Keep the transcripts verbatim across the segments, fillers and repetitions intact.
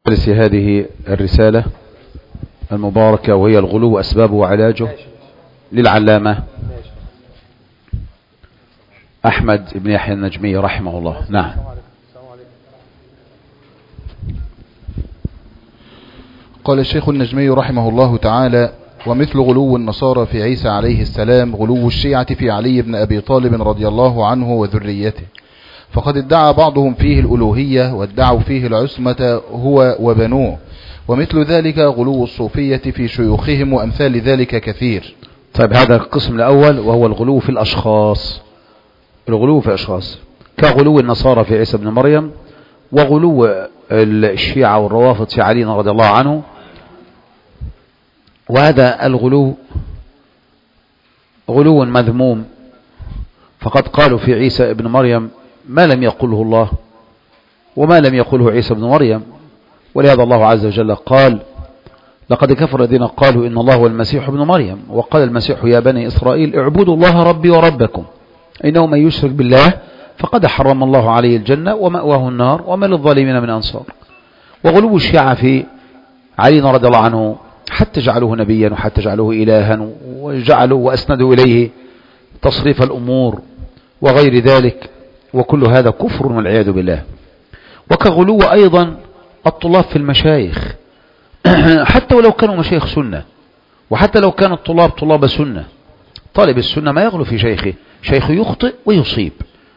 درس هذه الرسالة المباركة وهي الغلو أسبابه وعلاجه للعلامة أحمد بن يحيى النجمي رحمه الله. نعم. قال الشيخ النجمي رحمه الله تعالى: ومثل غلو النصارى في عيسى عليه السلام غلو الشيعة في علي بن أبي طالب رضي الله عنه وذريته، فقد ادعى بعضهم فيه الألوهية وادعوا فيه العصمة هو وبنوه، ومثل ذلك غلو الصوفية في شيوخهم وأمثال ذلك كثير. طيب، هذا القسم الأول وهو الغلو في الأشخاص. الغلو في الأشخاص كغلو النصارى في عيسى بن مريم، وغلو الشيعة والروافض في علي رضي الله عنه. وهذا الغلو غلو مذموم، فقد قالوا في عيسى ابن مريم ما لم يقله الله وما لم يقله عيسى ابن مريم. ولهذا الله عز وجل قال: لقد كفر الذين قالوا إن الله هو المسيح ابن مريم، وقال المسيح يا بني إسرائيل اعبدوا الله ربي وربكم إنه من يشرك بالله فقد حرم الله عليه الجنة ومأواه النار وما للظالمين من أنصار. وغلو الشيعة في علي رضي الله عنه حتى جعلوه نبيا وحتى جعلوه إلها وجعلوا وأسندوا إليه تصريف الأمور وغير ذلك، وكل هذا كفر والعياذ بالله. وكغلو أيضا الطلاب في المشايخ حتى ولو كانوا مشايخ سنة، وحتى لو كان الطلاب طلاب سنة، طالب السنة ما يغلو في شيخه. شيخه يخطئ ويصيب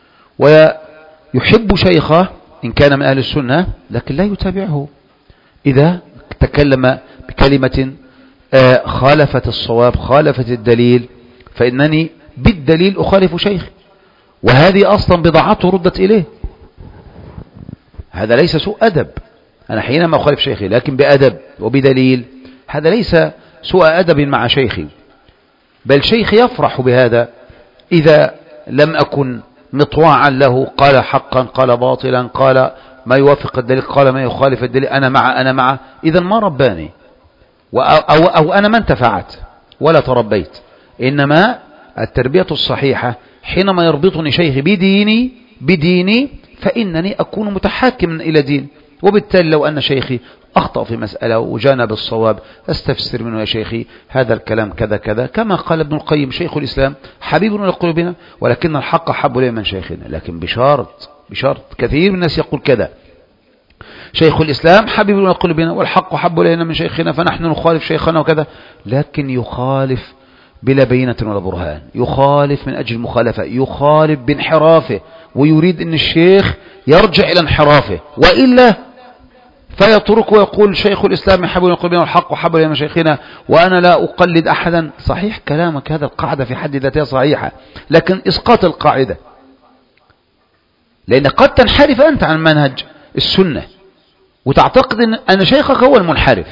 ويحب شيخه إن كان من أهل السنة، لكن لا يتابعه إذا تكلم بكلمة خالفت الصواب خالفت الدليل، فإنني بالدليل أخالف شيخي، وهذه أصلا بضاعته ردت إليه. هذا ليس سوء أدب، أنا حينما أخالف شيخي لكن بأدب وبدليل، هذا ليس سوء أدب مع شيخي، بل شيخي يفرح بهذا إذا لم أكن مطواعا له، قال حقا قال باطلا قال ما يوافق الدليل قال ما يخالف الدليل، أنا مع أنا مع إذا ما رباني أو, أو, أو أنا ما انتفعت ولا تربيت. إنما التربية الصحيحة حينما يربطني شيخي بديني بديني فإنني أكون متحاكما إلى دين، وبالتالي لو أن شيخي أخطأ في مسألة وجانب الصواب أستفسر منه: يا شيخي هذا الكلام كذا كذا، كما قال ابن القيم شيخ الإسلام حبيب إلى قلوبنا ولكن الحق حب إلينا من شيخنا، لكن بشرط بشرط كثير من الناس يقول كذا: شيخ الإسلام حبيب إلى قلوبنا والحق حب إلينا من شيخنا فنحن نخالف شيخنا وكذا، لكن يخالف بلا بينة ولا برهان، يخالف من أجل المخالفة، يخالف بانحرافه ويريد أن الشيخ يرجع إلى انحرافه، وإلا فيترك ويقول شيخ الإسلام حبيب إلى قلوبنا والحق حب إلينا من شيخنا وأنا لا أقلد أحدا. صحيح كلامك، هذا القاعدة في حد ذاتها صحيحة، لكن إسقاط القاعدة، لأن قد تنحرف أنت عن منهج السنة وتعتقد أن شيخك هو المنحرف.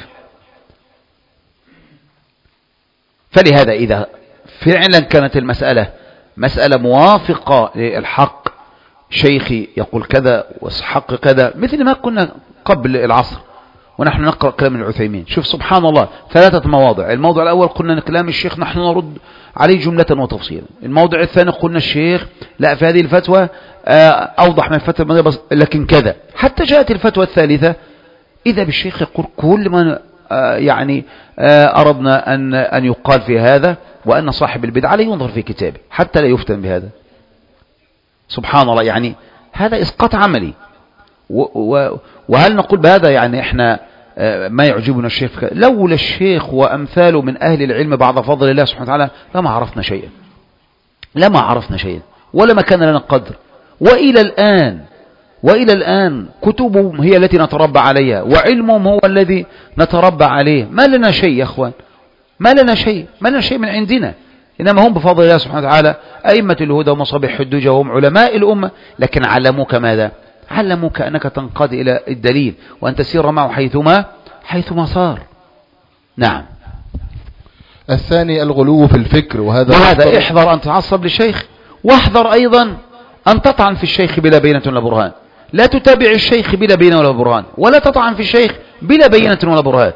فلهذا إذا فعلا كانت المسألة مسألة موافقة للحق، شيخي يقول كذا وحق كذا، مثل ما كنا قبل العصر ونحن نقرأ كلام العثيمين. شوف سبحان الله، ثلاثة مواضع. الموضع الأول قلنا كلام الشيخ نحن نرد عليه جملة وتفصيلا. الموضع الثاني قلنا الشيخ لا، في هذه الفتوى أوضح من الفتوى لكن كذا. حتى جاءت الفتوى الثالثة إذا بالشيخ يقول كل ما يعني أردنا أن أن يقال في هذا، وأن صاحب البدعة لا ينظر في كتابه حتى لا يفتن بهذا. سبحان الله، يعني هذا إسقاط عملي. وهل نقول بهذا يعني إحنا ما يعجبنا الشيخ؟ لولا الشيخ وأمثاله من أهل العلم بعد فضل الله سبحانه وتعالى لما عرفنا شيئا لما عرفنا شيئا ولا ما كان لنا قدر. وإلى الآن وإلى الآن كتبهم هي التي نتربى عليها، وعلمهم هو الذي نتربى عليه. ما لنا شيء يا أخوان، ما لنا شيء ما لنا شيء من عندنا، إنما هم بفضل الله سبحانه وتعالى أئمة الهدى ومصابيح الدجى وهم علماء الأمة. لكن علموك ماذا؟ علموك أنك تنقاد إلى الدليل وأن تسير معه حيثما حيثما صار. نعم. الثاني الغلو في الفكر، وهذا وهذا احذر أن تعصب للشيخ، واحذر أيضا أن تطعن في الشيخ بلا بينة ولا برهان. لا تتابع الشيخ بلا بينة ولا برهان، ولا تطعن في الشيخ بلا بينة ولا برهان.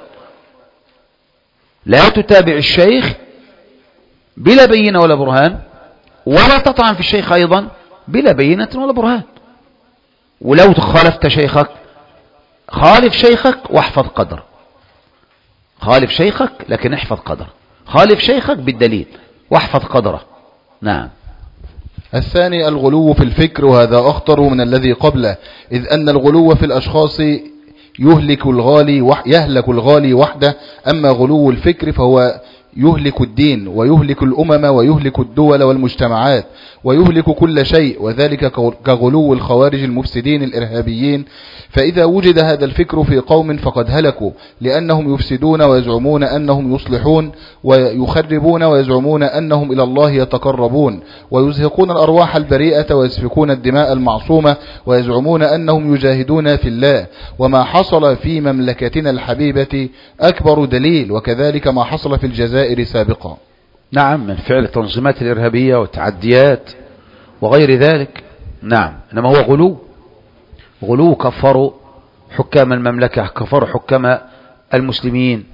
لا تتابع الشيخ بلا بينة ولا برهان، ولا تطعن في الشيخ أيضا بلا بينة ولا برهان. ولو خالفت شيخك خالف شيخك واحفظ قدر، خالف شيخك لكن احفظ قدر، خالف شيخك بالدليل واحفظ قدره. نعم. الثاني الغلو في الفكر، وهذا أخطر من الذي قبله، إذ أن الغلو في الأشخاص يهلك الغالي وح يهلك الغالي وحده، أما غلو الفكر فهو يهلك الدين ويهلك الأمم ويهلك الدول والمجتمعات ويهلك كل شيء، وذلك كغلو الخوارج المفسدين الإرهابيين. فإذا وجد هذا الفكر في قوم فقد هلكوا، لأنهم يفسدون ويزعمون أنهم يصلحون، ويخربون ويزعمون أنهم إلى الله يتقربون، ويزهقون الأرواح البريئة ويسفكون الدماء المعصومة، ويزعمون أنهم يجاهدون في الله. وما حصل في مملكتنا الحبيبة أكبر دليل، وكذلك ما حصل في الجزائر سابقا. نعم، من فعل التنظيمات الإرهابية والتعديات وغير ذلك. نعم، إنما هو غلو، غلو. كفروا حكام المملكة، كفروا حكام المسلمين.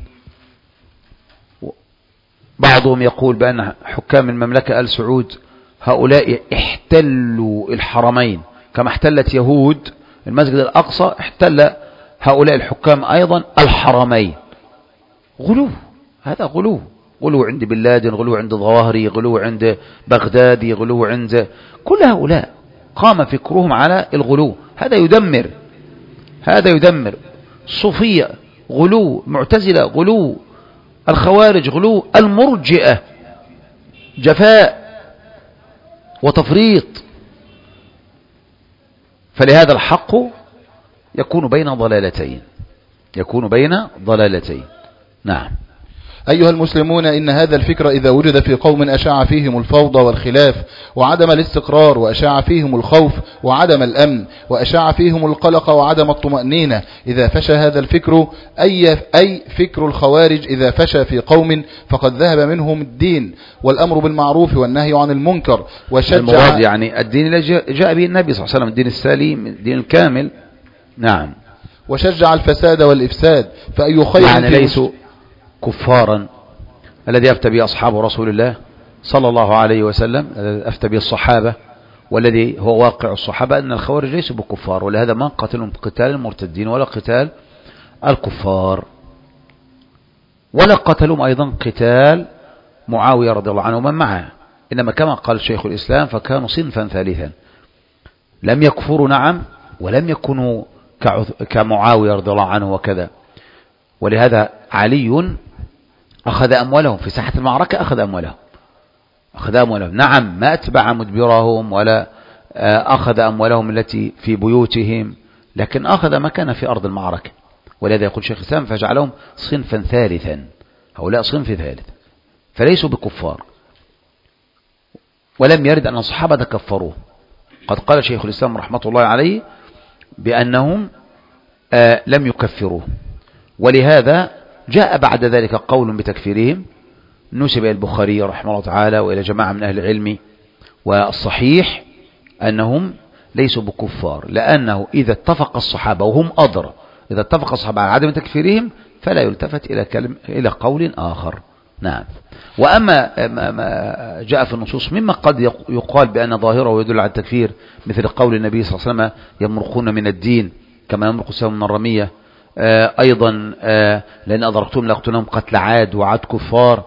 بعضهم يقول بأن حكام المملكة آل سعود هؤلاء احتلوا الحرمين كما احتلت يهود المسجد الأقصى، احتل هؤلاء الحكام أيضا الحرمين. غلو، هذا غلو. غلو عند بن لادن، غلو عند ظواهري، غلو عند بغدادي، غلو عند كل هؤلاء قام فكرهم على الغلو. هذا يدمر، هذا يدمر. الصوفية غلو، معتزلة غلو، الخوارج غلو، المرجئة جفاء وتفريط. فلهذا الحق يكون بين ضلالتين، يكون بين ضلالتين. نعم. أيها المسلمون، إن هذا الفكر إذا وجد في قوم أشاع فيهم الفوضى والخلاف وعدم الاستقرار، وأشاع فيهم الخوف وعدم الأمن، وأشاع فيهم القلق وعدم الطمأنينة. إذا فشى هذا الفكر، أي, أي فكر الخوارج إذا فشى في قوم فقد ذهب منهم الدين والأمر بالمعروف والنهي عن المنكر. وشجع المراد يعني الدين الذي جاء به النبي صلى الله عليه وسلم، الدين السليم، الدين الكامل. نعم. وشجع الفساد والإفساد. فأي خير يعني ليسوا كفارا الذي أفتى به أصحاب رسول الله صلى الله عليه وسلم، الذي أفتى به الصحابة، والذي هو واقع الصحابة أن الخوارج ليسوا بكفار، ولهذا ما قتلهم قتال المرتدين ولا قتال الكفار، ولا قتلهم أيضا قتال معاوية رضي الله عنه ومن معه. إنما كما قال شيخ الإسلام فكانوا صنفا ثالثا، لم يكفروا نعم، ولم يكونوا كمعاوية رضي الله عنه وكذا. ولهذا علي أخذ أموالهم في ساحة المعركة، أخذ أموالهم، أخذ أموالهم. نعم، ما أتبع مدبرهم ولا أخذ أموالهم التي في بيوتهم، لكن أخذ ما كان في أرض المعركة. ولهذا يقول شيخ الإسلام فجعلهم صنفا ثالثا، هؤلاء صنف ثالث، فليسوا بكفار، ولم يرد أن الصحابة كفروه. قد قال شيخ الإسلام رحمة الله عليه بأنهم آه لم يكفروه، ولهذا جاء بعد ذلك قول بتكفيرهم نسب إلى البخاري رحمه الله تعالى وإلى جماعة من أهل العلم، والصحيح أنهم ليسوا بكفار، لأنه إذا اتفق الصحابة وهم أدرى، إذا اتفق الصحابة على عدم تكفيرهم فلا يلتفت إلى كلم إلى قول آخر. نعم. وأما ما جاء في النصوص مما قد يقال بأن ظاهره يدل على التكفير، مثل قول النبي صلى الله عليه وسلم يمرقون من الدين كما يمرق السهم من الرمية، أيضا لأن أدركتهم لأقتلهم قتل عاد وعاد كفار.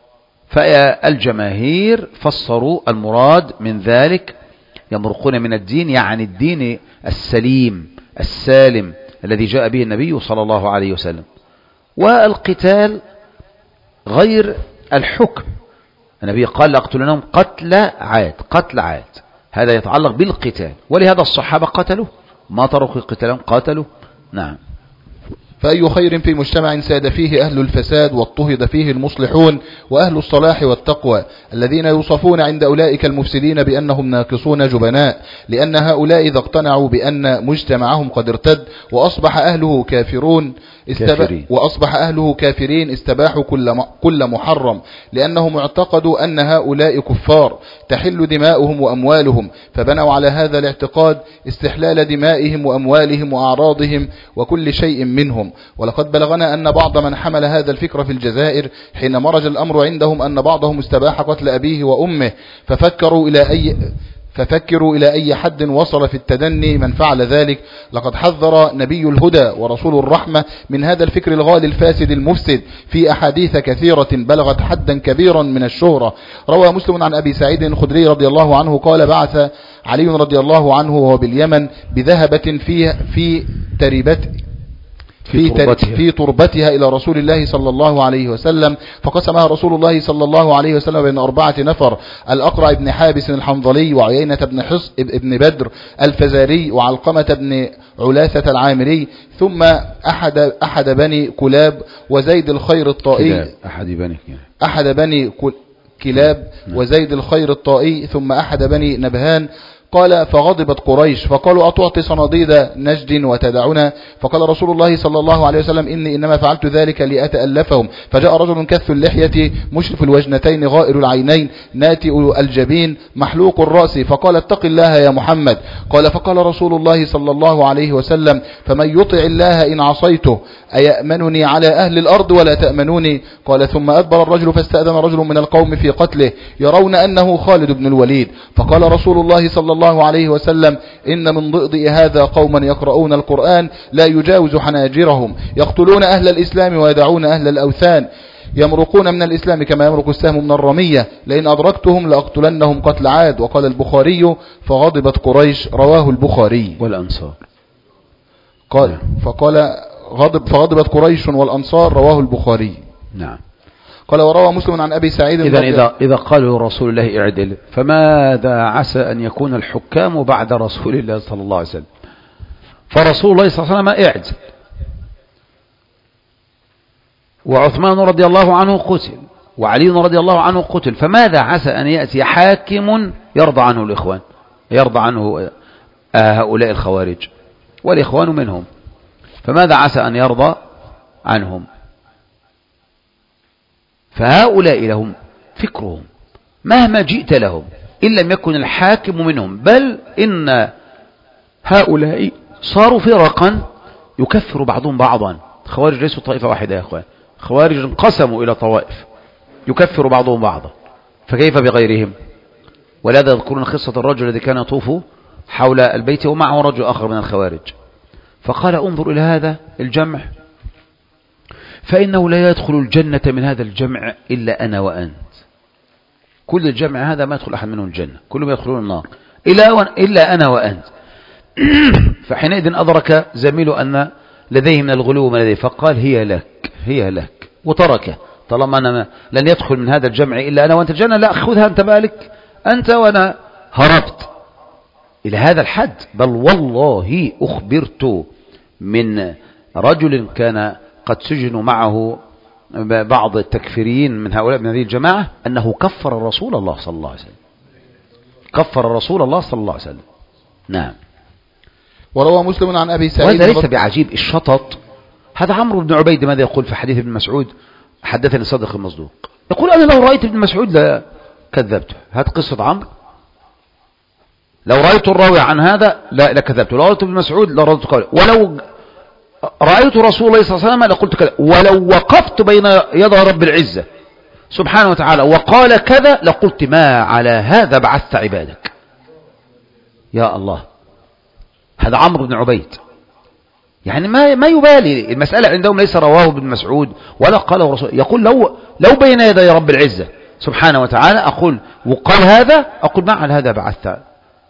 فالجماهير فسروا المراد من ذلك يمرقون من الدين يعني الدين السليم السالم الذي جاء به النبي صلى الله عليه وسلم. والقتال غير الحكم، النبي قال لأقتلنهم قتل عاد، قتل عاد هذا يتعلق بالقتال، ولهذا الصحابة قتلوا، ما تركوا قتالهم قاتلوا. نعم. فأي خير في مجتمع ساد فيه أهل الفساد واضطهد فيه المصلحون وأهل الصلاح والتقوى، الذين يوصفون عند أولئك المفسدين بأنهم ناقصون جبناء، لأن هؤلاء إذا اقتنعوا بأن مجتمعهم قد ارتد وأصبح أهله كافرون استبا... وأصبح أهله كافرين استباحوا كل كل محرم، لأنهم اعتقدوا أن هؤلاء كفار تحل دماؤهم وأموالهم، فبنوا على هذا الاعتقاد استحلال دمائهم وأموالهم وأعراضهم وكل شيء منهم. ولقد بلغنا أن بعض من حمل هذا الفكر في الجزائر حين مرج الأمر عندهم أن بعضهم استباح قتل أبيه وأمه، ففكروا إلى أي ففكروا إلى أي حد وصل في التدني من فعل ذلك. لقد حذر نبي الهدى ورسول الرحمة من هذا الفكر الغالي الفاسد المفسد في أحاديث كثيرة بلغت حدا كبيرا من الشهرة. روى مسلم عن أبي سعيد الخدري رضي الله عنه قال: بعث علي رضي الله عنه وهو باليمن بذهبة في في تربته في تربتها. في تربتها إلى رسول الله صلى الله عليه وسلم، فقسمها رسول الله صلى الله عليه وسلم بين أربعة نفر: الأقرع بن حابس الحنظلي، وعيينة بن حص ابن بدر الفزاري، وعلقمة بن علاثة العامري، ثم أحد أحد بني كلاب، وزيد الخير الطائي أحد بني أحد بني كلاب وزيد الخير الطائي، ثم أحد بني نبهان. قال: فغضبت قريش فقالوا: أتعطي صناديد نجد وتدعنا؟ فقال رسول الله صلى الله عليه وسلم: إني إنما فعلت ذلك لأتألفهم. فجاء رجل كث اللحية مشرف الوجنتين غائر العينين ناتئ الجبين محلوق الرأس، فقال: اتق الله يا محمد. قال: فقال رسول الله صلى الله عليه وسلم: فمن يطع الله إن عصيته أيأمنني على أهل الأرض ولا تأمنوني؟ قال: ثم أدبر الرجل فاستأذن رجل من القوم في قتله يرون أنه خالد بن الوليد. فقال رسول الله صلى الله عليه وسلم: إن من ضئضئ هذا قوما يقرؤون القرآن لا يجاوز حناجرهم، يقتلون أهل الإسلام ويدعون أهل الأوثان، يمرقون من الإسلام كما يمرق السهم من الرمية، لئن أدركتهم لأقتلنهم قتل عاد. وقال البخاري: فغضبت قريش. رواه البخاري. والأنصار قال فقال غضب فغضبت قريش والأنصار. رواه البخاري. نعم. قال: وروى مسلم عن أبي سعيد إذا إذا إذا قالوا رسول الله اعدل، فماذا عسى أن يكون الحكام بعد رسول الله صلى الله عليه وسلم؟ فرسول الله صلى الله عليه وسلم اعدل، وعثمان رضي الله عنه قتل، وعلي رضي الله عنه قتل، فماذا عسى أن يأتي حاكم يرضى عنه الإخوان، يرضى عنه هؤلاء الخوارج، والإخوان منهم، فماذا عسى أن يرضى عنهم؟ فهؤلاء لهم فكرهم مهما جئت لهم إن لم يكن الحاكم منهم، بل إن هؤلاء صاروا فرقا يكفر بعضهم بعضا. خوارج ليسوا طائفة واحدة يا أخوان، خوارج انقسموا إلى طوائف يكفر بعضهم بعضا، فكيف بغيرهم؟ ولهذا يذكرون قصة الرجل الذي كان يطوف حول البيت ومعه رجل آخر من الخوارج، فقال: انظر إلى هذا الجمع، فإنه لا يدخل الجنة من هذا الجمع إلا أنا وأنت. كل الجمع هذا ما يدخل أحد منهم الجنة، كلهم يدخلون النار إلا أنا وأنت. فحينئذ أدرك زميله أن لديه من الغلو ما لديه، فقال: هي لك هي لك، وتركه. طالما أنا لن يدخل من هذا الجمع إلا أنا وأنت الجنة، لا خذها أنت بالك أنت وأنا هربت إلى هذا الحد. بل والله أخبرت من رجل كان قد سجنوا معه بعض التكفيريين من هؤلاء من هذه الجماعة أنه كفر رسول الله صلى الله عليه وسلم، كفر رسول الله صلى الله عليه وسلم. نعم. وروى مسلم عن أبي سعيد. وهذا ليس بعجيب. الشطط هذا عمرو بن عبيد ماذا يقول في حديث ابن مسعود؟ حدثني صادق المصدوق، يقول: أنا لو رأيت ابن مسعود لا كذبته. هات قصة عمرو: لو رأيت الراوي عن هذا لا لكذبته، لو رأيت ابن مسعود لا ردت قوله، ولو رأيت رسول الله صلى الله عليه وسلم لقلت كذا، ولو وقفت بين يدي رب العزة سبحانه وتعالى وقال كذا لقلت ما على هذا بعثت عبادك. يا الله، هذا عمرو بن عبيد، يعني ما ما يبالي المسألة عندهم، ليس رواه ابن مسعود ولا قاله رسول، يقول لو لو بين يدي رب العزة سبحانه وتعالى أقول وقال هذا، أقول ما على هذا بعثت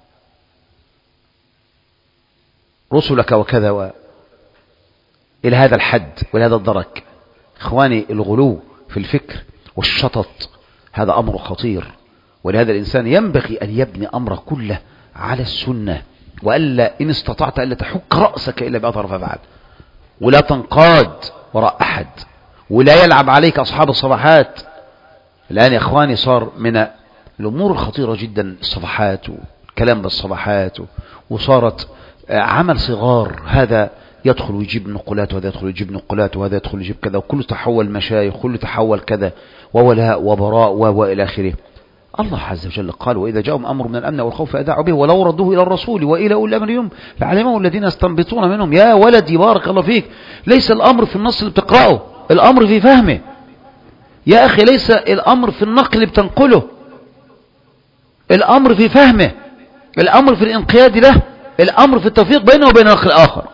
رسلك وكذا و... إلى هذا الحد ولهذا الدرك. إخواني، الغلو في الفكر والشطط هذا أمر خطير، ولهذا الإنسان ينبغي أن يبني أمره كله على السنة، وألا إن استطعت ألا تحك رأسك إلا بأطرف فعل، ولا تنقاد وراء أحد، ولا يلعب عليك أصحاب الصفحات. الآن يا إخواني صار من الأمور الخطيرة جدا الصفحات والكلام بالصفحات، وصارت عمل صغار، هذا يدخل ويجيب نقولات وهذا يدخل ويجيب نقولات وهذا يدخل ويجيب كذا، وكله تحول مشايخ، كله تحول كذا، وولاء وبراء وإلى آخره. الله عز وجل قال: وإذا جاءهم أمر من الأمن والخوف أذاعوا به ولو ردوه إلى الرسول وإلى أولي الأمر منهم لعلمه الذين يستنبطون منهم. يا ولدي بارك الله فيك، ليس الأمر في النص اللي بتقرأه، الأمر في فهمه. يا أخي ليس الأمر في النقل اللي بتنقله، الأمر في فهمه. الأمر في الانقياد له، الأمر في التوفيق بينه وبين الأخ الآخر.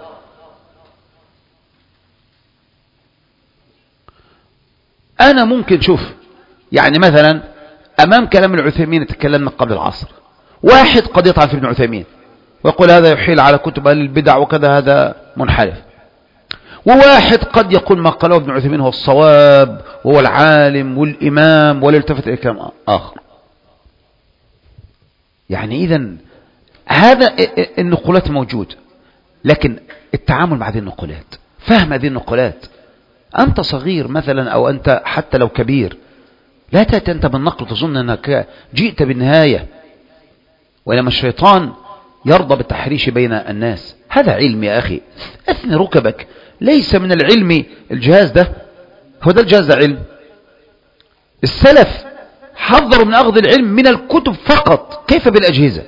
أنا ممكن شوف يعني مثلا أمام كلام العثيمين تكلمنا قبل العصر، واحد قد يطعن في ابن عثيمين ويقول هذا يحيل على كتب أهل البدع وكذا، هذا منحرف. وواحد قد يقول ما قاله ابن عثيمين هو الصواب وهو العالم والإمام ولا يلتفت إلى كلام آخر. يعني إذن هذا النقولات موجود، لكن التعامل مع هذه النقولات، فهم هذه النقولات. أنت صغير مثلا أو أنت حتى لو كبير، لا تأتي أنت بالنقل تظن أنك جئت بالنهاية، وإنما الشيطان يرضى بالتحريش بين الناس. هذا علم يا أخي، أثني ركبك. ليس من العلم الجهاز ده، هو ده الجهاز ده علم. السلف حذروا من أخذ العلم من الكتب فقط، كيف بالأجهزة؟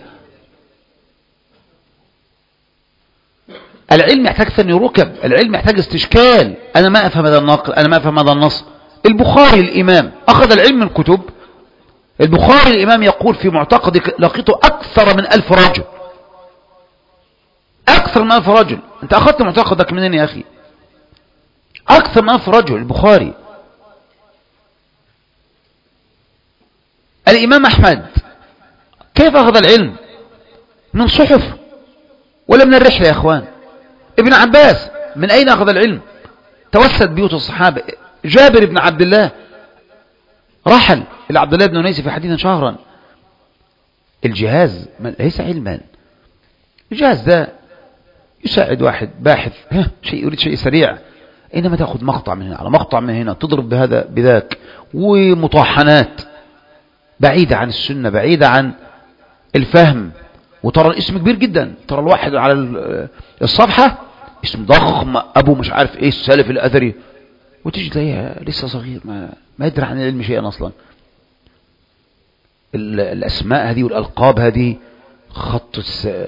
العلم يحتاج ثاني ركب، العلم يحتاج استشكال. أنا ما أفهم هذا النقل، أنا ما أفهم هذا النص. البخاري الإمام أخذ العلم من كتب. البخاري الإمام يقول في معتقد لقيته أكثر من ألف رجل، أكثر من ألف رجل. أنت أخذت معتقدك منين يا أخي؟ أكثر من ألف رجل البخاري. الإمام أحمد كيف أخذ العلم؟ من صحف ولا من الرحلة يا أخوان؟ ابن عباس من أين أخذ العلم؟ توسد بيوت الصحابة. جابر بن عبد الله رحل إلى عبد الله بن أنيس في حديث شهرا. الجهاز ليس علما، الجهاز ده يساعد واحد باحث شيء يريد شيء سريع، إنما تأخذ مقطع من هنا على مقطع من هنا، تضرب بهذا بذاك، ومطاحنات بعيدة عن السنة، بعيدة عن الفهم. وترى الاسم كبير جدا، ترى الواحد على الصفحة اسم ضخم أبو مش عارف إيه السلف الأثري، وتيجي تلاقيها لسه صغير ما, ما يدري عن العلم شيئا أصلا. الأسماء هذه والألقاب هذه، خط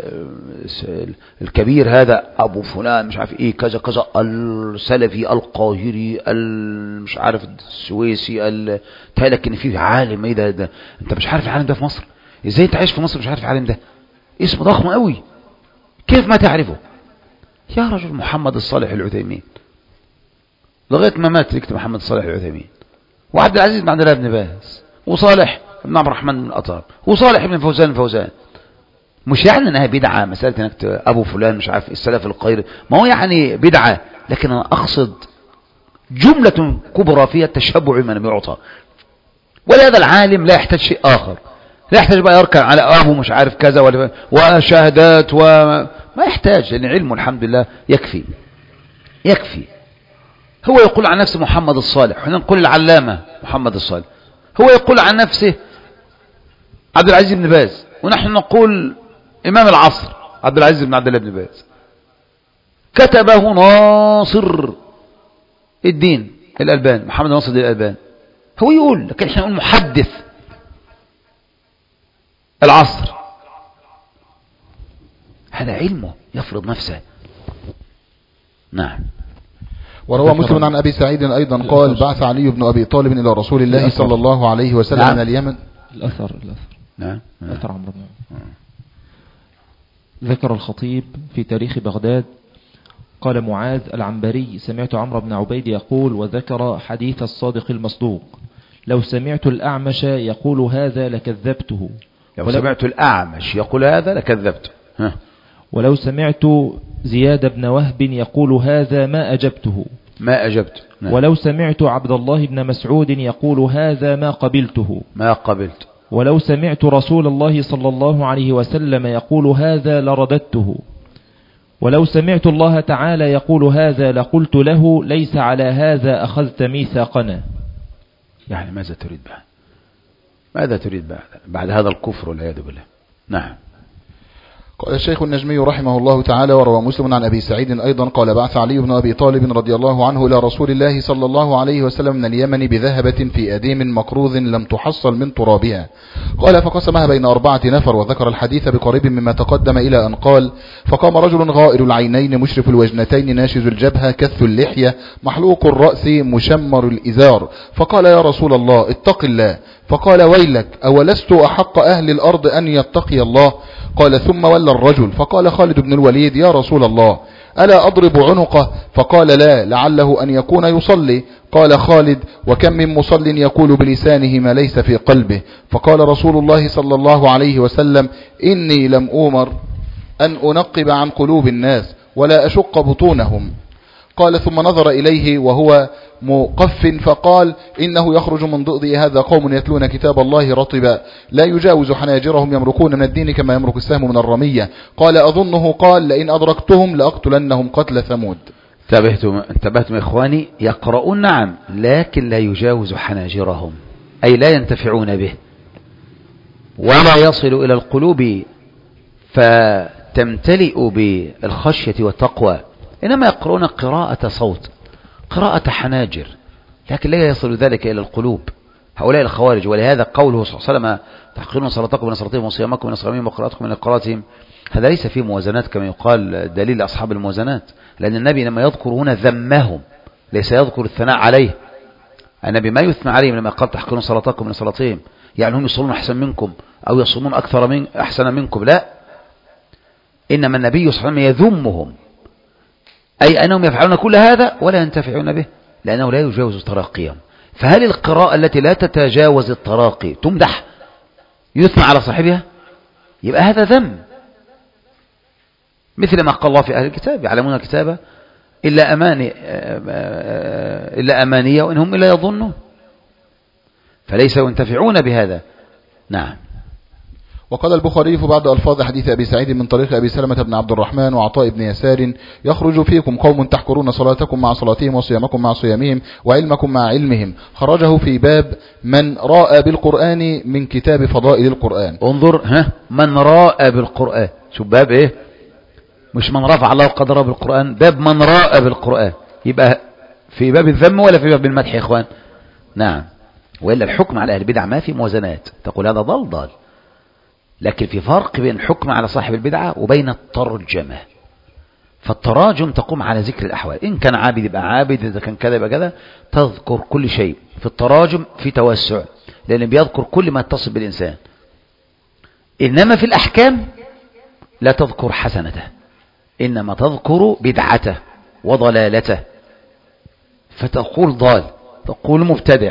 الكبير هذا أبو فلان مش عارف إيه كذا كذا، السلفي القاهري مش عارف السويسي، تهلك إن فيه عالم. إيه ده, ده أنت مش عارف العالم ده في مصر؟ إزاي أنت عايش في مصر مش عارف العالم ده؟ اسم ضخم قوي، كيف ما تعرفه يا رجل؟ محمد الصالح العثيمين لغاية ما مات يكتب محمد الصالح العثيمين، وعبد العزيز بن عبد الله بن باز، وصالح بن عبد الرحمن بن الأطهر، وصالح بن فوزان فوزان. مش يعني انها بدعة مسألة انك ابو فلان مش عارف السلف القير، ما هو يعني بدعة، لكن انا اقصد جملة كبرى فيها التشبع من لم يعطى. ولهذا العالم لا يحتاج شيء اخر، لا يحتاج بقى يركن على ابو مش عارف كذا ولا وشهادات، وما يحتاج، لان علمه الحمد لله يكفي يكفي. هو يقول عن نفسه محمد الصالح، احنا نقول العلامة محمد الصالح. هو يقول عن نفسه عبد العزيز بن باز، ونحن نقول إمام العصر عبد العزيز بن عبد الله بن باز. كتبه ناصر الدين الألباني، محمد ناصر الدين الألباني. هو يقول، لكن احنا نقول محدث العصر. هذا علمه يفرض نفسه. نعم. وروى مسلم عن أبي سعيد أيضا قال بعث علي بن أبي طالب إلى رسول الله صلى الله عليه وسلم نعم. من اليمن. الأثر الأثر نعم. أثر عمرو بن ذكر الخطيب في تاريخ بغداد قال معاذ العنبري سمعت عمرو بن عبيد يقول، وذكر حديث الصادق المصدوق، لو سمعت الأعمش يقول هذا لكذبته. لو سمعت الأعمش يقول هذا لكذبته. ها. ولو سمعت زياد بن وهب يقول هذا ما أجبته ما أجبت. نعم. ولو سمعت عبد الله بن مسعود يقول هذا ما قبلته ما قبلت. ولو سمعت رسول الله صلى الله عليه وسلم يقول هذا لرددته. ولو سمعت الله تعالى يقول هذا لقلت له ليس على هذا أخذت ميثاقنا. يعني ماذا تريد بعد؟ ماذا تريد بعد بعد هذا الكفر والعياذ بالله؟ نعم. قال الشيخ النجمي رحمه الله تعالى: وروى مسلم عن أبي سعيد أيضا قال: بعث علي بن أبي طالب رضي الله عنه إلى رسول الله صلى الله عليه وسلم من اليمن بذهبة في أديم مكروذ لم تحصل من ترابها. قال: فقسمها بين أربعة نفر، وذكر الحديث بقريب مما تقدم إلى أن قال: فقام رجل غائر العينين مشرف الوجنتين ناشز الجبهة كث اللحية محلوق الرأس مشمر الإزار، فقال: يا رسول الله اتق الله. فقال: ويلك، أولست أحق أهل الأرض أن يتقي الله؟ قال: ثم ولى الرجل فقال خالد بن الوليد: يا رسول الله ألا أضرب عنقه؟ فقال: لا، لعله أن يكون يصلي. قال خالد: وكم من مصل يقول بلسانه ما ليس في قلبه. فقال رسول الله صلى الله عليه وسلم: إني لم أؤمر أن أنقب عن قلوب الناس ولا أشق بطونهم. قال: ثم نظر إليه وهو مقف فقال: إنه يخرج من ضئضئ هذا قوم يتلون كتاب الله رطبا لا يجاوز حناجرهم يمرقون من الدين كما يمرق السهم من الرمية. قال: أظنه قال: لئن أدركتهم لأقتلنهم قتل ثمود. انتبهتم انتبهتم يا إخواني، يقرؤون نعم لكن لا يجاوز حناجرهم، أي لا ينتفعون به ولا يصل إلى القلوب فتمتلئ بالخشية والتقوى، إنما يقرؤون قراءة صوت، قراءة حناجر، لكن لا يصل ذلك إلى القلوب. هؤلاء الخوارج. ولهذا قوله صلى الله عليه وسلم: تحقرون صلاتكم من صلاتهم وصيامكم من صيامهم وقراءتكم من قراءتهم، هذا ليس فيه موازنات كما يقال دليل أصحاب الموازنات، لأن النبي لما يذكر هنا ذمهم ليس يذكر الثناء عليه. النبي ما يثنى عليهم لما قال: تحقرون صلاتكم من صلاتهم، يعني هم يصلون أحسن منكم أو يصومون أكثر من أحسن منكم، لا، إنما النبي صلى الله عليه وسلم يذمهم، أي أنهم يفعلون كل هذا ولا ينتفعون به لأنه لا يجاوز تراقيهم. فهل القراءة التي لا تتجاوز التراقي تمدح يثنى على صاحبها؟ يبقى هذا ذم، مثل ما قال الله في أهل الكتاب: يعلمون الكتاب إلا أماني إلا أمانية وإنهم إلا يظنون، فليس ينتفعون بهذا. نعم. وقال البخاري بعد ألفاظ حديث أبي سعيد من طريق أبي سلمة بن عبد الرحمن وعطاء بن يسار: يخرج فيكم قوم تحقرون صلاتكم مع صلاتهم وصيامكم مع صيامهم وعلمكم مع علمهم. خرجه في باب من راء بالقرآن من كتاب فضائل القرآن. انظر، ها، من راء بالقرآن، شوف باب ايه، مش من رفع الله قدره بالقرآن، باب من راء بالقرآن، يبقى في باب الذم ولا في باب المدح يا اخوان؟ نعم. وإلا الحكم على أهل البدع ما في موازنات، تقول هذا ضل ضال، لكن في فرق بين الحكم على صاحب البدعة وبين الترجمة. فالتراجم تقوم على ذكر الأحوال، إن كان عابد يبقى عابد، إذا كان كذا يبقى كذا، تذكر كل شيء. في التراجم في توسع لأن بيذكر كل ما يتصل بالإنسان، إنما في الأحكام لا تذكر حسنته، إنما تذكر بدعته وضلالته، فتقول ضال، تقول مبتدع.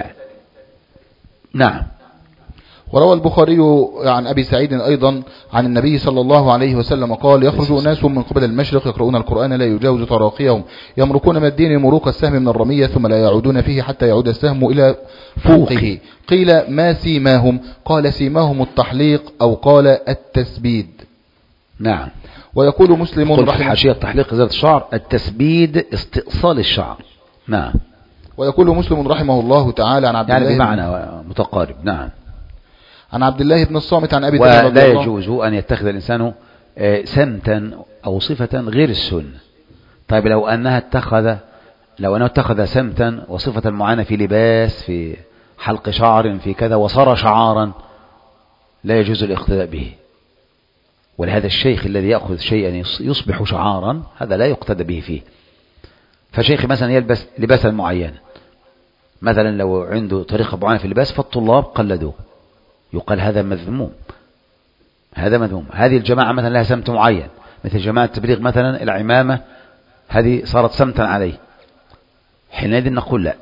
نعم. وروى البخاري عن أبي سعيد أيضا عن النبي صلى الله عليه وسلم قال: يخرج ناس من قبل المشرق يقرؤون القرآن لا يجاوز تراقيهم يمركون من الدين مروق السهم من الرمية ثم لا يعودون فيه حتى يعود السهم إلى فوقه. قيل: ما سيماهم؟ قال: سيماهم التحليق أو قال التسبيد. نعم. ويقول مسلم قل في الحاشية: التحليق إزالة الشعر، التسبيد استئصال الشعر. نعم. ويقول مسلم رحمه الله تعالى عن عبد يعني الله بمعنى متقارب. نعم. عن عبد الله بن الصامت عن أبي ولا ولا يجوز أن يتخذ الإنسان سمتا أو صفة غير السنة. طيب لو أنها اتخذ لو أنه اتخذ سمتا وصفة معينة في لباس، في حلق شعر، في كذا، وصار شعارا، لا يجوز الاقتداء به. ولهذا الشيخ الذي يأخذ شيئا يصبح شعارا هذا لا يقتدى به فيه. فشيخ مثلا يلبس لباسا معينا، مثلا لو عنده طريقة معينة في اللباس فالطلاب قلدوه، يقال هذا مذموم، هذا مذموم. هذه الجماعة مثلا لها سمت معين، مثل جماعة التبليغ مثلا العمامة هذه صارت سمتا عليه، حينئذ نقول لا،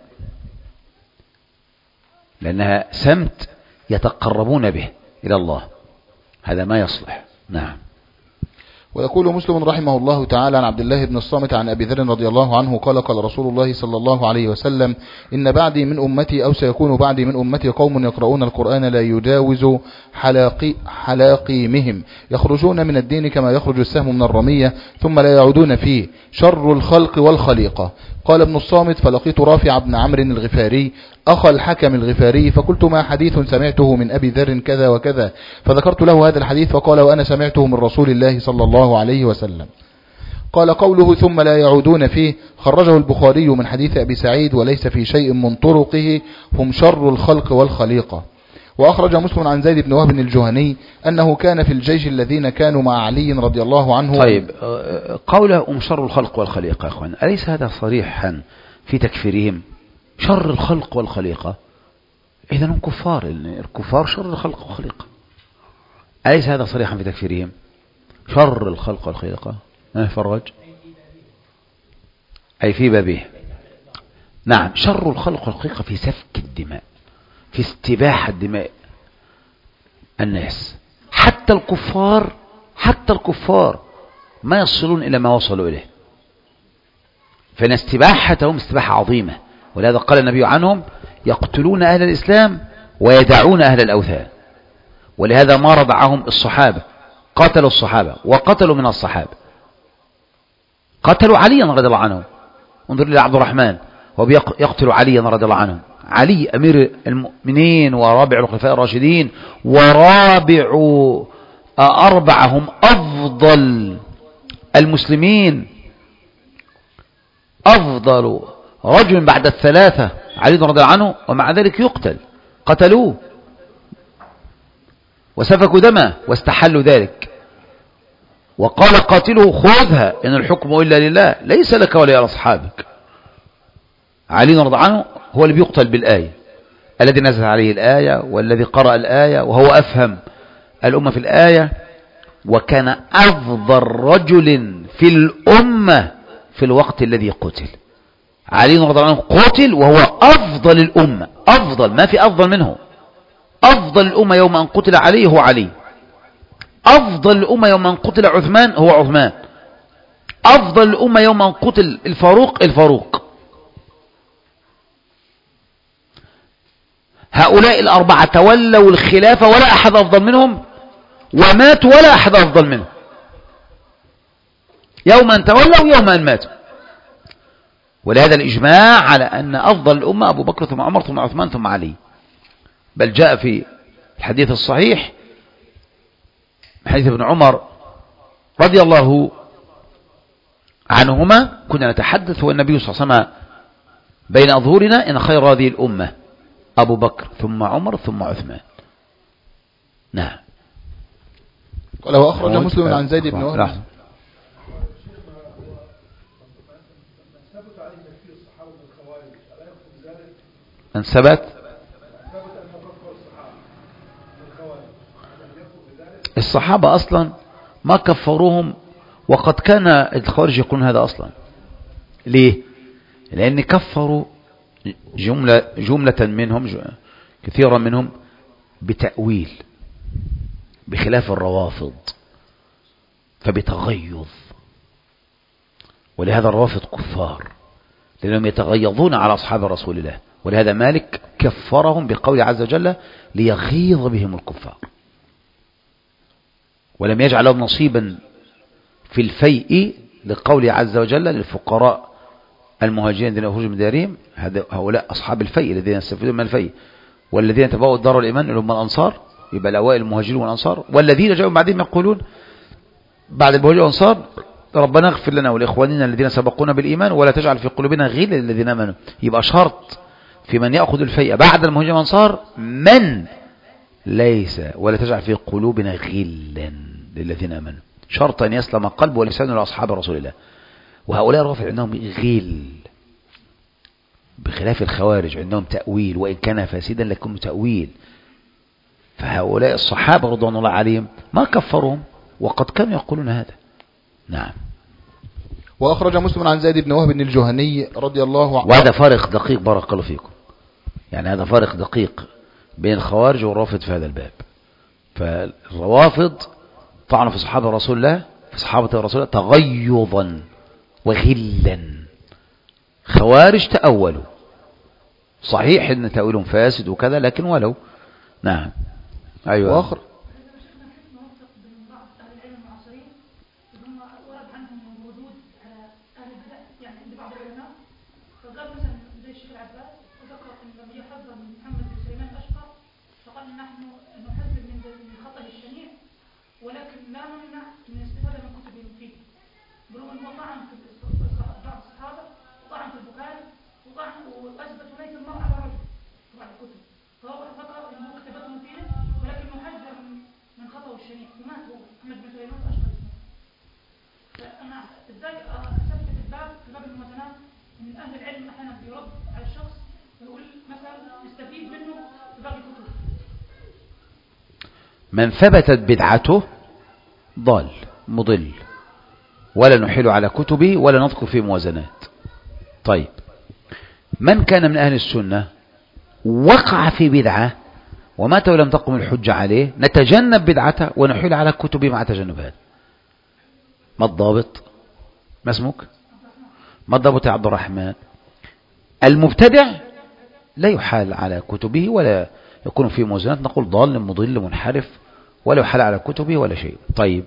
لأنها سمت يتقربون به إلى الله، هذا ما يصلح. نعم. ويقول مسلم رحمه الله تعالى عن عبد الله بن الصامت عن أبي ذر رضي الله عنه قال: قال رسول الله صلى الله عليه وسلم: إن بعدي من أمتي أو سيكون بعدي من أمتي قوم يقرؤون القرآن لا يجاوز حلاقي حلاقيمهم يخرجون من الدين كما يخرج السهم من الرمية ثم لا يعودون فيه، شر الخلق والخليقة. قال ابن الصامت: فلقيت رافع بن عمرو الغفاري أخا الحكم الغفاري، فقلت: ما حديث سمعته من أبي ذر كذا وكذا، فذكرت له هذا الحديث، فقال: وأنا سمعته من رسول الله صلى الله عليه وسلم. قال: قوله ثم لا يعودون فيه خرجه البخاري من حديث أبي سعيد، وليس في شيء من طرقه، هم شر الخلق والخليقة. وأخرج مسلم عن زيد بن وهب الجهني أنه كان في الجيش الذين كانوا مع علي رضي الله عنه. طيب، قوله هم شر الخلق والخليقة يا أخوان، أليس هذا صريحا في تكفيرهم؟ شر الخلق والخليقة، إذن هم كفار، الكفار شر الخلق والخليقة. أليس هذا صريحا في تكفيرهم؟ شر الخلق والخليقة. فرج أي في بابه. نعم، شر الخلق والخليقة في سفك الدماء، في استباحة دماء الناس. حتى الكفار حتى الكفار ما يصلون إلى ما وصلوا إليه، فإن استباحتهم استباحة عظيمة. ولهذا قال النبي عنهم: يقتلون أهل الإسلام ويدعون أهل الأوثان. ولهذا ما رضعهم الصحابة، قتلوا الصحابة وقتلوا من الصحابة، قتلوا عليا رضي الله عنه. انظر إلى عبد الرحمن وهو يقتل عليا رضي الله عنه، علي أمير المؤمنين ورابع الخلفاء الراشدين ورابع أربعهم أفضل المسلمين، أفضل رجل بعد الثلاثة علي رضي الله عنه، ومع ذلك يقتل. قتلوه وسفكوا دمه واستحلوا ذلك، وقال قاتله خذها إن الحكم إلا لله ليس لك ولا لأصحابك. علي رضي الله عنه هو اللي بيقتل بالآية، الذي نزل عليه الآية والذي قرأ الآية وهو أفهم الأمة في الآية، وكان أفضل رجل في الأمة في الوقت الذي قتل. علي رضي الله عنه قتل وهو أفضل الأمة، أفضل، ما في أفضل منه. أفضل الأمة يوم أن قتل علي هو علي، أفضل الأمة يوم أن قتل عثمان هو عثمان، أفضل الأمة يوم أن قتل الفاروق الفاروق. هؤلاء الأربعة تولوا الخلافة ولا أحد أفضل منهم، وماتوا ولا أحد أفضل منهم، يوم أن تولوا يوم أن ماتوا. ولهذا الإجماع على أن أفضل الأمة أبو بكر ثم عمر ثم عثمان ثم علي. بل جاء في الحديث الصحيح حديث ابن عمر رضي الله عنهما: كنا نتحدث والنبي صلى الله عليه وسلم بين أظهرنا إن خير هذه الأمة أبو بكر ثم عمر ثم عثمان. نعم. ولو أخرج مسلم عن زيد بن وهب. من ثبت الصحابة أصلا ما كفروهم، وقد كان الخوارج يقولون هذا أصلا. ليه؟ لأن كفروا جملة, جملة منهم، كثيرا منهم بتأويل، بخلاف الروافض فبتغيظ. ولهذا الروافض كفار لأنهم يتغيظون على أصحاب رسول الله. ولهذا مالك كفرهم بقول عز وجل ليغيظ بهم الكفار، ولم يجعل لهم نصيبا في الفيء لقول عز وجل للفقراء المهاجرين الذين أخرجوا من ديارهم، هؤلاء أصحاب الفيء الذين يستفيدون من الفيء، والذين تبوأوا الدار والإيمان اللي هم الأنصار، يبقى الأوائل المهاجرون والأنصار، والذين جاءوا بعدهم يقولون بعد المهاجرين والأنصار: ربنا اغفر لنا ولإخواننا الذين سبقونا بالإيمان ولا تجعل في قلوبنا غلا للذين آمنوا. يبقى شرط في من يأخذ الفيء بعد المهاجرين والأنصار من ليس ولا تجعل في قلوبنا غلا للذين آمنوا، شرط أن يسلم قلب ولسان لأصحاب رسول الله. وهؤلاء الرافض عندهم غل، بخلاف الخوارج عندهم تأويل، وإن كان فاسدا لكنه تأويل. فهؤلاء الصحابة رضوان الله عليهم ما كفرهم وقد كانوا يقولون هذا. نعم. وأخرج مسلم عن زيد بن وهب الجهني رضي الله عنه. وهذا فارق دقيق بارك الله فيكم، يعني هذا فارق دقيق بين الخوارج والرافض في هذا الباب. فالروافض طعنوا في صحابة رسول الله، في صحابة رسول الله تغيظا وغلا. خوارج تأولوا، صحيح ان تأويلهم فاسد وكذا، لكن ولو. نعم. أيوة. وآخر مثلا زي الشيخ العباس وذكر ان لما يحذر من محمد بن سليمان الاشقر فقال نحن نحذر من من خطأ الشنيع ولكن لا نمنع من الاستفادة من كتب فيه، برغم انه طعن في بعض الصحابة وطعن في البخاري وطعن واثبت ليس المرء على رجل في بعض الكتب، فهو ذكر انه كتبته فيه ولكن يحذر من خطأ الشنيع ومات هو محمد بن سليمان الاشقر. فانا ازاي اثبت الباب في باب المتنام من اهل العلم احيانا بيرد على الشخص ويقول مثلا نستفيد منه في باقي الكتب. من ثبتت بدعته ضال مضل ولا نحيل على كتبه ولا نذكر في موازنات. طيب من كان من أهل السنة وقع في بدعة ومات ولم تقم الحجة عليه نتجنب بدعته ونحيل على كتبه مع تجنبها. ما الضابط؟ ما اسمك؟ ما الضابط يا عبد الرحمن؟ المبتدع لا يحال على كتبه ولا يكون في موازنات، نقول ضال مضل منحرف ولا يحال على كتبه ولا شيء. طيب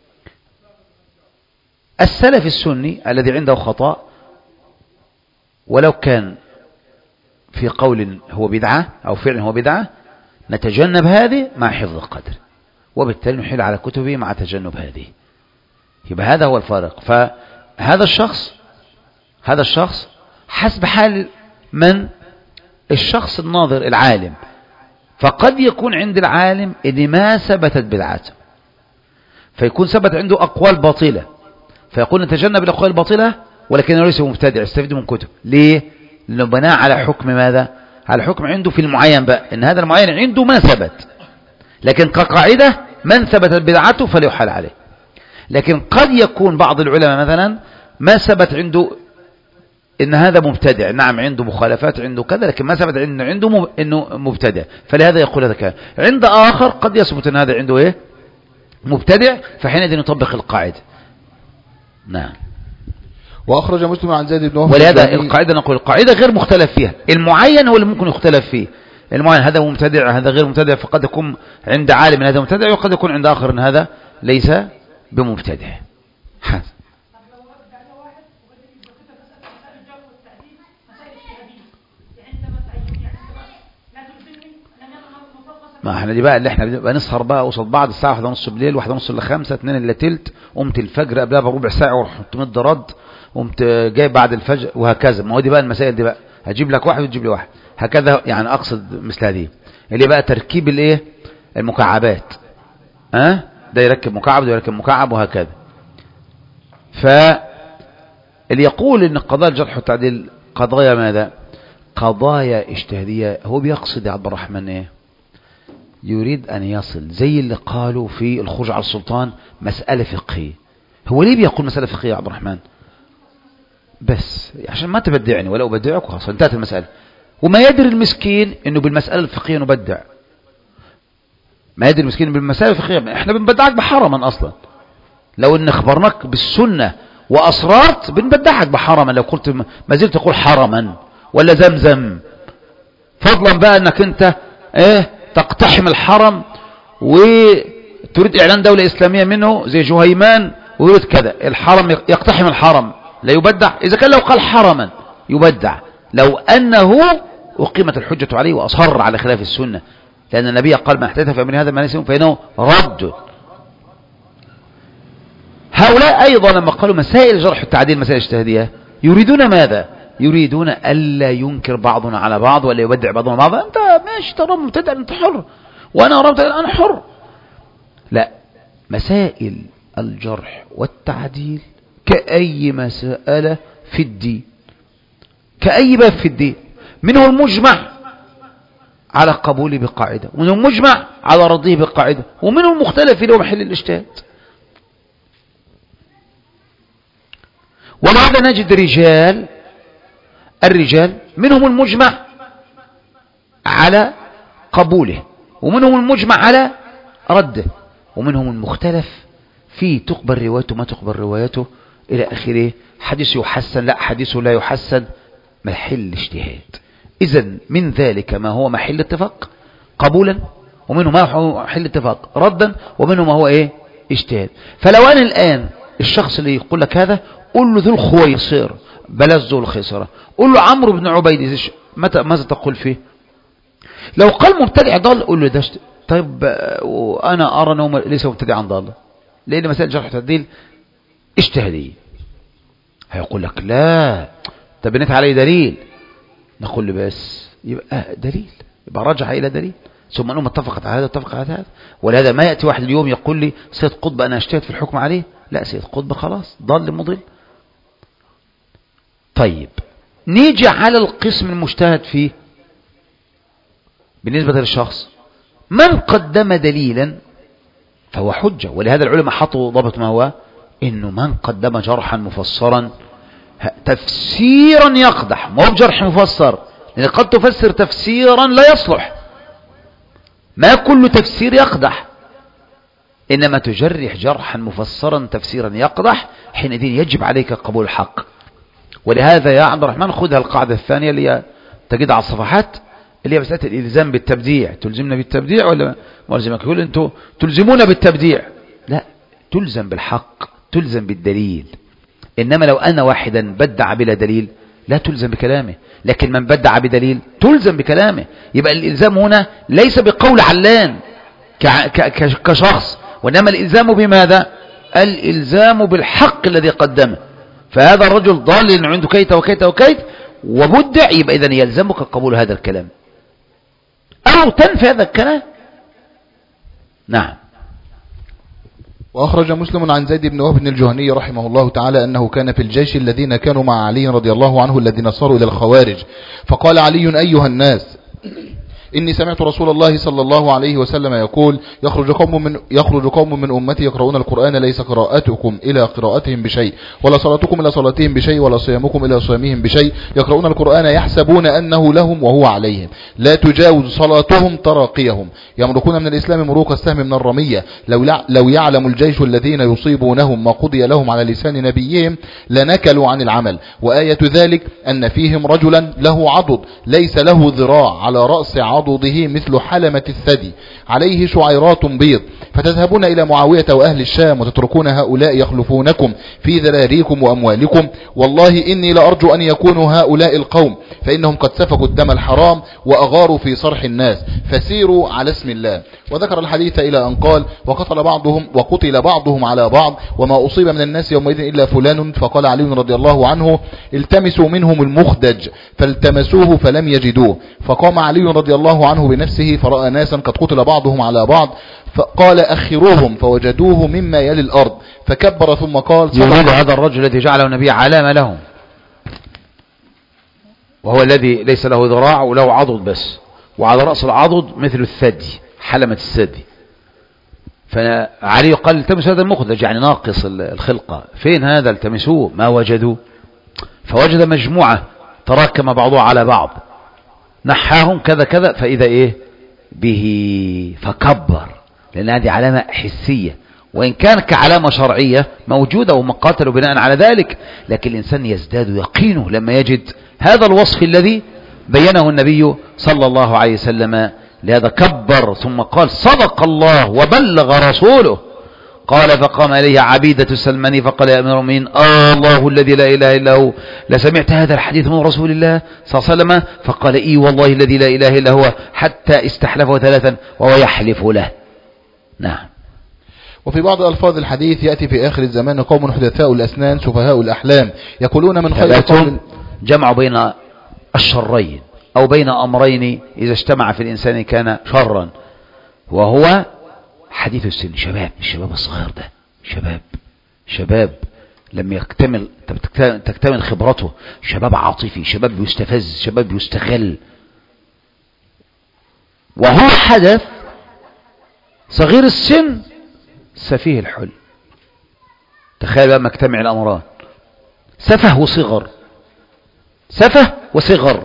السلف السني الذي عنده خطأ ولو كان في قول هو بدعة أو فعل هو بدعة نتجنب هذه مع حفظ القدر وبالتالي نحيل على كتبه مع تجنب هذه. يبقى هذا هو الفارق. فهذا الشخص هذا الشخص حسب حال من الشخص الناظر العالم، فقد يكون عند العالم إن ما ثبتت بدعته فيكون ثبت عنده أقوال باطلة فيقول نتجنب الأقوال الباطلة ولكنه ليس مبتدع يستفيد من كتب. ليه؟ لأنه بناء على حكم ماذا؟ على حكم عنده في المعين بقى إن هذا المعين عنده ما ثبت، لكن كقاعدة من ثبتت بدعته فليحال عليه. لكن قد يكون بعض العلماء مثلا ما ثبت عنده إن هذا مبتدع، نعم عنده مخالفات عنده كذا لكن ما ثبت عنده عنده إنه مبتدع، فلهذا يقول هذا كان. عند آخر قد يثبت إن هذا عنده إيه؟ مبتدع، فحينئذ نطبق القاعدة. نعم. وأخرج مسلم عن زيد بن وهب. ولهذا القاعدة نقول القاعدة غير مختلف فيها، المعين هو اللي ممكن يختلف فيه. المعين هذا مبتدع هذا غير مبتدع، فقد يكون عند عالم هذا مبتدع وقد يكون عند آخر إن هذا ليس بمبتدع. حسن. ما احنا دي بقى اللي احنا بنبقى نسهر بقى قصاد بعض الساعه واحدة ونص بالليل واحدة ونص لخمسة اتنين الا تلت، قمت الفجر قبلها بربع ساعه ورحت مد رد، قمت جاي بعد الفجر وهكذا. ما هو دي بقى المسائل دي بقى هجيب لك واحد وتجيب لي واحد هكذا، يعني اقصد مثل هذه اللي بقى تركيب الايه المكعبات، ها أه؟ ده يركب مكعب ده يركب مكعب وهكذا. فاللي يقول ان قضايا الجرح والتعديل قضايا ماذا؟ قضايا اجتهاديه، هو بيقصد يا عبد الرحمن ايه؟ يريد أن يصل زي اللي قالوا في الخروج على السلطان مسألة فقهية. هو ليه بيقول مسألة فقهية يا عبد الرحمن؟ بس عشان ما تبدعني ولا أبدعك وخلاص انتهت المسألة. وما يدري المسكين إنه بالمسألة الفقهية نبدع، ما يدري المسكين بالمسألة الفقهية احنا بنبدعك بحرما أصلا. لو إن خبرناك بالسنة وأصرارت بنبدعك بحرما، لو قلت ما زلت تقول حرما ولا زمزم، فضلا بقى أنك أنت إيه تقتحم الحرم وتريد إعلان دولة إسلامية منه زي جهيمان ويريد كذا. الحرم يقتحم الحرم لا يبدع، إذا كان لو قال حرما يبدع لو أنه أقيمت الحجة عليه وأصر على خلاف السنة، لأن النبي قال ما احتدث فمن هذا ما ليس فإنه رد. هؤلاء أيضا لما قالوا مسائل الجرح والتعديل مسائل اجتهادية يريدون ماذا؟ يريدون ألا ينكر بعضنا على بعض ولا يبدع بعضنا بعضا. أنت ماشي ترى مبتدع أنت حر وأنا أرى مبتدع أنا حر. لا، مسائل الجرح والتعديل كأي مسألة في الدين، كأي باب في الدين، منه المجمع على قبوله بقاعدة ومنه المجمع على رضيه بقاعدة ومنه المختلف اللي هو محل الاجتهاد. ولهذا نجد رجال الرجال منهم المجمع على قبوله ومنهم المجمع على رده ومنهم المختلف في تقبل روايته ما تقبل روايته إلى آخره، حديث يحسن لا حديث لا يحسن، محل اجتهاد. إذن من ذلك ما هو محل اتفاق قبولا ومنه ما هو محل اتفاق ردا ومنه ما هو ايه اجتهاد. فلو أنا الآن الشخص اللي يقول لك هذا قل له ذو الخويصر بلاش ذو الخيسرة. قول له عمرو بن عبيد متى ماذا تقول فيه؟ لو قال مبتدع ضال قول له ده شت... طيب وانا ارى انه ليس مبتدعا ضالا، لان مسائل جرح التعديل اجتهاديه. هيقول لك لا طب بنيت عليه دليل، نقول له بس يبقى دليل، يبقى رجع الى دليل، ثم انهم اتفقت على هذا اتفق على هذا. ولهذا ما ياتي واحد اليوم يقول لي سيد قطب انا اجتهد في الحكم عليه، لا سيد قطب خلاص ضل مضل. طيب نيجي على القسم المجتهد فيه بالنسبة للشخص، من قدم دليلا فهو حجة. ولهذا العلماء حطوا ضبط ما هو انه من قدم جرحا مفسرا تفسيرا يقدح، مو بجرح مفسر، لان قد تفسر تفسيرا لا يصلح، ما كل تفسير يقدح، انما تجرح جرحا مفسرا تفسيرا يقدح، حينئذ يجب عليك قبول الحق. ولهذا يا عبد الرحمن خذها القاعدة الثانية اللي هي تجد على الصفحات، اللي هي مسألة الإلزام بالتبديع. تلزمنا بالتبديع ولا ملزمك؟ يقول أنتوا تلزمونا بالتبديع، لا، تلزم بالحق، تلزم بالدليل. إنما لو أنا واحدا بدع بلا دليل لا تلزم بكلامه، لكن من بدع بدليل تلزم بكلامه. يبقى الإلزام هنا ليس بقول علان كشخص، وإنما الإلزام بماذا؟ الإلزام بالحق الذي قدمه. فهذا الرجل ضال عنده كيت وكيت وكيت وبدع، يبقى إذن يلزمك قبول هذا الكلام أو تنفي هذا الكلام. نعم. وأخرج مسلم عن زيد بن وهب الجهني رحمه الله تعالى أنه كان في الجيش الذين كانوا مع علي رضي الله عنه الذين صاروا إلى الخوارج، فقال علي أيها الناس إني سمعت رسول الله صلى الله عليه وسلم يقول يخرج قوم من يخرج قوم من أمتي يقرؤون القرآن ليس قراءتكم إلى قراءتهم بشيء، ولا صلاتكم إلى صلاتهم بشيء، ولا صيامكم إلى صيامهم بشيء، يقرؤون القرآن يحسبون أنه لهم وهو عليهم، لا تجاوز صلاتهم تراقيهم، يمرقون من الإسلام مروق السهم من الرمية، لو لو يعلم الجيش الذين يصيبونهم ما قضي لهم على لسان نبيهم لنكلوا عن العمل. وآية ذلك أن فيهم رجلا له عضد ليس له ذراع على رأس عضده مثل حلمة الثدي عليه شعيرات بيض، فتذهبون إلى معاوية وأهل الشام وتتركون هؤلاء يخلفونكم في ذراريكم وأموالكم، والله إني لأرجو أن يكونوا هؤلاء القوم، فإنهم قد سفكوا الدم الحرام وأغاروا في صرح الناس، فسيروا على اسم الله. وذكر الحديث إلى أن قال وقتل بعضهم وقتل بعضهم على بعض، وما أصيب من الناس يومئذ إلا فلان، فقال علي رضي الله عنه التمسوا منهم المخدج، فالتمسوه فلم يجدوه، فقام علي رضي الله عنه بنفسه فرأى ناسا قد قتل بعضهم على بعض، فقال أخروهم، فوجدوه مما يلي الأرض، فكبر ثم قال يريد هذا الرجل الذي جعله النبي علامة لهم، وهو الذي ليس له ذراع وله عضد بس، وعلى رأس العضد مثل الثدي حلمة الثدي. فعلي قال التمسوا هذا المخدج يعني ناقص الخلقة، فين هذا؟ التمسوه، ما وجدوا، فوجد مجموعة تراكم بعضها على بعض، نحاهم كذا كذا، فإذا إيه به، فكبر، لأن هذه علامة حسية، وإن كان كعلامة شرعية موجودة ومقاتل بناء على ذلك، لكن الإنسان يزداد يقينه لما يجد هذا الوصف الذي بينه النبي صلى الله عليه وسلم. لهذا كبر ثم قال صدق الله وبلغ رسوله. قال فقام إليه عبيدة السلماني فقال يا أمير المؤمنين آه الله الذي لا إله إلا هو لسمعت هذا الحديث من رسول الله صلى الله عليه وسلم؟ فقال إي والله الذي لا إله إلا هو، حتى استحلفه ثلاثا وهو يحلف له. نعم. وفي بعض ألفاظ الحديث يأتي في آخر الزمان قوم حدثاء الأسنان سفهاء الأحلام يقولون من خير قوم، جمع بين الشرين أو بين أمرين إذا اجتمع في الإنسان كان شرا، وهو حديث السن، شباب، الشباب الصغير ده شباب شباب لم يكتمل تكتمل خبرته، شباب عاطفي، شباب بيستفز، شباب بيستغل، وهو حدث صغير السن سفيه الحل. تخيل بقى مجتمع الأمران، سفه وصغر، سفه وصغر،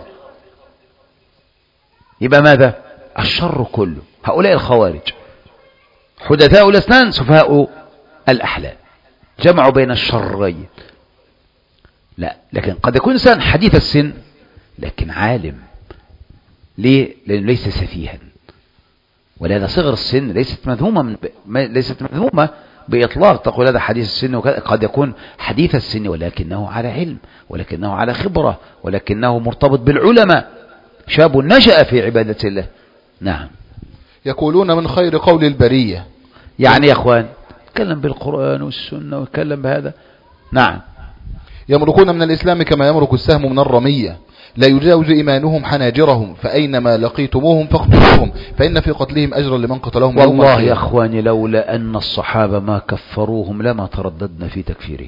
يبقى ماذا؟ الشر كله. هؤلاء الخوارج حدثاء الأسنان سفهاء الأحلام، جمعوا بين الشرين. لا، لكن قد يكون إنسان حديث السن لكن عالم. ليه؟ لأنه ليس سفيها، ولهذا صغر السن ليست مذمومة من... ليست مذمومة بإطلاق تقول هذا حديث السن وكذا، قد يكون حديث السن ولكنه على علم، ولكنه على خبرة، ولكنه مرتبط بالعلماء، شاب نشأ في عبادة الله. نعم. يقولون من خير قول البرية، يعني يا أخوان تكلم بالقرآن والسنة وتكلم بهذا. نعم. يمرقون من الإسلام كما يمرق السهم من الرمية، لا يجاوز إيمانهم حناجرهم، فأينما لقيتموهم فاقتلوهم فإن في قتلهم أجرا لمن قتلهم يوم والله القيامة. يا أخواني لولا أن الصحابة ما كفروهم لما ترددنا في تكفيرهم.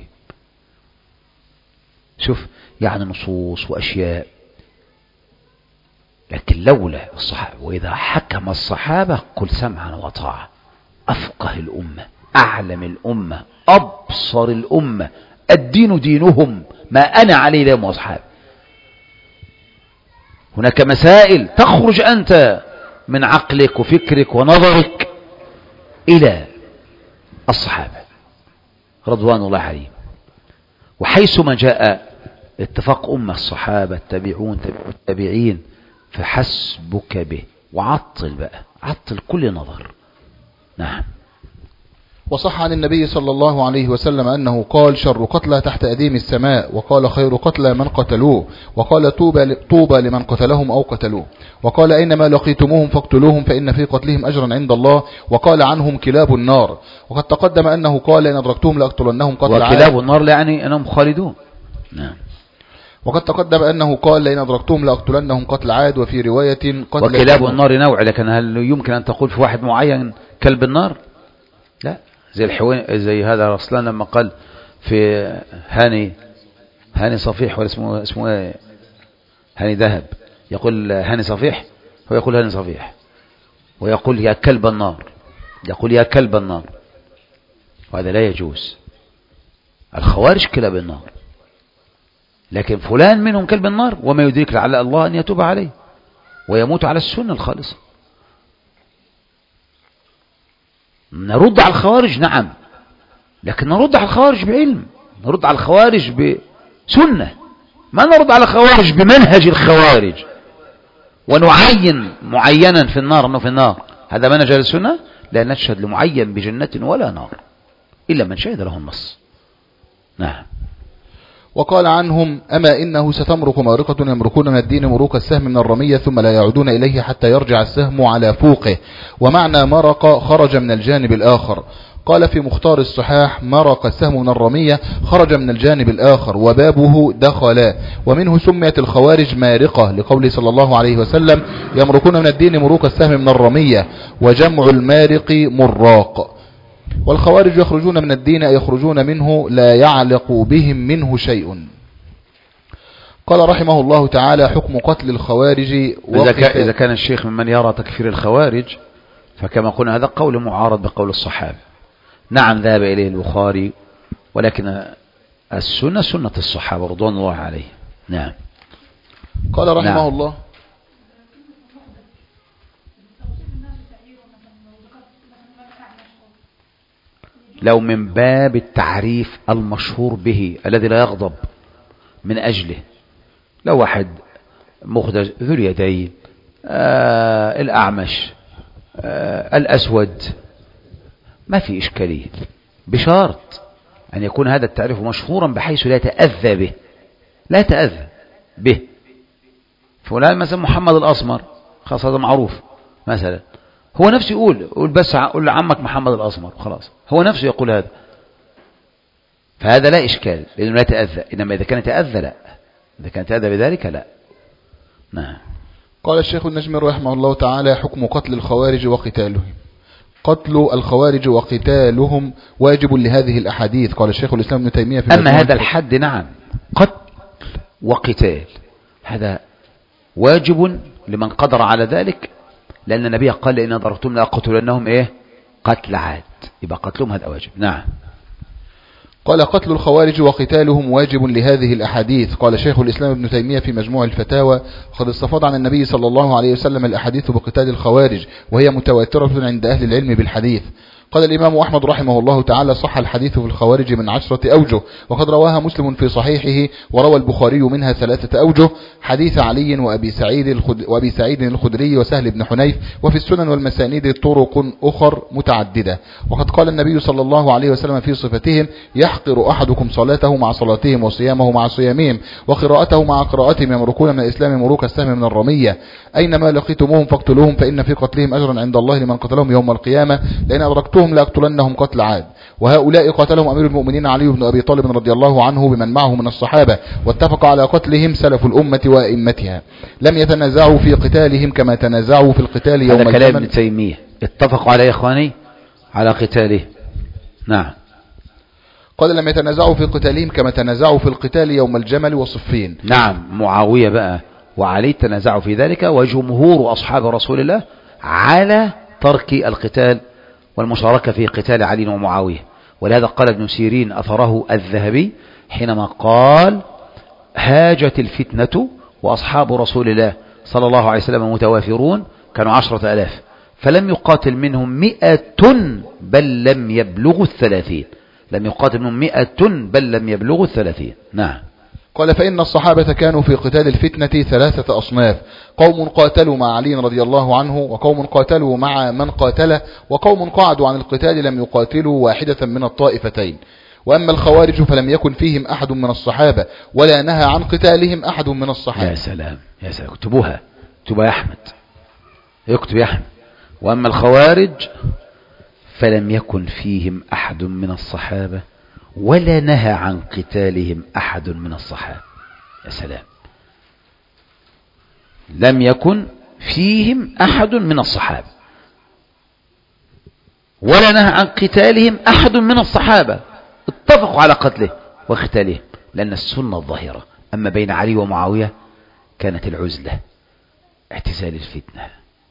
شوف يعني نصوص وأشياء، لكن لولا الصحابة، وإذا حكم الصحابة قل سمعا وطاعة، أفقه الأمة، أعلم الأمة، أبصر الأمة، الدين دينهم، ما أنا عليه اليوم وأصحابي. هناك مسائل تخرج أنت من عقلك وفكرك ونظرك إلى الصحابة رضوان الله عليهم، وحيث ما جاء اتفاق أمة الصحابة التابعون التابعين فحسبك به، وعطل بقى، عطل كل نظر. نعم. وصح عن النبي صلى الله عليه وسلم أنه قال شر قتلى تحت أديم السماء، وقال خير قتلى من قتلوه، وقال طوبى, طوبى لمن قتلهم أو قتلوه، وقال أينما لقيتموهم فاقتلوهم فإن في قتلهم أجرا عند الله، وقال عنهم كلاب النار. وقد تقدم أنه قال إن أدركتهم لأقتلنهم قتل عاد. وكلاب النار يعني أنهم خالدون. نعم. وقد تقدم أنه قال لئن أدركتهم لأقتلنهم قتل عاد، وفي رواية قتل. وكلاب النار نوع، لكن هل يمكن أن تقول في واحد معين كلب النار؟ لا. زي الحوين، زي هذا رسلان لما قال في هاني هاني صفيح، ولا اسمه اسمه ايه، هاني ذهب، يقول هاني صفيح، هو يقول هاني صفيح، ويقول يا كلب النار، يقول يا كلب النار، وهذا لا يجوز. الخوارج كلاب النار، لكن فلان منهم كلب النار، وما يدرك لعل الله أن يتوب عليه ويموت على السنة الخالصة. نرد على الخوارج نعم، لكن نرد على الخوارج بعلم، نرد على الخوارج بسنة، ما نرد على الخوارج بمنهج الخوارج ونعين معينا في النار أنه في النار. هذا منهج السنة، لا نشهد لمعين بجنة ولا نار إلا من شهد له النص. نعم. وقال عنهم أما إنه ستمرق مارقة يمرقون من الدين مروق السهم من الرمية ثم لا يعودون إليه حتى يرجع السهم على فوقه، ومعنى مرق خرج من الجانب الآخر. قال في مختار الصحاح مرق السهم من الرمية خرج من الجانب الآخر، وبابه دخل، ومنه سميت الخوارج مارقة لقوله صلى الله عليه وسلم يمرقون من الدين مروق السهم من الرمية، وجمع المارق مراق. والخوارج يخرجون من الدين يخرجون منه لا يعلق بهم منه شيء. قال رحمه الله تعالى حكم قتل الخوارج. إذا كان الشيخ ممن يرى تكفير الخوارج فكما قلنا هذا قول معارض بقول الصحابة. نعم ذهب إليه البخاري، ولكن السنة سنة الصحابة رضوان الله عليه. نعم. قال رحمه نعم. الله لو من باب التعريف المشهور به الذي لا يغضب من أجله، لو واحد مخدج ذو اليدين آه الأعمش آه الأسود ما في إشكالية، بشرط أن يكون هذا التعريف مشهورا بحيث لا يتأذى به، لا يتأذى به. فلان مثلا محمد الأسمر خلاص هذا معروف مثلا، هو نفسه يقول يقول بس قول لعمك محمد الأسمر خلاص، هو نفسه يقول هذا، فهذا لا إشكال لأنه لا يتأذى. إنما إذا كان يتأذى لا، إذا كان يتأذى بذلك لا. نعم. قال الشيخ النجمي رحمه الله تعالى حكم قتل الخوارج وقتالهم. قتل الخوارج وقتالهم واجب لهذه الأحاديث. قال الشيخ الإسلام ابن تيمية في أما هذا الحد نعم قتل وقتال هذا واجب لمن قدر على ذلك، لأن النبي قال إن ضربتم لأقتلنهم إيه قتل عاد، يبقى قتلهم هذا واجب. نعم. قال قتل الخوارج وقتالهم واجب لهذه الأحاديث. قال شيخ الإسلام ابن تيمية في مجموع الفتاوى قد استفاض عن النبي صلى الله عليه وسلم الأحاديث بقتال الخوارج، وهي متواترة عند أهل العلم بالحديث. قال الإمام أحمد رحمه الله تعالى: صح الحديث في الخوارج من عشرة أوجه، وقد رواها مسلم في صحيحه، وروى البخاري منها ثلاثة أوجه: حديث علي وأبي سعيد الخد... وأبي سعيد الخدري وسهل بن حنيف. وفي السنن والمسانيد طرق أخر متعددة. وقد قال النبي صلى الله عليه وسلم في صفتهم: يحقر أحدكم صلاته مع صلاتهم، وصيامه مع صيامهم، وقراءته مع قراءتهم، يمرقون من الإسلام مروق السهم من الرمية. أينما لقيتموهم فاقتلوهم، فإن في قتلهم أجرا عند الله لمن قتلهم يوم القيامة، لأن أدركتهم لأقتلنهم قتل عاد. وهؤلاء قتلهم أمير المؤمنين علي بن أبي طالب رضي الله عنه بمن معه من الصحابة، واتفق على قتلهم سلف الأمة وأئمتها. لم يتنازعوا في قتالهم كما تنازعوا في القتال يوم الجمل. هذا كلام ابن تيمية. اتفقوا على إخواني على قتاله. نعم. قال: لم يتنازعوا في قتالهم كما تنازعوا في القتال يوم الجمل وصفين. نعم. معاوية بقى وعلي تنازعوا في ذلك، وجمهور أصحاب رسول الله على ترك القتال والمشاركة في قتال علي ومعاوية. ولهذا قال ابن سيرين أثره الذهبي حينما قال: هاجت الفتنة وأصحاب رسول الله صلى الله عليه وسلم متوافرون، كانوا عشرة ألاف، فلم يقاتل منهم مئة بل لم يبلغوا الثلاثين. لم يقاتل منهم مئة بل لم يبلغوا الثلاثين. نعم. قال: فإن الصحابة كانوا في قتال الفتنة ثلاثة أصناف: قوم قاتلوا مع علي رضي الله عنه، وقوم قاتلوا مع من قاتله، وقوم قعدوا عن القتال لم يقاتلوا واحدة من الطائفتين. وأما الخوارج فلم يكن فيهم أحد من الصحابة، ولا نهى عن قتالهم أحد من الصحابة. يا سلام يا سلام، اكتبوها، اكتبها يا أحمد، اكتب يا أحمد. وأما الخوارج فلم يكن فيهم أحد من الصحابة، ولا نهى عن قتالهم أحد من الصحابة. يا سلام. لم يكن فيهم أحد من الصحابة، ولا نهى عن قتالهم أحد من الصحابة، اتفقوا على قتله وقتاله، لأن السنة الظاهرة. أما بين علي ومعاوية كانت العزلة، اعتزال الفتنة.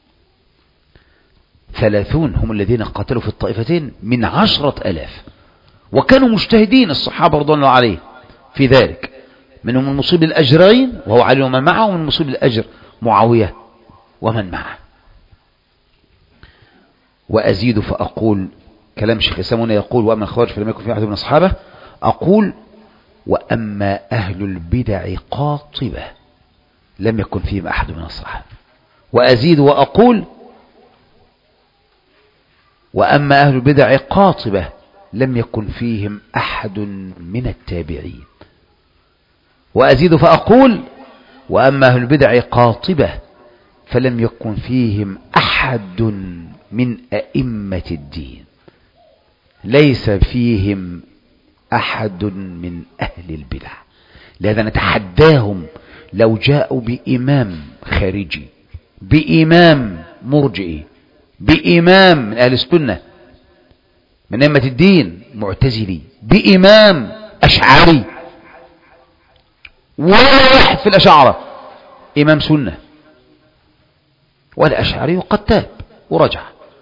ثلاثون هم الذين قاتلوا في الطائفتين من عشرة ألاف، وكانوا مجتهدين الصحابة رضوان الله عليه في ذلك، منهم المصيب الأجرين وهو علي ومن معه، ومن المصيب الأجر معاوية ومن معه. وأزيد فأقول، كلام شيخ الإسلام يقول: وأما الخوارج فلم يكن في أحد من الصحابة. أقول: وأما أهل البدع قاطبة لم يكن فيهم أحد من الصحابة. وأزيد وأقول: وأما أهل البدع قاطبة لم يكن فيهم أحد من التابعين. وأزيد فأقول: وأما أهل البدع قاطبة فلم يكن فيهم أحد من أئمة الدين، ليس فيهم أحد من أهل البدع. لهذا نتحداهم لو جاءوا بإمام خارجي، بإمام مرجئي، بإمام من أهل السنة من أئمة الدين معتزلي، بإمام أشعري، ولا واحد في الأشاعرة إمام سنة، ولا أشعري قد تاب ورجع،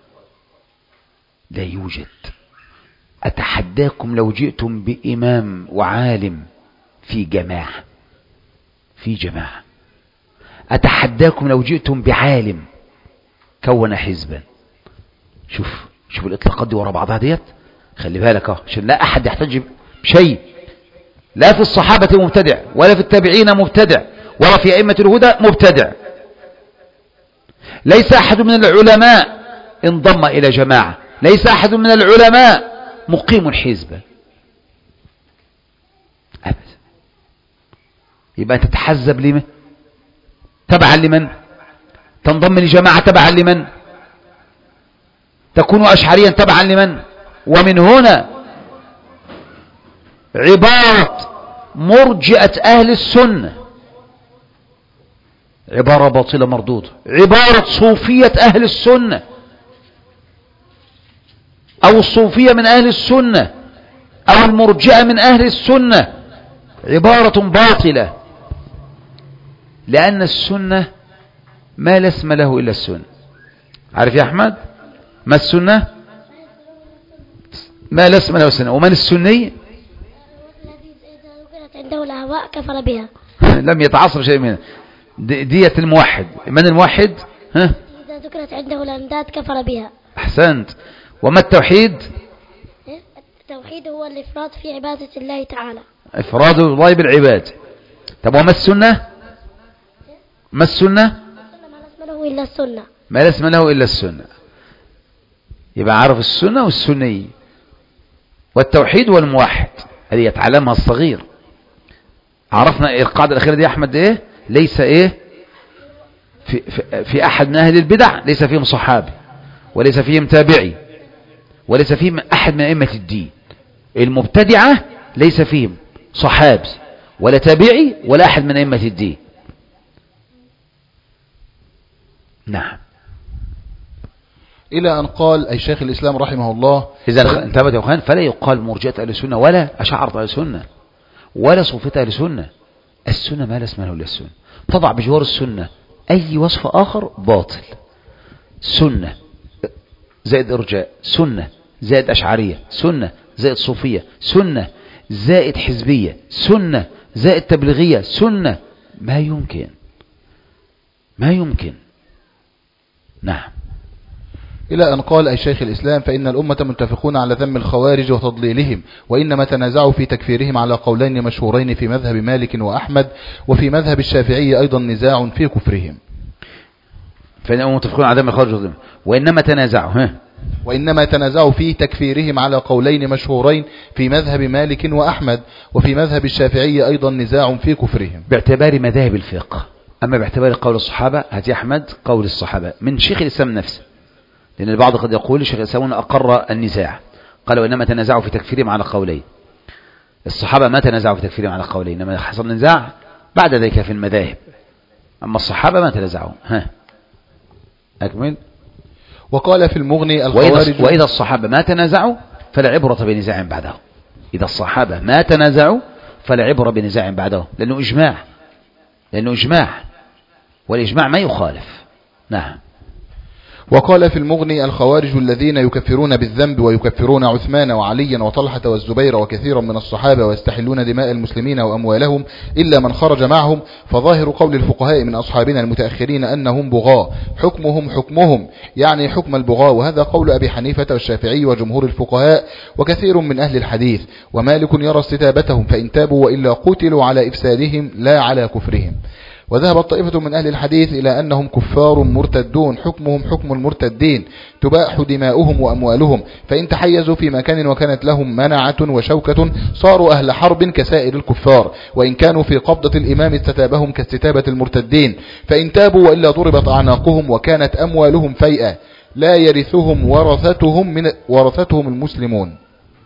لا يوجد. أتحداكم لو جئتم بإمام وعالم في جماعة في جماعة أتحداكم لو جئتم بعالم كون حزبا. شوف شوف الإطلاقات دي ورا بعضها ديت، خلي بالك اهو، عشان لا أحد يحتج بشيء. لا في الصحابة مبتدع، ولا في التابعين مبتدع، ولا في أئمة الهدى مبتدع. ليس أحد من العلماء انضم إلى جماعة، ليس أحد من العلماء مقيم حزبا أبدا. يبقى تتحزب لمن؟ تبعا لمن؟ تنضم لجماعة تبعا لمن؟ تكون أشعريا تبعا لمن؟ ومن هنا عبارة مرجئة أهل السنة عبارة باطلة مردودة، عبارة صوفية أهل السنة أو الصوفية من أهل السنة أو المرجئة من أهل السنة عبارة باطلة، لأن السنة ما لا اسم له إلا السنة. عارف يا أحمد ما السنة؟ ما لا اسم له السنة. ومن السني؟ عنده الأهواء كفر بها. لم يتعصر شيء منها. دية الموحد. من الموحد؟ ها؟ إذا ذكرت عنده الأنداد كفر بها. أحسنت. وما التوحيد؟ التوحيد هو الإفراد في عبادة الله تعالى. إفراد الله بالعباد. طب وما السنة؟ ما السنة؟ ما لا اسم له إلا السنة. ما لا اسم له إلا السنة. يبقى عرف السنة والسني. والتوحيد والموحد هذه يتعلمها الصغير. عرفنا القاعدة الأخيرة دي يا أحمد إيه؟ ليس إيه في, في, في أحد من أهل البدع ليس فيهم صحابي وليس فيهم تابعي وليس فيهم أحد من أئمة الدين. المبتدعة ليس فيهم صحابي ولا تابعي ولا أحد من أئمة الدين. نعم. إلى أن قال أي شيخ الإسلام رحمه الله إذا انتبهت يا أخوان فلا يقال مرجئة أهل السنة ولا أشاعرة أهل السنة ولا صوفية أهل السنة. السنة ما لا اسم له إلا السنة. تضع بجوار السنة أي وصف آخر باطل. سنة زائد إرجاء، سنة زائد أشعرية، سنة زائد صوفية، سنة زائد حزبية، سنة زائد تبليغية، سنة ما يمكن ما يمكن. نعم. إلى أن قال أي شيخ الإسلام فإن الأمة متفقون على ذم الخوارج وتضليلهم، وإنما تنازعوا في تكفيرهم على قولين مشهورين في مذهب مالك وأحمد، وفي مذهب الشافعي أيضا نزاع في كفرهم. فإن الأمة متفقون على ذم الخوارج وتضليلهم وإنما تنازعوا ها وإنما تنازعوا في تكفيرهم على قولين مشهورين في مذهب مالك وأحمد، وفي مذهب الشافعي أيضا نزاع في كفرهم. باعتبار مذاهب الفقه. أما باعتبار قول الصحابة هاتي أحمد قول الصحابة من شيخ الإسلام نفسه، لأن البعض قد يقول شيخ الإسلام أقر النزاع قال وإنما تنازعوا في تكفيرهم على قولين. الصحابة ما تنازعوا في تكفيرهم على قولين، إنما حصل نزاع بعد ذلك في المذاهب، أما الصحابة ما تنازعوا. ها أكمل. وقال في المغني الخوارج وإذا, وإذا الصحابة ما تنازعوا فلا عبرة بنزاع بعده. إذا الصحابة ما تنازعوا فلا عبرة بنزاع بعده، لأنه إجماع لأنه إجماع والإجماع ما يخالف. نعم. وقال في المغني الخوارج الذين يكفرون بالذنب ويكفرون عثمان وعليا وطلحة والزبير وكثيرا من الصحابة ويستحلون دماء المسلمين وأموالهم إلا من خرج معهم، فظاهر قول الفقهاء من أصحابنا المتأخرين أنهم بغاة حكمهم حكمهم، يعني حكم البغاة، وهذا قول أبي حنيفة والشافعي وجمهور الفقهاء وكثير من أهل الحديث، ومالك يرى استتابتهم فإن تابوا وإلا قتلوا على إفسادهم لا على كفرهم. وذهبت طائفة من أهل الحديث إلى أنهم كفار مرتدون حكمهم حكم المرتدين، تباح دماؤهم وأموالهم، فإن تحيزوا في مكان وكانت لهم منعة وشوكة صاروا أهل حرب كسائر الكفار، وإن كانوا في قبضة الإمام استتابهم كاستتابة المرتدين، فإن تابوا وإلا ضربت أعناقهم وكانت أموالهم فيئة لا يرثهم ورثتهم من ورثتهم المسلمون.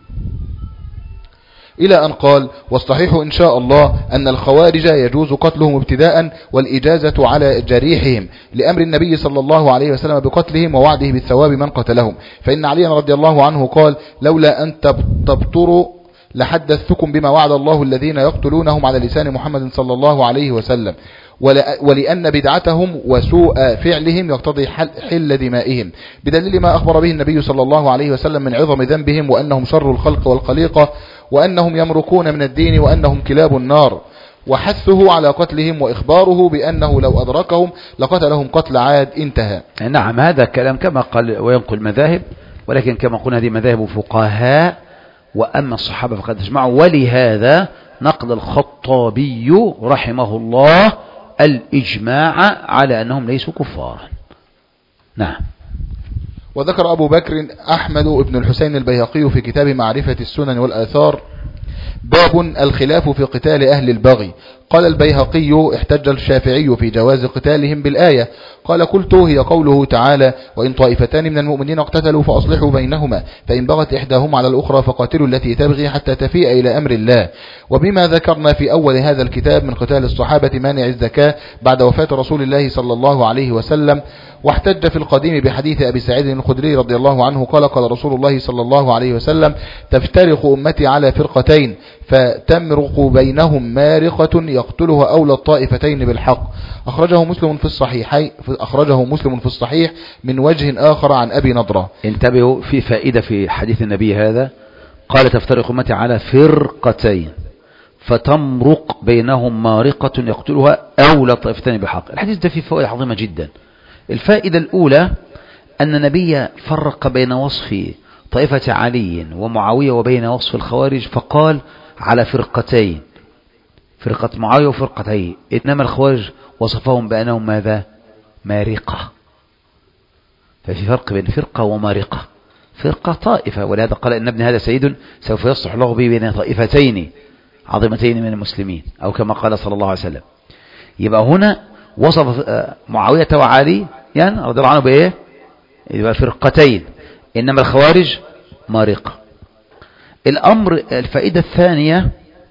إلى أن قال والصحيح إن شاء الله أن الخوارج يجوز قتلهم ابتداء والإجازة على جريحهم لأمر النبي صلى الله عليه وسلم بقتلهم ووعده بالثواب من قتلهم، فإن علي رضي الله عنه قال لولا أن تبطروا لحدثتكم بما وعد الله الذين يقتلونهم على لسان محمد صلى الله عليه وسلم، ولأن بدعتهم وسوء فعلهم يقتضي حل دمائهم، بدليل ما أخبر به النبي صلى الله عليه وسلم من عظم ذنبهم وأنهم شر الخلق والخليقة وأنهم يمركون من الدين وأنهم كلاب النار، وحثه على قتلهم وإخباره بأنه لو أدركهم لقتلهم قتل عاد. انتهى. نعم. هذا كلام كما قال وينقل مذاهب، ولكن كما قلنا هذه مذاهب فقهاء، وأما الصحابة فقد اجمعوا، ولهذا نقل الخطابي رحمه الله الإجماع على أنهم ليسوا كفارا. نعم. وذكر أبو بكر أحمد بن الحسين البيهقي في كتاب معرفة السنن والآثار باب الخلاف في قتال أهل البغي. قال البيهقي احتج الشافعي في جواز قتالهم بالآية، قال قلت هي قوله تعالى وإن طائفتان من المؤمنين اقتتلوا فأصلحوا بينهما فإن بغت إحداهما على الأخرى فقاتلوا التي تبغي حتى تفيء إلى أمر الله. وبما ذكرنا في أول هذا الكتاب من قتال الصحابة مانع الزكاة بعد وفاة رسول الله صلى الله عليه وسلم. واحتج في القديم بحديث أبي سعيد الخدري رضي الله عنه قال قال رسول الله صلى الله عليه وسلم تفترق أمتي على فرقتين فتمرق بينهم مارقة يقتلها أولى الطائفتين بالحق. أخرجه مسلم في الصحيح أخرجه مسلم في الصحيح من وجه آخر عن أبي نضرة. انتبهوا في فائدة في حديث النبي هذا، قال تفترق أمتي على فرقتين فتمرق بينهم مارقة يقتلها أولى الطائفتين بالحق. الحديث ده فيه فوائد عظيمة جدا. الفائدة الأولى أن النبي فرق بين وصف طائفة علي ومعاوية وبين وصف الخوارج فقال على فرقتين، فرقة معاوية وفرقتين، إنما الخوارج وصفهم بأنهم ماذا؟ مارقة. ففي فرق بين فرقة ومارقة. فرقة طائفة، ولهذا قال إن ابن هذا سيد سوف يصلح له به بين طائفتين عظيمتين من المسلمين، أو كما قال صلى الله عليه وسلم. يبقى هنا وصف معاوية وعلي يعني رضي الله عنه بإيه؟ يبقى فرقتين، إنما الخوارج مارقة. الأمر الفائدة الثانية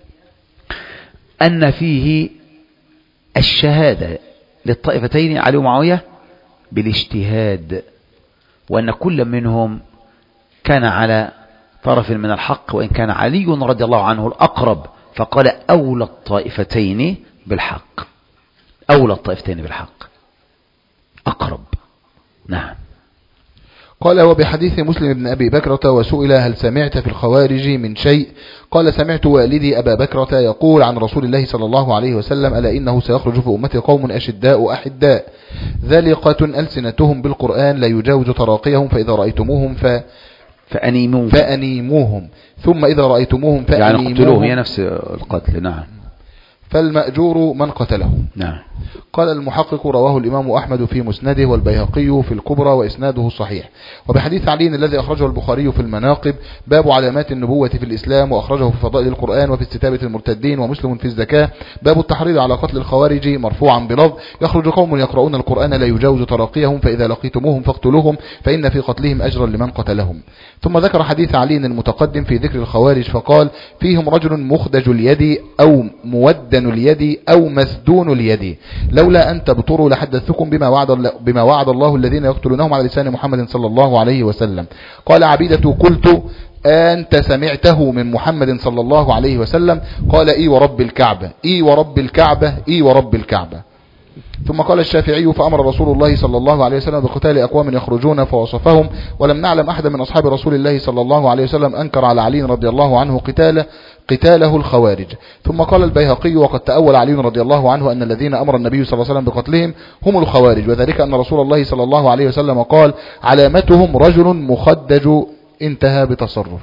أن فيه الشهادة للطائفتين علي ومعاوية بالاجتهاد، وأن كل منهم كان على طرف من الحق، وإن كان علي رضي الله عنه الأقرب، فقال أولى الطائفتين بالحق، أولى الطائفتين بالحق أقرب. نعم. قال وبحديث مسلم بن أبي بكرة وسئل هل سمعت في الخوارج من شيء؟ قال سمعت والدي أبا بكرة يقول عن رسول الله صلى الله عليه وسلم ألا إنه سيخرج في أمتي قوم أشداء أحداء ذلقة ألسنتهم بالقرآن لا يجاوز تراقيهم فإذا رأيتموهم ف... فأنيموهم. فأنيموهم ثم إذا رأيتموهم فأنيموهم يعني قتلوهم، هي نفس القتل. نعم. فالمأجور من قتله. نعم. قال المحقق رواه الإمام أحمد في مسنده والبيهقي في الكبرى وإسناده صحيح. وبحديث علي الذي أخرجه البخاري في المناقب باب علامات النبوة في الإسلام، وأخرجه في فضائل القرآن وفي استتابة المرتدين، ومسلم في الزكاة باب التحريض على قتل الخوارج مرفوعا بلفظ يخرج قوم يقرؤون القرآن لا يجاوز تراقيهم فإذا لقيتموهم فاقتلوهم فإن في قتلهم أجرا لمن قتلهم. ثم ذكر حديث علي المتقدم في ذكر الخوارج فقال فيهم رجل مخدج اليد أو مودن اليد أو مسدون اليد لولا أن تبطروا لحدثكم بما وعد, بما وعد الله الذين يقتلونهم على لسان محمد صلى الله عليه وسلم. قال عبيدة قلت أنت سمعته من محمد صلى الله عليه وسلم؟ قال إي ورب الكعبة إي ورب الكعبة إي ورب الكعبة. ثم قال الشافعي فأمر رسول الله صلى الله عليه وسلم بقتال أقوام يخرجون فوصفهم، ولم نعلم أحد من أصحاب رسول الله صلى الله عليه وسلم أنكر على علي رضي الله عنه قتال قتاله الخوارج. ثم قال البيهقي وقد تأول علي رضي الله عنه أن الذين أمر النبي صلى الله عليه وسلم بقتلهم هم الخوارج، وذلك أن رسول الله صلى الله عليه وسلم قال علامتهم رجل مخدج انتهى بتصرف.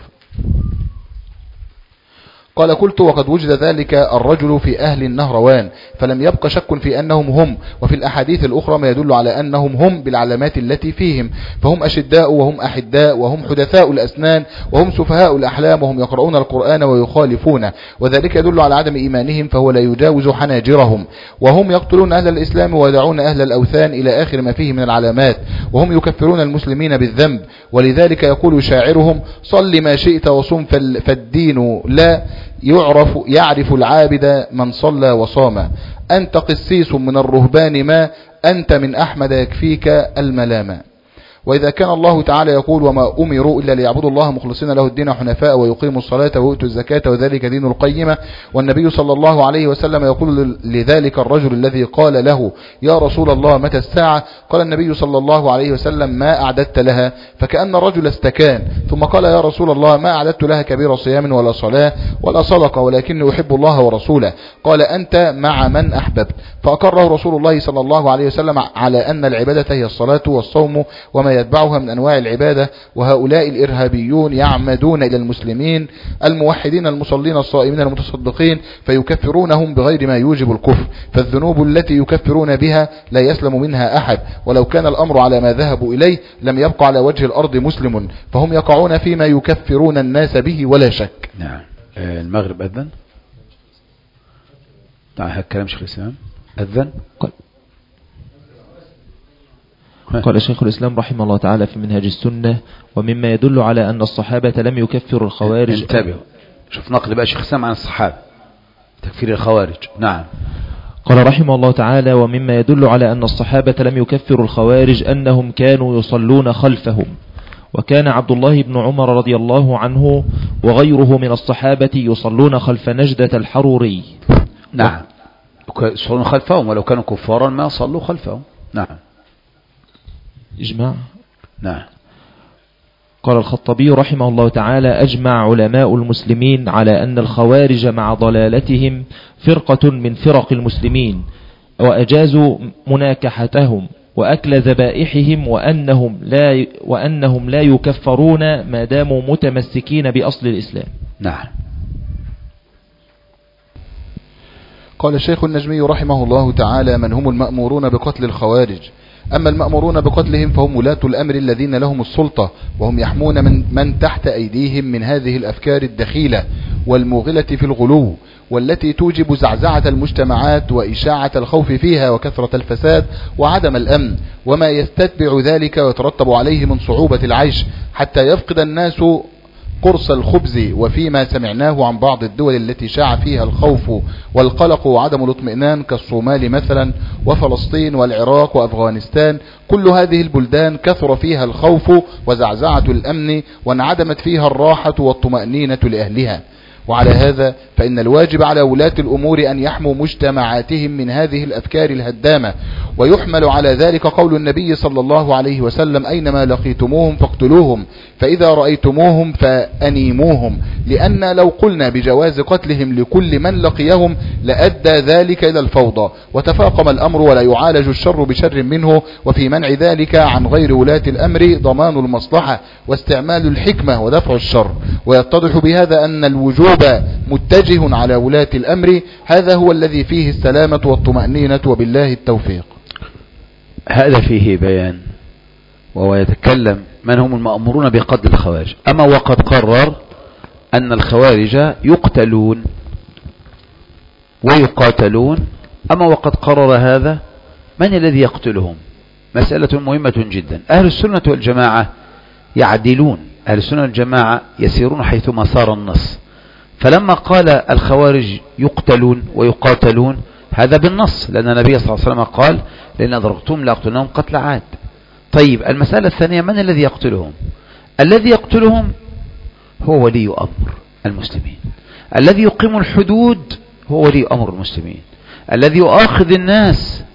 قال قلت وقد وجد ذلك الرجل في أهل النهروان فلم يبق شك في أنهم هم، وفي الأحاديث الأخرى ما يدل على أنهم هم بالعلامات التي فيهم، فهم أشداء وهم أحداء وهم حدثاء الأسنان وهم سفهاء الأحلام وهم يقرؤون القرآن ويخالفون، وذلك يدل على عدم إيمانهم فهو لا يجاوز حناجرهم، وهم يقتلون أهل الإسلام ويدعون أهل الأوثان إلى آخر ما فيه من العلامات، وهم يكفرون المسلمين بالذنب، ولذلك يقول شاعرهم صل ما شئت وصم فالدين لا يعرف يعرف العابد من صلى وصام، أنت قسيس من الرهبان ما أنت من أحمد يكفيك الملامة. وإذا كان الله تعالى يقول وما أمروا إلا ليعبدوا الله مخلصين له الدين حنفاء ويقيموا الصلاة ويؤتوا الزكاة وذلك دين القيمة، والنبي صلى الله عليه وسلم يقول لذلك الرجل الذي قال له يا رسول الله متى الساعة؟ قال النبي صلى الله عليه وسلم ما أعددت لها؟ فكأن الرجل استكان ثم قال يا رسول الله ما أعددت لها كبير صيام ولا صلاة ولا صدقة ولكني أحب الله ورسوله. قال أنت مع من أحببت. فأقره رسول الله صلى الله عليه وسلم على أن العبادة هي الصلاة والصوم وما يتبعها من أنواع العبادة، وهؤلاء الإرهابيون يعمدون إلى المسلمين الموحدين المصلين الصائمين المتصدقين فيكفرونهم بغير ما يوجب الكفر، فالذنوب التي يكفرون بها لا يسلم منها أحد، ولو كان الأمر على ما ذهبوا إليه لم يبقى على وجه الأرض مسلم، فهم يقعون فيما يكفرون الناس به ولا شك. نعم. المغرب أذن. نعم كلام شيخ الإسلام أذن. قال شيخ الإسلام رحمه الله تعالى في منهاج السنة ومما يدل على أن الصحابة لم يكفروا الخوارج. انتبهوا شوف نقل بقى شيخ الإسلام عن الصحابة تكفير الخوارج. نعم. قال رحمه الله تعالى ومما يدل على أن الصحابة لم يكفروا الخوارج أنهم كانوا يصلون خلفهم، وكان عبد الله بن عمر رضي الله عنه وغيره من الصحابة يصلون خلف نجدة الحروري. نعم يصلون خلفهم ولو كانوا كفارا ما صلوا خلفهم. نعم. إجماع. نعم. قال الخطبي رحمه الله تعالى أجمع علماء المسلمين على أن الخوارج مع ضلالتهم فرقة من فرق المسلمين، وأجازوا مناكحتهم وأكل ذبائحهم وأنهم لا, وأنهم لا يكفرون ما داموا متمسكين بأصل الإسلام. نعم. قال الشيخ النجمي رحمه الله تعالى: من هم المأمورون بقتل الخوارج؟ أما المأمورون بقتلهم فهم ولاة الأمر الذين لهم السلطة، وهم يحمون من, من تحت أيديهم من هذه الأفكار الدخيلة والموغلة في الغلو، والتي توجب زعزعة المجتمعات وإشاعة الخوف فيها وكثرة الفساد وعدم الأمن، وما يستتبع ذلك ويترتب عليه من صعوبة العيش، حتى يفقد الناس قرص الخبز. وفيما سمعناه عن بعض الدول التي شاع فيها الخوف والقلق وعدم الاطمئنان كالصومال مثلا وفلسطين والعراق وأفغانستان، كل هذه البلدان كثر فيها الخوف وزعزعة الأمن وانعدمت فيها الراحة والطمأنينة لأهلها. وعلى هذا فإن الواجب على ولاة الأمور أن يحموا مجتمعاتهم من هذه الأفكار الهدامة، ويحمل على ذلك قول النبي صلى الله عليه وسلم: أينما لقيتموهم فاقتلوهم، فإذا رأيتموهم فأنيموهم، لأن لو قلنا بجواز قتلهم لكل من لقيهم لأدى ذلك إلى الفوضى وتفاقم الأمر، ولا يعالج الشر بشر منه. وفي منع ذلك عن غير ولاة الأمر ضمان المصلحة واستعمال الحكمة ودفع الشر. ويتضح بهذا أن الوجوب متجه على ولاة الأمر، هذا هو الذي فيه السلامة والطمأنينة، وبالله التوفيق. هذا فيه بيان، وهو يتكلم من هم المأمورون بقتل الخوارج. أما وقد قرر أن الخوارج يقتلون ويقاتلون. أما وقد قرر هذا، من الذي يقتلهم؟ مسألة مهمة جدا. أهل السنة والجماعة يعدلون، أهل السنة والجماعة يسيرون حيثما سار النص. فلما قال الخوارج يقتلون ويقاتلون، هذا بالنص، لأن النبي صلى الله عليه وسلم قال: لأن أدركتم لأقتلنهم قتل عاد. طيب، المسألة الثانية: من الذي يقتلهم؟ الذي يقتلهم هو ولي أمر المسلمين، الذي يقيم الحدود هو ولي أمر المسلمين، الذي يؤاخذ الناس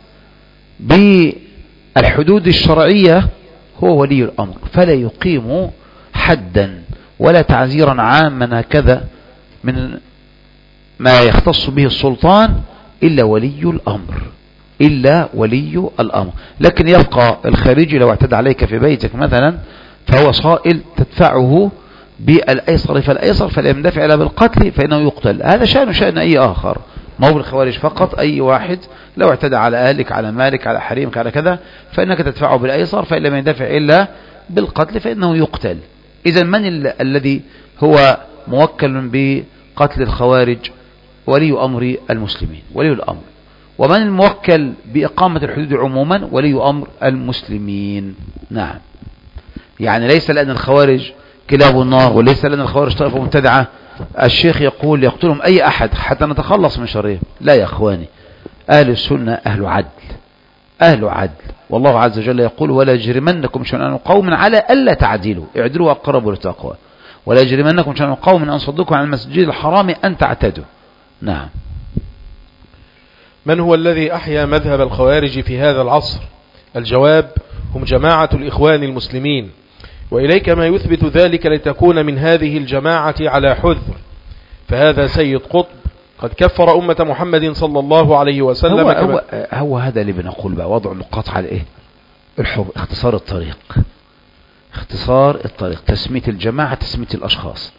بالحدود الشرعية هو ولي الأمر، فلا يقيم حدا ولا تعزيرا عاما هكذا من ما يختص به السلطان إلا ولي الأمر، إلا ولي الأمر. لكن يبقى الخارجي لو اعتدى عليك في بيتك مثلا فهو صائل تدفعه بالأيسر فالأيسر، فلا يندفع إلا بالقتل فإنه يقتل. هذا شأن شأن أي آخر، ما هو بالخوارج فقط. أي واحد لو اعتدى على أهلك، على مالك، على حريمك، على كذا، فإنك تدفعه بالأيسر، فإن لم يندفع إلا بالقتل فإنه يقتل. إذا من ال الذي هو موكل بقتل الخوارج؟ ولي أمر المسلمين، ولي الأمر. ومن الموكل بإقامة الحدود عموما؟ ولي أمر المسلمين. نعم. يعني ليس لأن الخوارج كلاب النار، وليس لأن الخوارج طائفة مبتدعة الشيخ يقول يقتلهم أي أحد حتى نتخلص من شرهم. لا يا أخواني، أهل السنة أهل عدل، أهل عدل. والله عز وجل يقول: ولا يجرمنكم شنآن قوم على ألا تعدلوا اعدلوا أقرب للتقوى ولا يجرمنكم شنآن قوم أن صدوكم عن المسجد الحرام أن تعتدوا. نعم. من هو الذي أحيا مذهب الخوارج في هذا العصر؟ الجواب: هم جماعة الإخوان المسلمين، وإليك ما يثبت ذلك لتكون من هذه الجماعة على حذر. فهذا سيد قطب قد كفر أمة محمد صلى الله عليه وسلم. هو, هو, هو هذا اللي بنقول بقى، وضع نقاط على إيه؟ الحب، اختصار الطريق، اختصار الطريق، تسمية الجماعة، تسمية الأشخاص،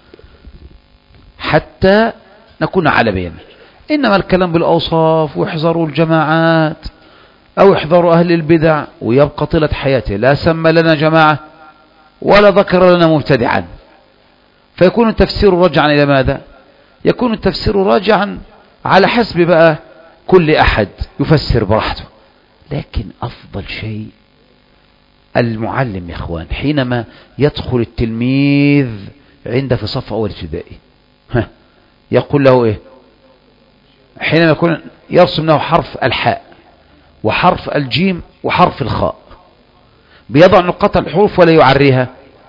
حتى نكون على بيان. إنما الكلام بالأوصاف واحذروا الجماعات أو احذروا أهل البدع، ويبقى طيلة حياته لا سمى لنا جماعة ولا ذكر لنا مبتدعا، فيكون التفسير راجعا إلى ماذا؟ يكون التفسير راجعا على حسب بقى كل أحد يفسر براحته. لكن أفضل شيء المعلم يا أخوان، حينما يدخل التلميذ عنده في صف أول ابتدائي يقول له إيه؟ حينما يكون يرسم له حرف الحاء وحرف الجيم وحرف الخاء، بيضع نقاط الحروف ولا يعريها؟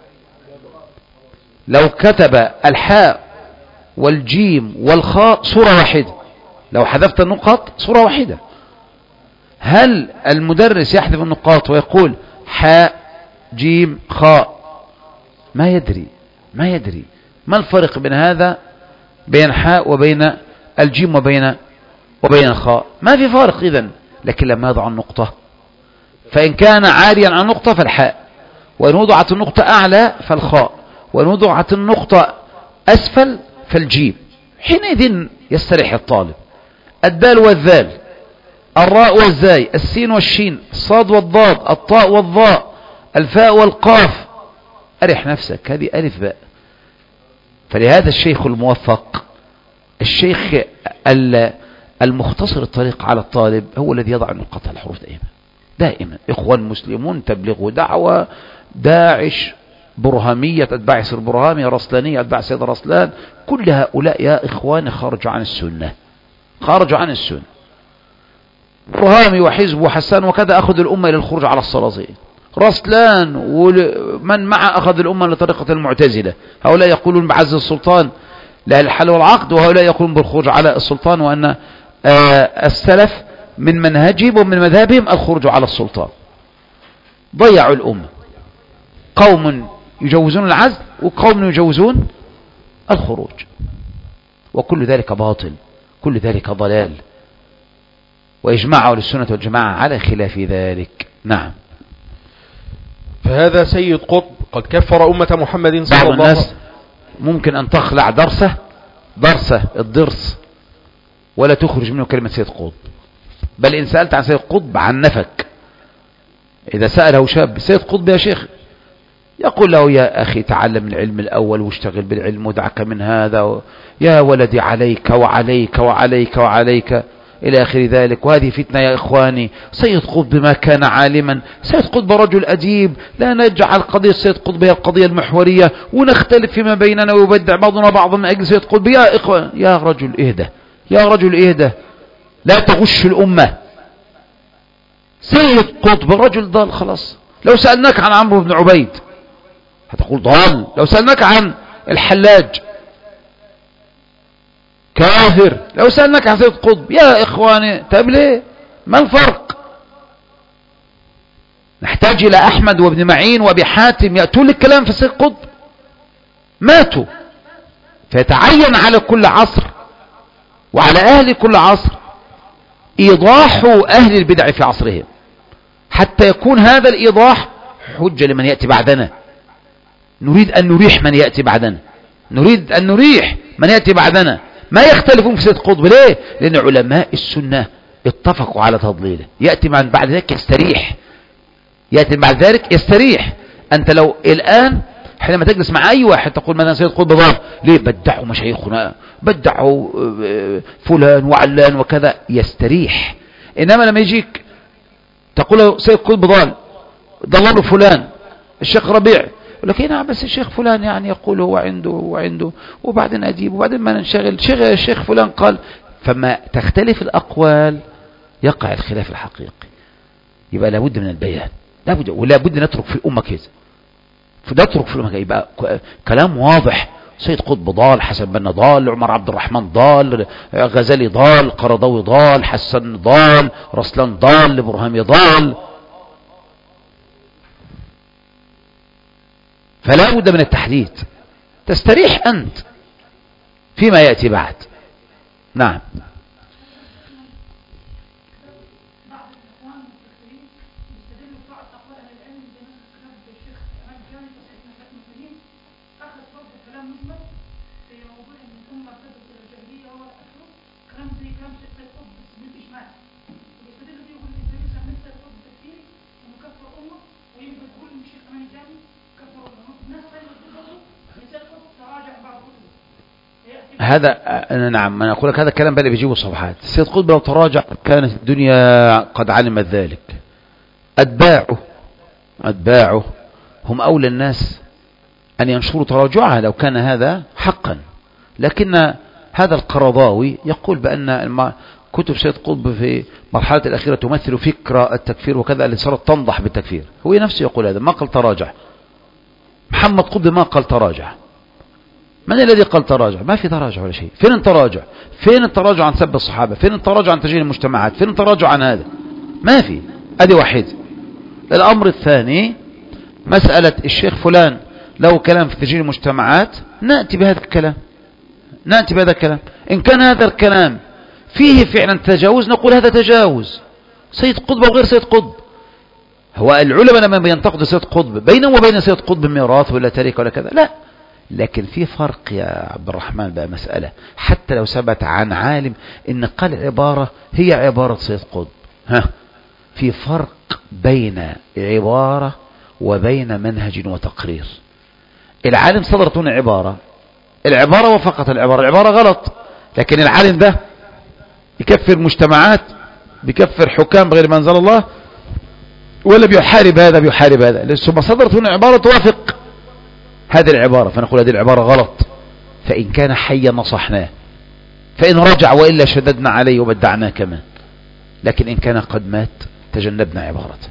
لو كتب الحاء والجيم والخاء صورة واحدة، لو حذفت النقاط صورة واحدة. هل المدرس يحذف النقاط ويقول حاء جيم خاء؟ ما يدري، ما يدري ما الفرق بين هذا، بين حاء وبين الجيم وبين وبين الخاء؟ ما في فارق إذن. لكن لما يضع النقطة فإن كان عاريا عن نقطة فالحاء، وإن وضعت النقطة أعلى فالخاء، وإن وضعت النقطة أسفل فالجيم. حينئذ يستريح الطالب. الدال والذال، الراء والزاي، السين والشين، الصاد والضاد، الطاء والضاء، الفاء والقاف، أرح نفسك، هذه ألف باء. فلهذا الشيخ الموفق، الشيخ المختصر الطريق على الطالب، هو الذي يضع نقاط الحروف دائما دائما. إخوان مسلمون، تبلغ دعوة، داعش، برهامية أتباع سيد برهامي، رسلانية أتباع سيد رسلان، كل هؤلاء يا إخواني خرجوا عن السنة، خرجوا عن السنة. برهامي وحزب وحسان وكذا أخذ الأمة إلى الخروج على السلاطين. رسلان ومن مع أخذ الأمة لطريقة المعتزلة، هؤلاء يقولون بعز السلطان لا الحل والعقد، وهؤلاء يقولون بالخروج على السلطان، وأن السلف من منهجهم ومن مذهبهم الخروج على السلطان. ضيعوا الأمة. قوم يجوزون العزل وقوم يجوزون الخروج، وكل ذلك باطل، كل ذلك ضلال، وإجماع للسنة والجماعة على خلاف ذلك. نعم. فهذا سيد قطب قد كفر أمة محمد صلى بعض الله عليه وسلم. الناس ممكن أن تخلع درسه درسه الضرس ولا تخرج منه كلمة سيد قطب، بل إن سألت عن سيد قطب عنفك. إذا سأله شاب سيد قطب يا شيخ، يقول له يا أخي تعلم العلم الأول واشتغل بالعلم ودعك من هذا، و... يا ولدي عليك وعليك وعليك وعليك إلى آخر ذلك. وهذه فتنة يا إخواني. سيد قطب ما كان عالما، سيد قطب رجل أديب، لا نجعل قضية سيد قطب هي القضية المحورية ونختلف فيما بيننا ويبدع بعضنا بعضا من أجل سيد قطب. يا إخوان، يا رجل اهدى، يا رجل اهدى، لا تغش الأمة. سيد قطب رجل ضال خلاص. لو سألناك عن عمرو بن عبيد هتقول ضال، لو سألناك عن الحلاج كافر، لو سألناك عن سيد قطب يا إخواني طيب ليه؟ ما الفرق؟ نحتاج إلى أحمد وابن معين وابي حاتم يأتون الكلام في سيد قطب، ماتوا. فيتعين على كل عصر وعلى أهل كل عصر إيضاح أهل البدع في عصرهم، حتى يكون هذا الإيضاح حجة لمن يأتي بعدنا. نريد أن نريح من يأتي بعدنا، نريد أن نريح من يأتي بعدنا. ما يختلفون في سيد قطب، ليه؟ لأن علماء السنة اتفقوا على تضليله. يأتي من بعد ذلك يستريح، يأتي بعد ذلك يستريح. أنت لو الآن حينما تجلس مع أي واحد تقول مثلا سيد قطب ضال، ليه؟ بدعوا مشايخنا، بدعوا فلان وعلان وكذا، يستريح. إنما لما يجيك تقول له سيد قطب ضال، ضللوا فلان الشيخ ربيع، يقول لك نعم بس الشيخ فلان يعني يقول هو عنده وعنده وبعدين أجيب وبعدين ما ننشغل، شيخ الشيخ فلان قال. فما تختلف الأقوال يقع الخلاف الحقيقي. يبقى لابد من البيان، لابد ولا بد نترك في الأمة كذا، فنترك في الأمة كذا. يبقى كلام واضح. سيد قطب ضال، حسن بن ضال، عمر عبد الرحمن ضال، غزالي ضال، قرضاوي ضال، حسن ضال، رسلان ضال، برهامي ضال. فلا بد من التحديد، تستريح أنت فيما يأتي بعد. نعم. هذا نعم، أنا أقول لك هذا الكلام بل بيجيبه صفحات. السيد قطب لو تراجع كانت الدنيا قد علمت ذلك. أتباعه أتباعه هم أولى الناس أن ينشروا تراجعها لو كان هذا حقا. لكن هذا القرضاوي يقول بأن كتب سيد قطب في مرحلة الأخيرة تمثل فكرة التكفير وكذا، اللي صارت تنضح بالتكفير. هو نفسه يقول هذا، ما قال تراجع. محمد قطب ما قال تراجع. من الذي قال تراجع؟ ما في تراجع ولا شيء. فين التراجع؟ فين التراجع عن سب الصحابة؟ فين التراجع عن تجهيل المجتمعات؟ فين التراجع عن هذا؟ ما في. ادي واحد. الأمر الثاني مسألة الشيخ فلان له كلام في تجهيل المجتمعات، نأتي بهذا الكلام، نأتي بهذا الكلام. إن كان هذا الكلام فيه فعلا تجاوز نقول هذا تجاوز. سيد قطب وغير سيد قطب هو العلماء لما بينتقدوا سيد قطب بينهم وبين سيد قطب ميراث ولا تركة ولا كذا، لا، لكن في فرق يا عبد الرحمن بقى مسألة. حتى لو ثبت عن عالم ان قال عبارة هي عبارة سيد قطب، ها، في فرق بين عبارة وبين منهج وتقرير. العالم صدرت هنا عبارة، العبارة وفقط العبارة، العبارة غلط، لكن العالم ده يكفر مجتمعات، بيكفر حكام بغير ما انزل الله، ولا بيحارب هذا بيحارب هذا. ثم صدرت هنا عبارة توافق هذه العبارة، فنقول هذه العبارة غلط. فإن كان حيا نصحناه، فإن رجع وإلا شددنا عليه وبدعناه كمان. لكن إن كان قد مات تجنبنا عبارته.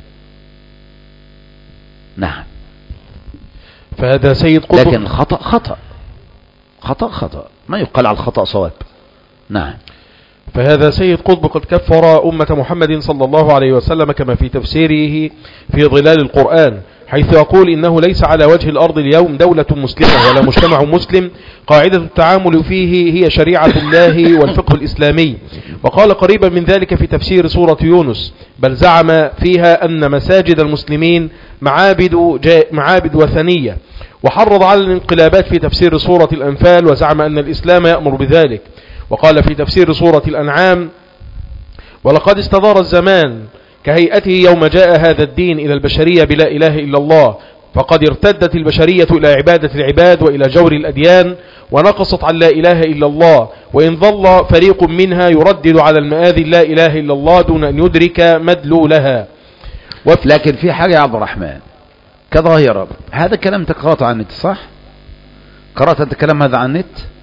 نعم. فهذا سيد قطب. لكن خطأ خطأ خطأ خطأ، ما يقال على الخطأ صواب. نعم. فهذا سيد قطب قد كفر أمة محمد صلى الله عليه وسلم كما في تفسيره في ظلال القرآن، حيث يقول إنه ليس على وجه الأرض اليوم دولة مسلمة ولا مجتمع مسلم قاعدة التعامل فيه هي شريعة الله والفقه الإسلامي. وقال قريبا من ذلك في تفسير سورة يونس: بل زعم فيها أن مساجد المسلمين معابد, معابد وثنية. وحرض على الانقلابات في تفسير سورة الأنفال، وزعم أن الإسلام يأمر بذلك. وقال في تفسير سورة الأنعام: ولقد استدار الزمان كهيئته يوم جاء هذا الدين إلى البشرية بلا إله إلا الله، فقد ارتدت البشرية إلى عبادة العباد وإلى جور الأديان، ونقصت عن لا إله إلا الله، وإن ظل فريق منها يردد على المآذي لا إله إلا الله دون أن يدرك مدلولها. لكن في حاجة يا عبد الرحمن كظاهرة، هذا كلام انت قرأته عن النت صح؟ قرأت انت كلام هذا عن النت؟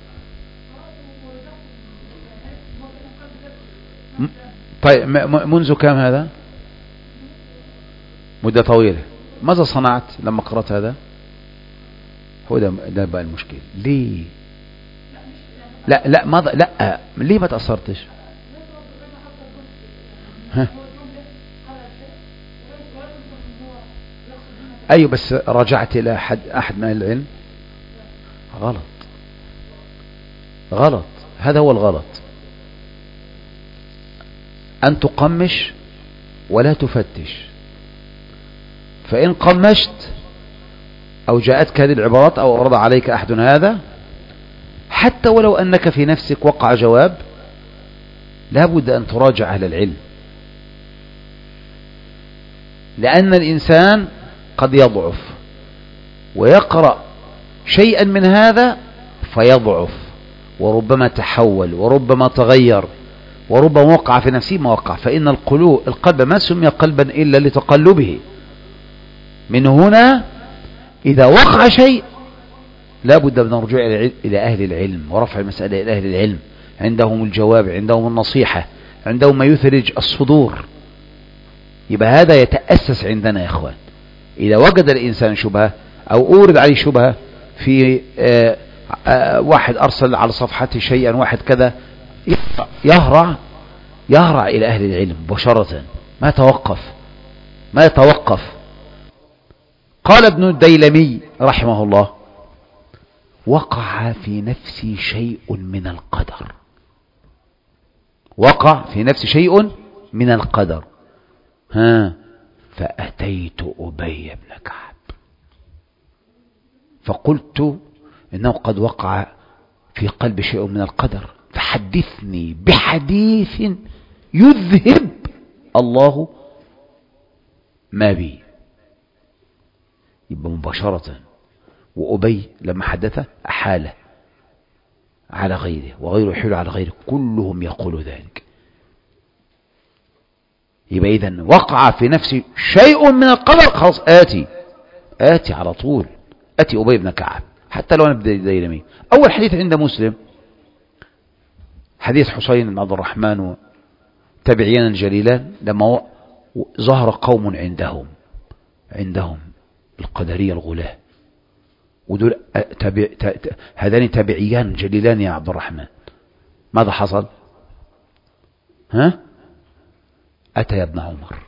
طيب منذ كم هذا؟ مدة طويلة. ماذا صنعت لما قرأت هذا؟ هو ده, ده بقى المشكلة. ليه؟ لا لا ماذا لا ليه ما تأثرتش؟ ها؟ أيوة بس رجعت إلى أحد أحد من العلم. غلط غلط، هذا هو الغلط، أن تقمش ولا تفتش. فإن قمشت أو جاءتك هذه العبارات أو أورد عليك أحد هذا، حتى ولو أنك في نفسك وقع جواب، لابد أن تراجع أهل العلم، لأن الإنسان قد يضعف ويقرأ شيئا من هذا فيضعف، وربما تحول وربما تغير وربما وقع في نفسه ما وقع. فإن القلوب القلب ما سمي قلبا إلا لتقلبه. من هنا إذا وقع شيء لابد من الرجوع إلى أهل العلم ورفع المسألة إلى أهل العلم، عندهم الجواب، عندهم النصيحة، عندهم ما يثلج الصدور. يبقى هذا يتأسس عندنا يا إخوان. إذا وجد الإنسان شبهة أو أورد عليه شبهة في آآ آآ واحد أرسل على صفحته شيئا واحد كذا، يهرع يهرع إلى أهل العلم مباشرة، ما توقف ما يتوقف. قال ابن الديلمي رحمه الله: وقع في نفسي شيء من القدر. وقع في نفسي شيء من القدر، ها فأتيت أبي بن كعب فقلت إنه قد وقع في قلب شيء من القدر، فحدثني بحديث يذهب الله ما بي. يبقى مباشرة. وأبي لما حدثه أحاله على غيره وغيره يحيل على غيره، كلهم يقول ذلك. يبقى إذن وقع في نفسي شيء من القدر، خلاص آتي آتي على طول، أتي أبي بن كعب حتى لو أنا بدي ديلمي. أول حديث عند مسلم حديث حسين بن عبد الرحمن وتابعيان الجليلان، لما ظهر قوم عندهم عندهم القدرية الغلاة، ودول تابع هذان تابعيان جليلان يا عبد الرحمن. ماذا حصل؟ ها؟ أتى ابن عمر،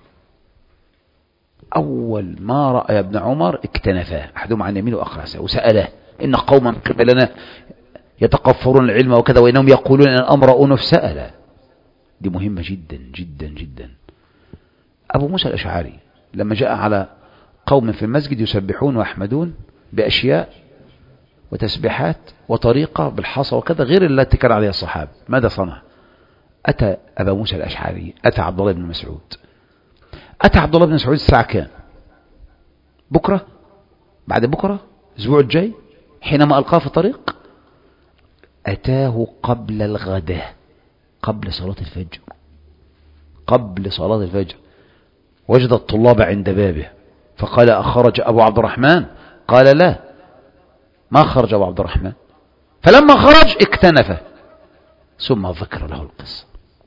أول ما رأى ابن عمر اكتنفاه، أحدهم عن يمينه وأخرسه، وسأله: إن قوما قبلنا يتقفرون العلم وكذا وإنهم يقولون أن الأمر أنف. سأل، دي مهمة جدا جدا جدا. أبو موسى الأشعري لما جاء على قوم في المسجد يسبحون ويحمدون بأشياء وتسبيحات وطريقة بالحصى وكذا غير التي كان عليها الصحابة، ماذا صنع؟ أتى أبا موسى الأشعري، أتى عبد الله بن مسعود، أتى عبد الله بن مسعود الساعة كام؟ بكرة، بعد بكرة، الأسبوع الجاي، حينما ألقاه في الطريق. أتاه قبل الغداء، قبل صلاة الفجر، قبل صلاة الفجر. وجد الطلاب عند بابه فقال: أخرج أبو عبد الرحمن؟ قال: لا، ما خرج أبو عبد الرحمن. فلما خرج اكتنفه ثم ذكر له القصة.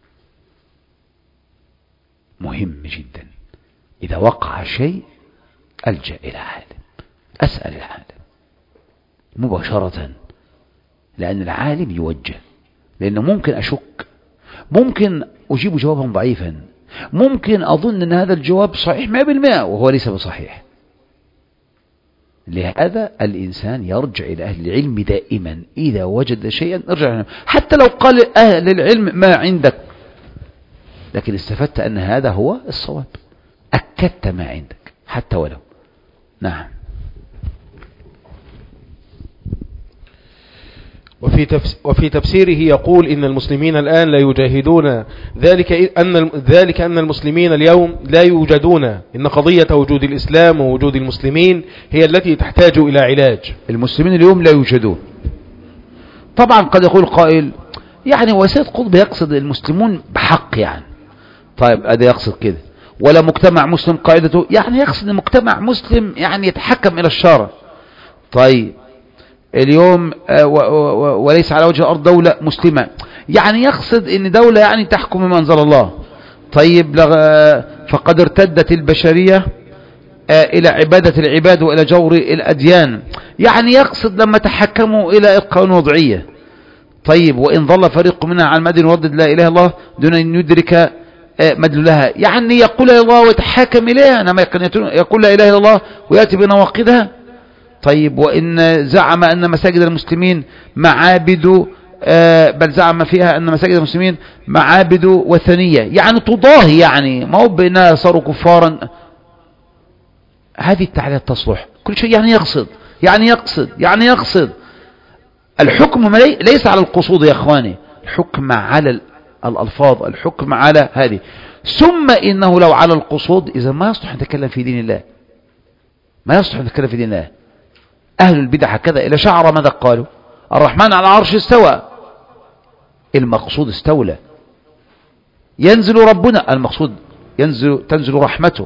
مهم جدا إذا وقع شيء ألجأ إلى عالم، أسأل العالم مباشرة، لأن العالم يوجه، لأنه ممكن أشك، ممكن أجيب جوابا ضعيفا، ممكن أظن أن هذا الجواب صحيح مئة بالمئة وهو ليس بصحيح. لهذا الإنسان يرجع إلى أهل العلم دائما، إذا وجد شيئا ارجع إلى، حتى لو قال أهل العلم ما عندك، لكن استفدت أن هذا هو الصواب، أكدت ما عندك حتى ولو. نعم. وفي وفي تفسيره يقول إن المسلمين الآن لا يجاهدون ذلك أن ذلك أن المسلمين اليوم لا يوجدون، إن قضية وجود الإسلام ووجود المسلمين هي التي تحتاج إلى علاج. المسلمين اليوم لا يوجدون. طبعا قد يقول قائل يعني وسيد قطب يقصد المسلمون بحق يعني، طيب هذا يقصد كده، ولا مجتمع مسلم قاعدته يعني يقصد مجتمع مسلم يعني يتحكم إلى الشرع. طيب اليوم وليس على وجه الأرض دولة مسلمة، يعني يقصد ان دولة يعني تحكم بما أنزل الله. طيب فقد ارتدت البشرية إلى عبادة العباد وإلى جور الأديان، يعني يقصد لما تحكموا إلى إبقاء وضعية. طيب وإن ظل فريق منها على المدن يردد لا إله إلا الله دون أن يدرك مدلولها، يعني يقول لا إله إلا الله ويتحاكم إليها، إنما يقول لا إله إلا الله ويأتي بنواقضها. طيب وإن زعم أن مساجد المسلمين معابد، بل زعم فيها أن مساجد المسلمين معابد وثنية، يعني تضاهي، يعني ما هو بأنها صاروا كفارا. هذه التعليلات تصلح كل شيء، يعني يقصد يعني يقصد يعني يقصد الحكم ليس على القصود يا أخواني، الحكم على الألفاظ، الحكم على هذه. ثم إنه لو على القصود إذا ما يصلح أن نتكلم في دين الله، ما يصلح أن نتكلم في دين الله. أهل البدع كذا إلى شعر ماذا قالوا؟ الرحمن على العرش استوى، المقصود استولى. ينزل ربنا، المقصود ينزل تنزل رحمته.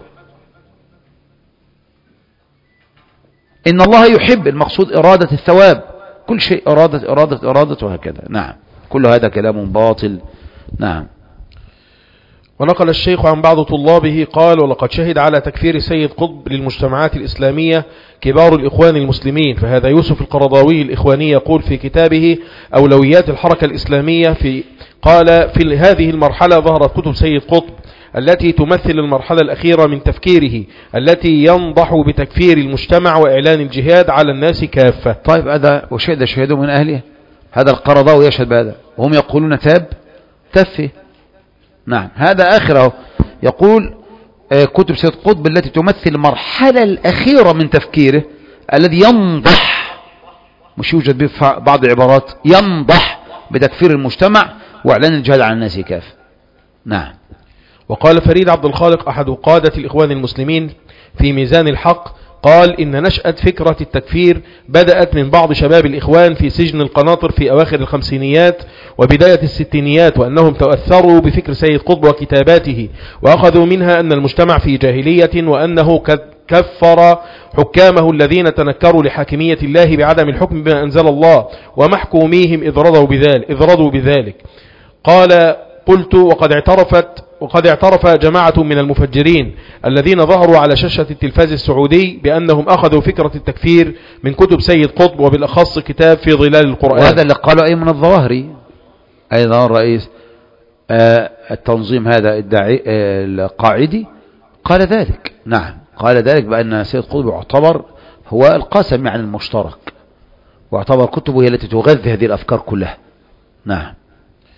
إن الله يحب، المقصود إرادة الثواب. كل شيء إرادة إرادة إرادة وهكذا. نعم، كل هذا كلام باطل. نعم. ونقل الشيخ عن بعض طلابه قال: ولقد شهد على تكفير سيد قطب للمجتمعات الإسلامية كبار الإخوان المسلمين. فهذا يوسف القرضاوي الإخواني يقول في كتابه أولويات الحركة الإسلامية في قال: في هذه المرحلة ظهرت كتب سيد قطب التي تمثل المرحلة الأخيرة من تفكيره، التي ينضح بتكفير المجتمع وإعلان الجهاد على الناس كافة. طيب هذا وشهد شهدوا من أهله، هذا القرضاوي يشهد بهذا وهم يقولون تاب تفي. نعم، هذا آخره يقول كتب سيد قطب التي تمثل المرحلة الأخيرة من تفكيره الذي ينضح، مش يوجد به بعض العبارات، ينضح بتكفير المجتمع وإعلان الجهاد على الناس كافة. نعم. وقال فريد عبد الخالق أحد قادة الإخوان المسلمين في ميزان الحق قال: إن نشأة فكرة التكفير بدأت من بعض شباب الإخوان في سجن القناطر في أواخر الخمسينيات وبداية الستينيات، وأنهم تأثروا بفكر سيد قطب وكتاباته، وأخذوا منها أن المجتمع في جاهلية، وأنه كفر حكامه الذين تنكروا لحاكمية الله بعدم الحكم بما أنزل الله، ومحكوميهم إذ رضوا بذلك, إذ رضوا بذلك. قال: قلت: وقد اعترفت وقد اعترف جماعة من المفجرين الذين ظهروا على شاشة التلفاز السعودي بأنهم أخذوا فكرة التكفير من كتب سيد قطب، وبالأخص كتاب في ظلال القرآن. وهذا اللي قالوا أي من الظواهري أيضا رئيس آه التنظيم هذا الداعي آه القاعدي قال ذلك. نعم، قال ذلك بأن سيد قطب يعتبر هو القاسم يعني المشترك، واعتبر كتبه هي التي تغذي هذه الأفكار كلها. نعم.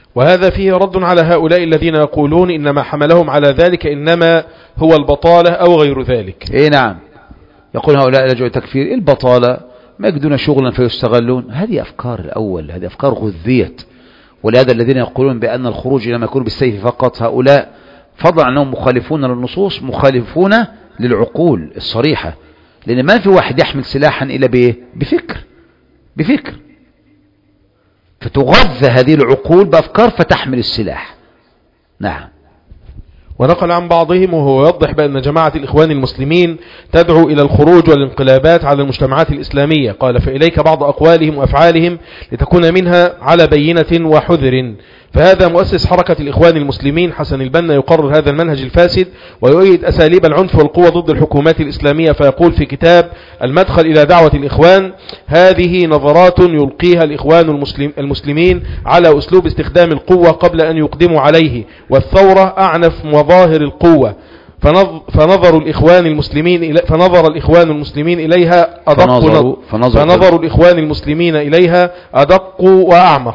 وهذا فيه رد على هؤلاء الذين يقولون إنما حملهم على ذلك إنما هو البطالة أو غير ذلك. إيه نعم، يقول هؤلاء لجوا التكفير البطالة، ما يجدون شغلا فيستغلون. هذه أفكار الأول، هذه أفكار غذيت. ولهذا الذين يقولون بأن الخروج لما يكون بالسيف فقط، هؤلاء فضلا عنهم مخالفون للنصوص، مخالفون للعقول الصريحة. لأن ما في واحد يحمل سلاحا إلا بإيه؟ بفكر بفكر فتغذى هذه العقول بأفكار فتحمل السلاح. نعم. ونقل عن بعضهم وهو يوضح بأن جماعة الإخوان المسلمين تدعو إلى الخروج والانقلابات على المجتمعات الإسلامية. قال: فإليك بعض أقوالهم وأفعالهم لتكون منها على بينة وحذر. فهذا مؤسس حركة الإخوان المسلمين حسن البنا يقرر هذا المنهج الفاسد ويؤيد أساليب العنف والقوة ضد الحكومات الإسلامية. فيقول في كتاب المدخل إلى دعوة الإخوان: هذه نظرات يلقيها الإخوان المسلم المسلمين على أسلوب استخدام القوة قبل أن يقدموا عليه، والثورة أعنف مظاهر القوة. فنظر الإخوان المسلمين إلي فنظر الإخوان المسلمين إليها أدق فنظروا, فنظروا, فنظر الإخوان المسلمين إليها أدق وأعمق.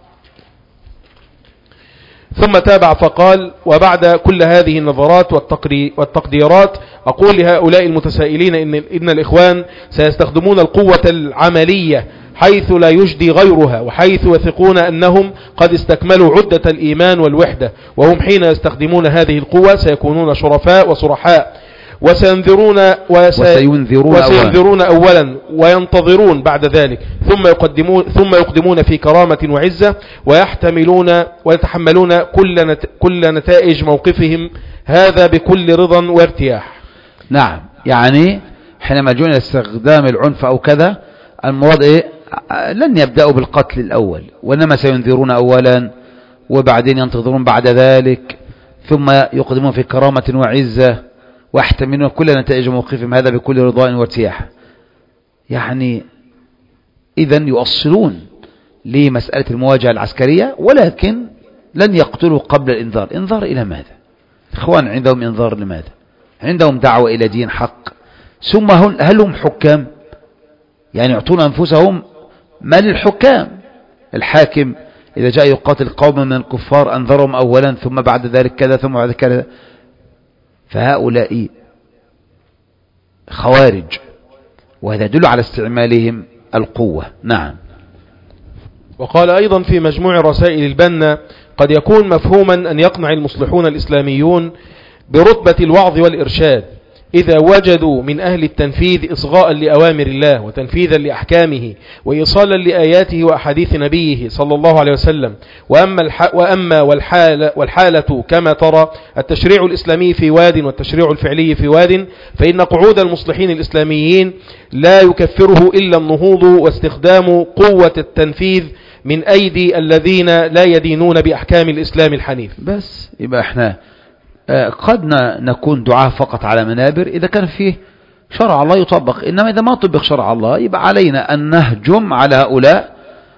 ثم تابع فقال: وبعد كل هذه النظرات والتقديرات أقول لهؤلاء المتسائلين إن, إن الإخوان سيستخدمون القوة العملية حيث لا يجدي غيرها، وحيث يثقون أنهم قد استكملوا عدة الإيمان والوحدة، وهم حين يستخدمون هذه القوة سيكونون شرفاء وصرحاء، وسينذرون, وسي وسينذرون, وسينذرون أولا وينتظرون بعد ذلك، ثم يقدمون, ثم يقدمون في كرامة وعزة، ويحتملون ويتحملون كل, نت كل نتائج موقفهم هذا بكل رضا وارتياح. نعم، يعني حينما جون استخدام العنف أو كذا، المراد إيه؟ لن يبدأوا بالقتل الأول، وإنما سينذرون أولا وبعدين ينتظرون بعد ذلك، ثم يقدمون في كرامة وعزة، واحتملون كل نتائج موقفهم هذا بكل رضاء وارتياح. يعني إذن يؤصلون لمسألة المواجهة العسكرية، ولكن لن يقتلوا قبل الإنذار. إنذار إلى ماذا؟ إخوان عندهم إنذار لماذا؟ عندهم دعوة إلى دين حق، ثم هل هم حكام؟ يعني يعطون أنفسهم ما للحكام. الحاكم إذا جاء يقاتل قوم من الكفار أنذرهم أولا، ثم بعد ذلك كذا، ثم بعد كذا. فهؤلاء خوارج، وهذا يدل على استعمالهم القوة. نعم. وقال أيضا في مجموع رسائل البنا: قد يكون مفهوما أن يقنع المصلحون الإسلاميون برتبة الوعظ والإرشاد إذا وجدوا من أهل التنفيذ إصغاء لأوامر الله وتنفيذا لأحكامه وإيصالا لآياته وأحاديث نبيه صلى الله عليه وسلم. وأما, الح... وأما والحالة... والحالة كما ترى التشريع الإسلامي في واد والتشريع الفعلي في واد، فإن قعود المصلحين الإسلاميين لا يكفره إلا النهوض واستخدام قوة التنفيذ من أيدي الذين لا يدينون بأحكام الإسلام الحنيف. بس يبقى احنا قد نكون دعاة فقط على منابر إذا كان فيه شرع الله يطبق، إنما إذا ما طبق شرع الله يبقى علينا أن نهجم على هؤلاء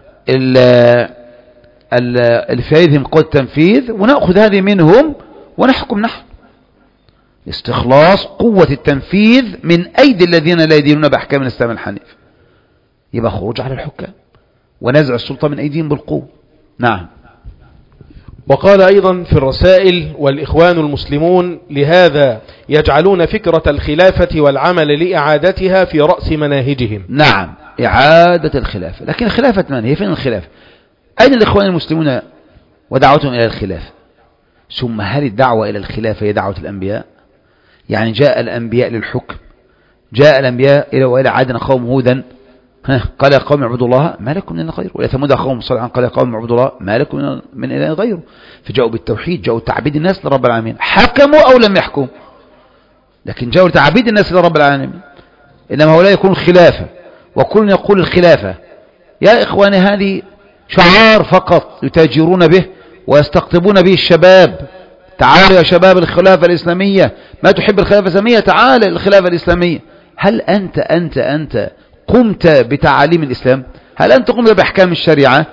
اللي في أيديهم قوة التنفيذ، ونأخذ هذه منهم ونحكم نحن. استخلاص قوة التنفيذ من أيدي الذين لا يدينون بأحكام الإسلام الحنيف، يبقى خروج على الحكام ونزع السلطة من أيديهم بالقوة. نعم. وقال أيضا في الرسائل: والإخوان المسلمون لهذا يجعلون فكرة الخلافة والعمل لإعادتها في رأس مناهجهم. نعم، إعادة الخلافة. لكن الخلافة من هي؟ فين الخلافة؟ أين الإخوان المسلمون ودعوتهم إلى الخلافة؟ ثم هل الدعوة إلى الخلافة هي دعوة الأنبياء؟ يعني جاء الأنبياء للحكم، جاء الأنبياء إلى وإلى عادنا قوم هودا قال يا قوم اعبدوا الله ما لكم من إله غيره، وإلى ثمود أخاهم صالحا قال يا قوم اعبدوا الله ما لكم من إله غيره. فجاءوا بالتوحيد، جاءوا تعبيد الناس لرب العالمين، حكموا أو لم يحكموا، لكن جاءوا تعبيد الناس لرب العالمين. إنما هؤلاء يكون خلافة، وكل يقول الخلافة. يا إخواني هذه شعار فقط يتاجرون به ويستقطبون به الشباب. تعالوا يا شباب الخلافة الإسلامية، ما تحب الخلافة الإسلامية؟ تعال الخلافة الإسلامية. هل أنت أنت أنت قمت بتعاليم الإسلام؟ هل أنت قمت بأحكام الشريعة؟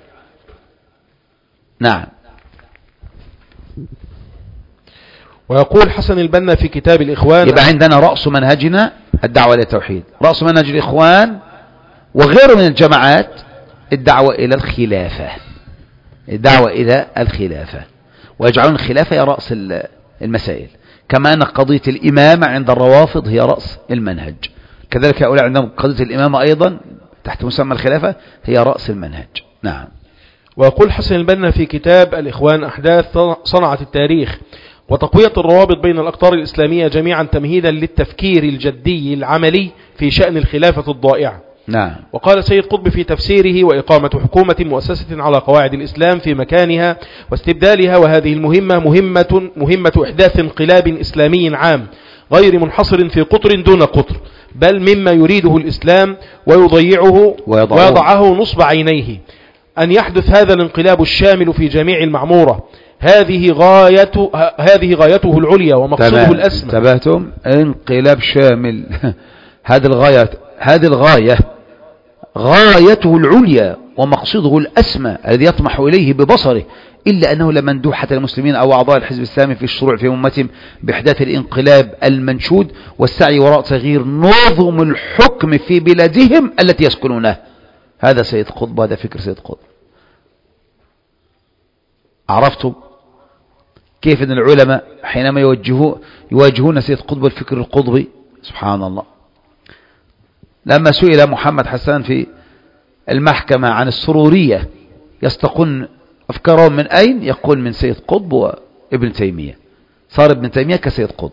نعم. ويقول حسن البنا في كتاب الإخوان: يبقى عندنا رأس منهجنا الدعوة إلى التوحيد، رأس منهج الإخوان وغيره من الجماعات الدعوة إلى الخلافة. الدعوة إلى الخلافة، ويجعلون الخلافة هي رأس المسائل، كما أن قضية الإمامة عند الروافض هي رأس المنهج، كذلك هؤلاء عندهم قضية الإمامة أيضا تحت مسمى الخلافة هي رأس المنهج. نعم. ويقول حسن البنا في كتاب الإخوان أحداث صنعة التاريخ وتقوية الروابط بين الأقطار الإسلامية جميعا تمهيدا للتفكير الجدي العملي في شأن الخلافة الضائعة. نعم. وقال سيد قطب في تفسيره: وإقامة حكومة مؤسسة على قواعد الإسلام في مكانها واستبدالها، وهذه المهمة مهمة, مهمة إحداث انقلاب إسلامي عام غير منحصر في قطر دون قطر، بل مما يريده الإسلام ويضيعه ويضعه, ويضعه نصب عينيه، أن يحدث هذا الانقلاب الشامل في جميع المعمورة. هذه غايته هذه غايته العليا ومقصوده الأسمى. انتبهتم؟ انقلاب شامل. هذه الغاية هذه الغاية غايته العليا ومقصوده الأسمى الذي يطمح إليه ببصره، إلا أنه لمندوحة المسلمين أو أعضاء الحزب الإسلامي في الشروع في أمتهم بإحداث الانقلاب المنشود والسعي وراء تغيير نظم الحكم في بلادهم التي يسكنونها. هذا سيد قطب، هذا فكر سيد قطب. عرفتم كيف أن العلماء حينما يوجهون يواجهون سيد قطب الفكر القطبي؟ سبحان الله. لما سئل محمد حسان في المحكمة عن السرورية يستقون أفكارهم من أين؟ يقول من سيد قطب وابن تيمية. صار ابن تيمية كسيد قطب.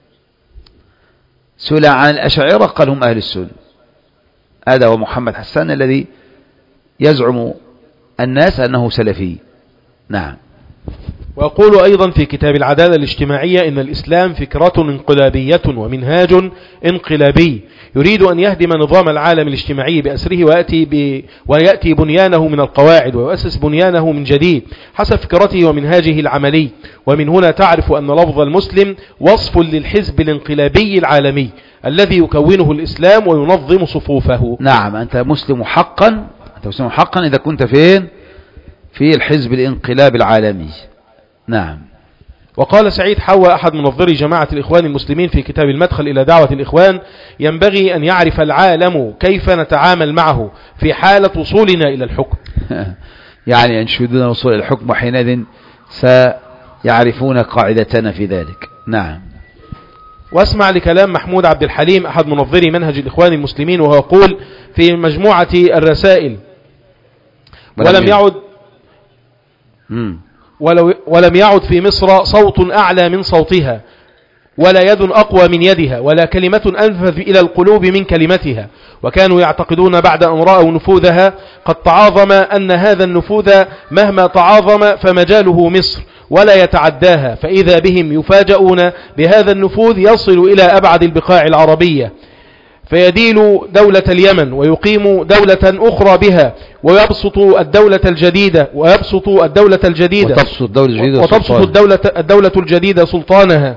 سئل عن الأشاعرة قال هم أهل السنة. هذا هو محمد حسان الذي يزعم الناس أنه سلفي. نعم. ويقول أيضا في كتاب العدالة الاجتماعية: إن الإسلام فكرة انقلابية ومنهاج انقلابي يريد أن يهدم نظام العالم الاجتماعي بأسره ويأتي, ب... ويأتي بنيانه من القواعد ويؤسس بنيانه من جديد حسب فكرته ومنهاجه العملي. ومن هنا تعرف أن لفظ المسلم وصف للحزب الانقلابي العالمي الذي يكونه الإسلام وينظم صفوفه. نعم. أنت مسلم حقا، أنت مسلم حقا إذا كنت فين؟ في الحزب الانقلاب العالمي. نعم. وقال سعيد حوا أحد منظري جماعة الإخوان المسلمين في كتاب المدخل إلى دعوة الإخوان: ينبغي أن يعرف العالم كيف نتعامل معه في حالة وصولنا إلى الحكم. يعني ينشدون وصول الحكم وحينئذ سيعرفون قاعدتنا في ذلك. نعم. واسمع لكلام محمود عبد الحليم أحد منظري منهج الإخوان المسلمين وهو يقول في مجموعة الرسائل: ولم يعد مم. ولو ولم يعد في مصر صوت أعلى من صوتها، ولا يد أقوى من يدها، ولا كلمة أنفذ إلى القلوب من كلمتها. وكانوا يعتقدون بعد أن رأوا نفوذها قد تعاظم أن هذا النفوذ مهما تعاظم فمجاله مصر ولا يتعداها، فإذا بهم يفاجؤون بهذا النفوذ يصل إلى أبعد البقاع العربية، فيديل دولة اليمن ويقيم دولة أخرى بها، ويبسط الدولة الجديدة ويبسط الدولة الجديدة وتبسط الدولة الجديدة وتبسط الدولة, الدولة الجديدة سلطانها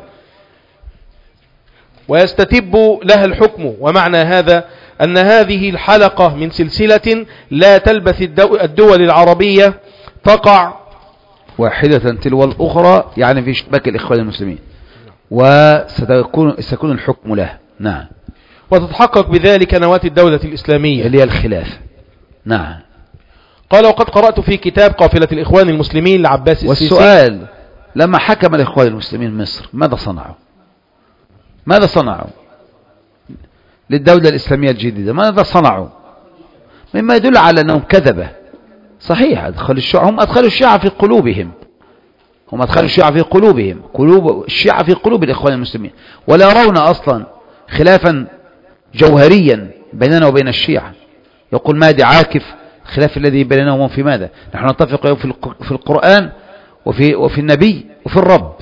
ويستتب لها الحكم. ومعنى هذا أن هذه الحلقة من سلسلة لا تلبث الدول العربية تقع واحدة تلو الأخرى، يعني في شباك الإخوان المسلمين، وستكون سيكون الحكم لها. نعم. وتتحقق بذلك نواة الدولة الإسلامية اللي هي الخلاف. نعم. قال: وقد قرأت في كتاب قافلة الإخوان المسلمين لعباس السيسي. والسؤال: لما حكم الإخوان المسلمين مصر ماذا صنعوا؟ ماذا صنعوا للدولة الإسلامية الجديدة؟ ماذا صنعوا؟ مما يدل على أنهم كذبة. صحيح، أدخلوا الشيعة، هم أدخلوا الشيعة في قلوبهم هم أدخلوا الشيعة في قلوبهم قلوب الشيعة في قلوب الإخوان المسلمين، ولا يرون أصلا خلافا جوهريا بيننا وبين الشيعة. يقول مهدي عاكف: خلاف الذي بيننا وهم في ماذا؟ نحن نتفق في القرآن وفي, وفي النبي وفي الرب.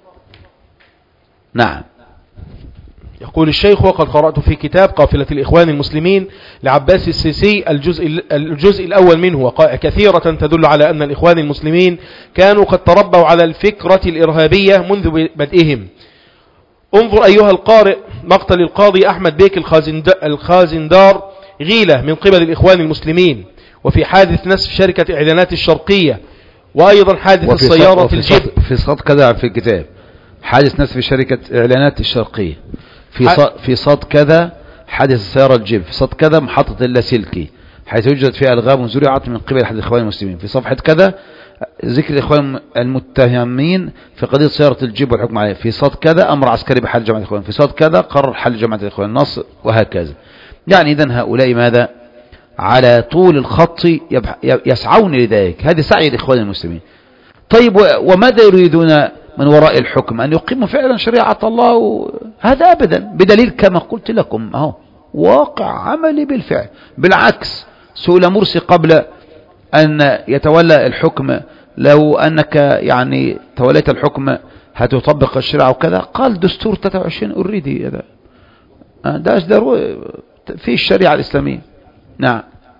نعم. يقول الشيخ: وقد قرأت في كتاب قافلة الإخوان المسلمين لعباس السيسي الجزء, الجزء الأول منه وقائع كثيرة تدل على أن الإخوان المسلمين كانوا قد تربوا على الفكرة الإرهابية منذ بدئهم. انظر أيها القارئ مقتل القاضي أحمد بيك الخازندار غيلة من قبل الإخوان المسلمين، وفي حادث نسف شركة إعلانات الشرقية، وأيضا حادث السيارة في الجيب. في صد كذا في الكتاب حادث نسف شركة إعلانات الشرقية، في صد في صد كذا حادث السيارة الجيب، في صد كذا محطة اللاسلكي حيث يوجد فيها ألغام زرعت من قبل أحد الإخوان المسلمين، في صفحة كذا ذكر الإخوان المتهمين في قضية سيارة الجيب والحكم عليه في صاد كذا أمر عسكري بحل جماعة الإخوان، في صاد كذا قرر حل جماعة الإخوان النص، وهكذا. يعني إذن هؤلاء ماذا على طول الخط يسعون لذلك، هذه سعي الإخوان المسلمين. طيب وماذا يريدون من وراء الحكم؟ أن يقيموا فعلا شريعة الله و... هذا أبدا، بدليل كما قلت لكم أهو واقع عملي بالفعل. بالعكس سئل مرسي قبل أن يتولى الحكم لو أنك يعني توليت الحكم هتطبق الشريعة وكذا، قال دستور ثلاثة وعشرين أريدي هذا ده أصدر في الشريعة الإسلامية. نعم.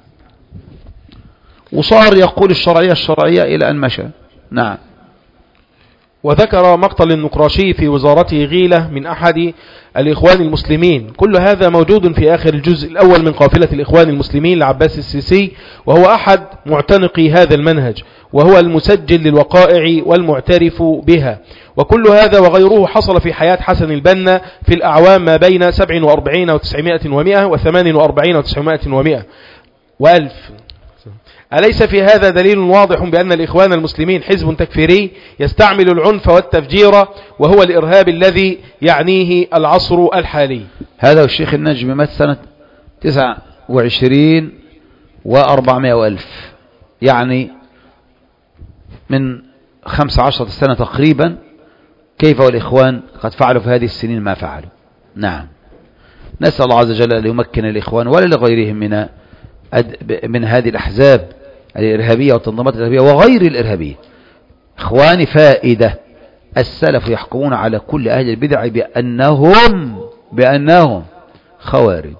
وصار يقول الشرعية الشرعية إلى أن مشى. نعم. وذكر مقتل النقراشي في وزارته غيلة من أحد الإخوان المسلمين. كل هذا موجود في آخر الجزء الأول من قافلة الإخوان المسلمين لعباس السيسي، وهو أحد معتنقي هذا المنهج، وهو المسجل للوقائع والمعترف بها. وكل هذا وغيره حصل في حياة حسن البنا في الأعوام ما بين سبع وأربعين وتسعمائة ومئة وثمان وأربعين وتسعمائة ومئة وألف. أليس في هذا دليل واضح بأن الإخوان المسلمين حزب تكفيري يستعمل العنف والتفجير، وهو الإرهاب الذي يعنيه العصر الحالي؟ هذا الشيخ النجم مات سنة تسعة وعشرين وأربعمائة وألف، يعني من خمس عشرة سنة تقريبا. كيف والإخوان قد فعلوا في هذه السنين ما فعلوا؟ نعم. نسأل الله عز وجل أن يمكن الإخوان ولا لغيرهم من من هذه الأحزاب الإرهابية والتنظيمات الإرهابية وغير الإرهابية. إخواني فائدة، السلف يحكمون على كل أهل البدع بأنهم بأنهم خوارج.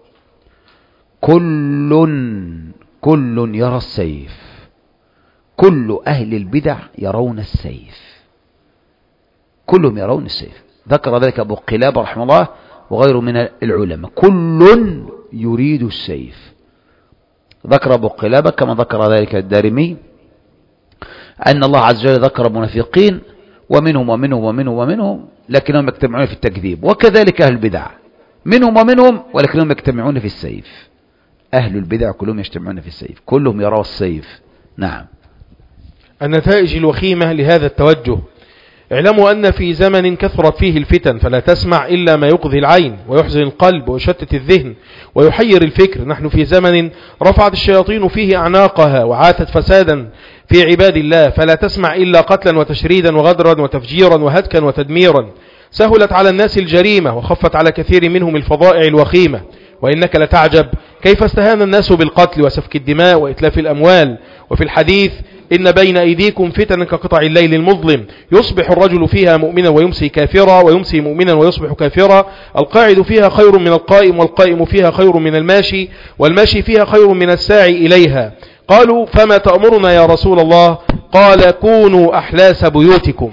كل كل يرى السيف، كل أهل البدع يرون السيف، كلهم يرون السيف. ذكر ذلك أبو قلابة رحمه الله وغيره من العلماء، كل يريد السيف. ذكر أبو قلابة كما ذكر ذلك الدارمي أن الله عز وجل ذكر منافقين ومنهم ومنهم ومنهم ومنهم لكنهم يجتمعون في التكذيب، وكذلك أهل البدع منهم ومنهم ولكنهم يجتمعون في السيف. أهل البدع كلهم يجتمعون في السيف، كلهم يروا السيف. نعم. النتائج الوخيمة لهذا التوجه: اعلموا أن في زمن كثرت فيه الفتن فلا تسمع إلا ما يقضي العين ويحزن القلب ويشتت الذهن ويحير الفكر. نحن في زمن رفعت الشياطين فيه أعناقها وعاتت فسادا في عباد الله، فلا تسمع إلا قتلا وتشريدا وغدرا وتفجيرا وهتكا وتدميرا. سهلت على الناس الجريمة وخفت على كثير منهم الفظائع الوخيمة، وإنك لتعجب كيف استهان الناس بالقتل وسفك الدماء وإتلاف الأموال. وفي الحديث: إن بين أيديكم فتنا كقطع الليل المظلم يصبح الرجل فيها مؤمنا ويمسي كافرا ويمسي مؤمنا ويصبح كافرا. القاعد فيها خير من القائم، والقائم فيها خير من الماشي، والماشي فيها خير من الساعي إليها. قالوا: فما تأمرنا يا رسول الله؟ قال: كونوا أحلاس بيوتكم.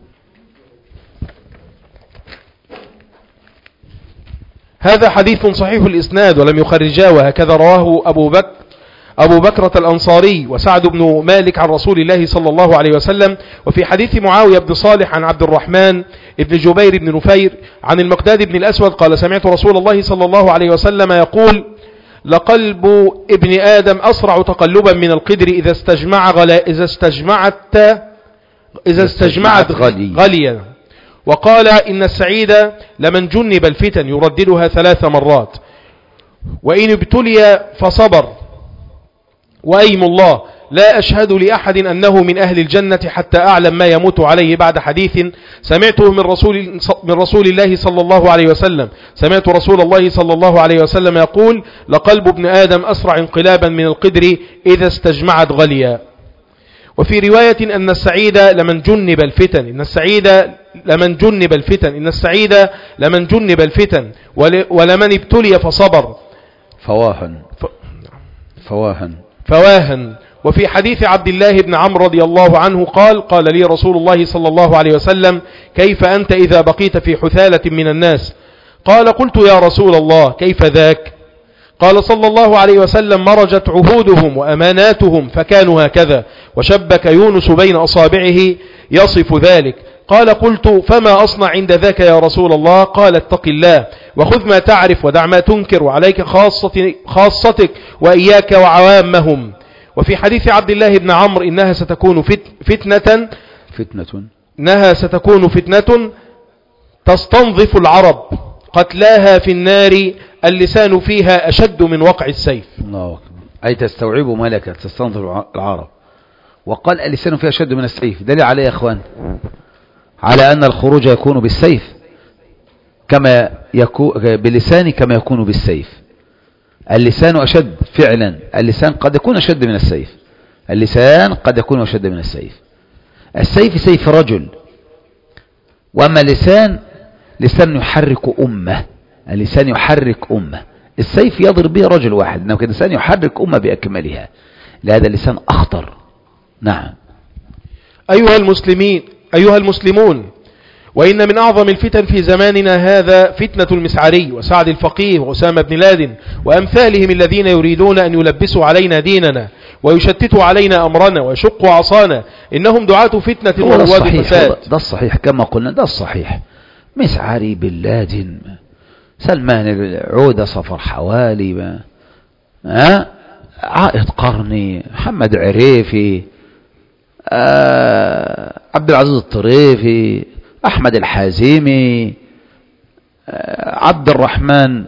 هذا حديث صحيح الإسناد ولم يخرجاه، وهكذا رواه أبو بكر أبو بكرة الأنصاري وسعد بن مالك عن رسول الله صلى الله عليه وسلم. وفي حديث معاوية بن صالح عن عبد الرحمن بن جبير بن نفير عن المقداد بن الأسود قال: سمعت رسول الله صلى الله عليه وسلم يقول: لقلب ابن آدم أسرع تقلبا من القدر إذا استجمع غلا إذا استجمعت إذا استجمعت غليا. وقال: إن السعيد لمن جنب الفتن يرددها ثلاث مرات، وإن ابتلي فصبر. وأيم الله لا أشهد لأحد أنه من أهل الجنة حتى أعلم ما يموت عليه بعد حديث سمعته من رسول, من رسول الله صلى الله عليه وسلم. سمعت رسول الله صلى الله عليه وسلم يقول: لقلب ابن آدم أسرع انقلابا من القدر إذا استجمعت غليا. وفي رواية: أن السعيد لمن جنب الفتن إن السعيد لمن جنب الفتن إن السعيد لمن جنب الفتن ولمن ابتلي فصبر. فواهن فواهن فواهن. وفي حديث عبد الله بن عمرو رضي الله عنه قال: قال لي رسول الله صلى الله عليه وسلم: كيف أنت إذا بقيت في حثالة من الناس؟ قال: قلت يا رسول الله كيف ذاك؟ قال صلى الله عليه وسلم: مرجت عهودهم وأماناتهم فكانوا هكذا. وشبك يونس بين أصابعه يصف ذلك. قال: قلت: فما أصنع عند ذاك يا رسول الله؟ قال: اتق الله وخذ ما تعرف ودع ما تنكر، وعليك خاصة خاصتك وإياك وعوامهم. وفي حديث عبد الله بن عمرو إنها ستكون فت فتنة فتنة إنها ستكون فتنة تستنظف العرب قتلاها في النار اللسان فيها أشد من وقع السيف. الله أكبر. أي تستوعب ملكة تستنظف العرب، وقال اللسان فيها أشد من السيف. دليل عليه يا أخوان على أن الخروج يكون بالسيف كما يكون باللسان كما يكون بالسيف. اللسان أشد فعلا، اللسان قد يكون أشد من السيف، اللسان قد يكون أشد من السيف. السيف سيف رجل، وأما اللسان لسان يحرك أمة، اللسان يحرك أمة، السيف يضرب به رجل واحد، إنما اللسان يحرك أمة بأكملها، لهذا اللسان أخطر. نعم. أيها المسلمين أيها المسلمون، وإن من أعظم الفتن في زماننا هذا فتنة المسعري وسعد الفقيه وأسامة بن لادن وأمثالهم الذين يريدون أن يلبسوا علينا ديننا ويشتتوا علينا أمرنا ويشقوا عصانا. إنهم دعاة فتنة ورواد الفساد. ده الصحيح كما قلنا، ده الصحيح. مسعري، بن لادن، سلمان العودة، صفر حوالي، ما ها عائد قرني، محمد عريفي، آه عبد العزيز الطريفي، أحمد الحازمي، آه عبد الرحمن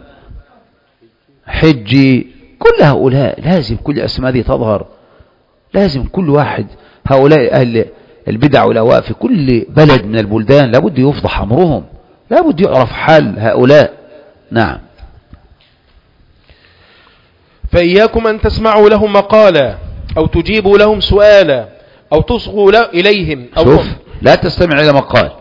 حجي، كل هؤلاء لازم كل الأسماء دي تظهر، لازم كل واحد هؤلاء أهل البدع والأهواء في كل بلد من البلدان لابد يفضح أمرهم، لابد يعرف حال هؤلاء. نعم. فإياكم أن تسمعوا لهم مقالا أو تجيبوا لهم سؤالا أو تصغوا إليهم أو شوف، لا تستمع إلى مقال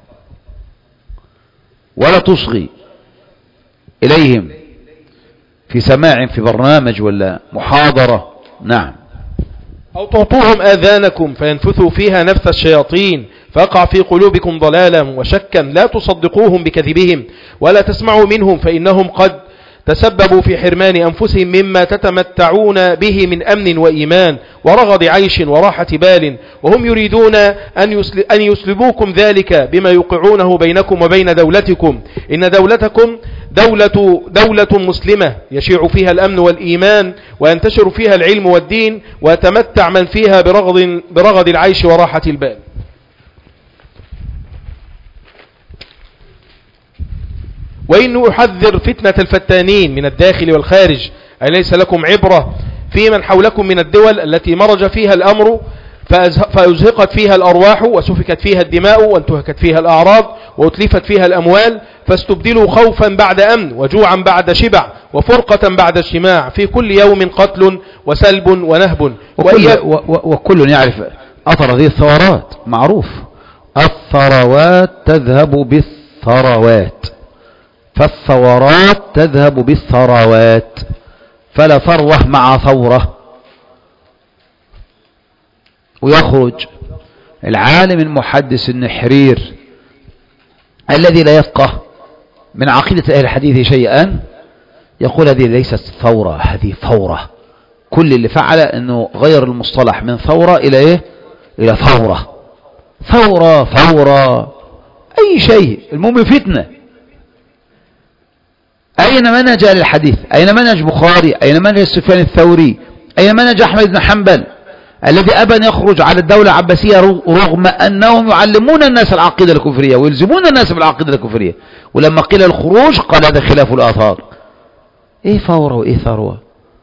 ولا تصغي إليهم في سماع في برنامج ولا محاضرة. نعم. أو تعطوهم آذانكم فينفثوا فيها نفث الشياطين فيقع في قلوبكم ضلالا وشكا، لا تصدقوهم بكذبهم ولا تسمعوا منهم، فإنهم قد تسببوا في حرمان أنفسهم مما تتمتعون به من أمن وإيمان ورغد عيش وراحة بال، وهم يريدون أن يسلبوكم ذلك بما يوقعونه بينكم وبين دولتكم. إن دولتكم دولة, دولة مسلمة يشيع فيها الأمن والإيمان وينتشر فيها العلم والدين ويتمتع من فيها برغد, برغد العيش وراحة البال. وإن أحذر فتنة الفتانين من الداخل والخارج، أليس لكم عبرة في من حولكم من الدول التي مرج فيها الأمر فأزهقت فيها الأرواح وسفكت فيها الدماء وانتهكت فيها الأعراض وأتلفت فيها الأموال، فاستبدلوا خوفا بعد أمن وجوعا بعد شبع وفرقة بعد اجتماع، في كل يوم قتل وسلب ونهب. وكل, وكل يعرف أثر هذه الثورات، معروف الثروات تذهب بالثروات، فالثورات تذهب بالثروات، فلا ثروة مع ثورة. ويخرج العالم المحدث النحرير الذي لا يفقه من عقيدة أهل الحديث شيئا يقول هذه ليست ثورة، هذه فورة. كل اللي فعل أنه غير المصطلح من ثورة إلى إيه؟ إلى فورة. ثورة فورة أي شيء، المهم فتنة. أين منهج أهل الحديث؟ أين منهج بخاري؟ أين منهج سفيان الثوري؟ أين منهج أحمد بن حنبل الذي أبى أن يخرج على الدولة العباسية رغم أنهم يعلمون الناس العقيدة الكفرية ويلزمون الناس بالعقيدة الكفرية، ولما قيل الخروج قال هذا خلاف الآثار. إيه فورة وإيه ثروة؟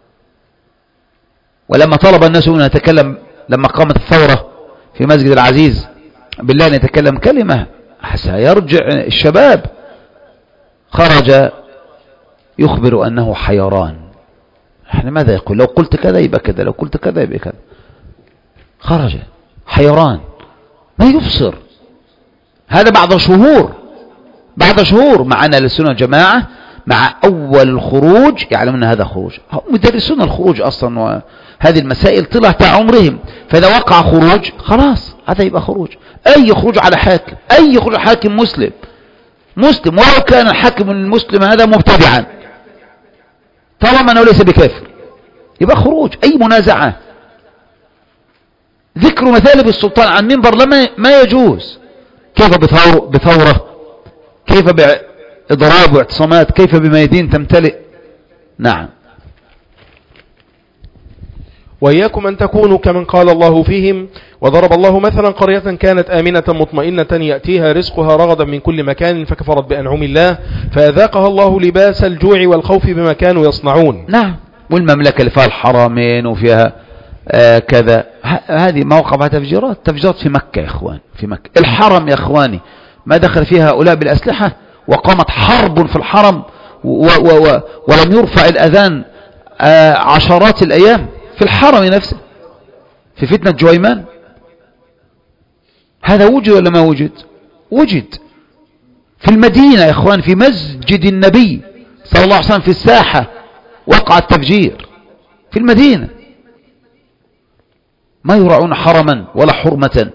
ولما طلب الناس أن يتكلم لما قامت الثورة في مسجد العزيز بالله أن يتكلم كلمة سيرجع الشباب، خرج يخبر أنه حيران. احنا ماذا يقول؟ لو قلت كذا يبقى كذا، لو قلت كذا يبقى كذا. خرج حيران ما يبصر. هذا بعد شهور بعد شهور معنا للسنة الجماعة مع أول الخروج يعلمون هذا خروج، هم مدرسون الخروج أصلا وهذه المسائل طلعت عمرهم، فإذا وقع خروج خلاص هذا يبقى خروج. أي خروج على حاكم، أي خروج حاكم مسلم مسلم ولو كان الحاكم المسلم هذا مبتدعا طالما أنه ليس بكافر يبقى خروج. أي منازعة، ذكر مثالب السلطان عن منبر لما ما يجوز. كيف بثورة, بثورة كيف بإضراب واعتصامات، كيف بميادين تمتلئ. نعم. وإياكم أن تكونوا كمن قال الله فيهم وضرب الله مثلا قرية كانت آمنة مطمئنة يأتيها رزقها رغدا من كل مكان فكفرت بأنعم الله فأذاقها الله لباس الجوع والخوف بما كانوا يصنعون. نعم. والمملكة اللي فيها الحرمين وفيها آه كذا، هذه موقع تفجيرات تفجيرات في مكة يا إخوان، في مكة الحرم يا إخواني ما دخل فيها هؤلاء بالأسلحة، وقامت حرب في الحرم و و و ولم يرفع الأذان آه عشرات الأيام في الحرم نفسه في فتنة جويمان. هذا وجد ولا ما وجد؟ وجد في المدينة يا إخوان، في مسجد النبي صلى الله عليه وسلم في الساحة وقع التفجير في المدينة. ما يرعون حرما ولا حرمة.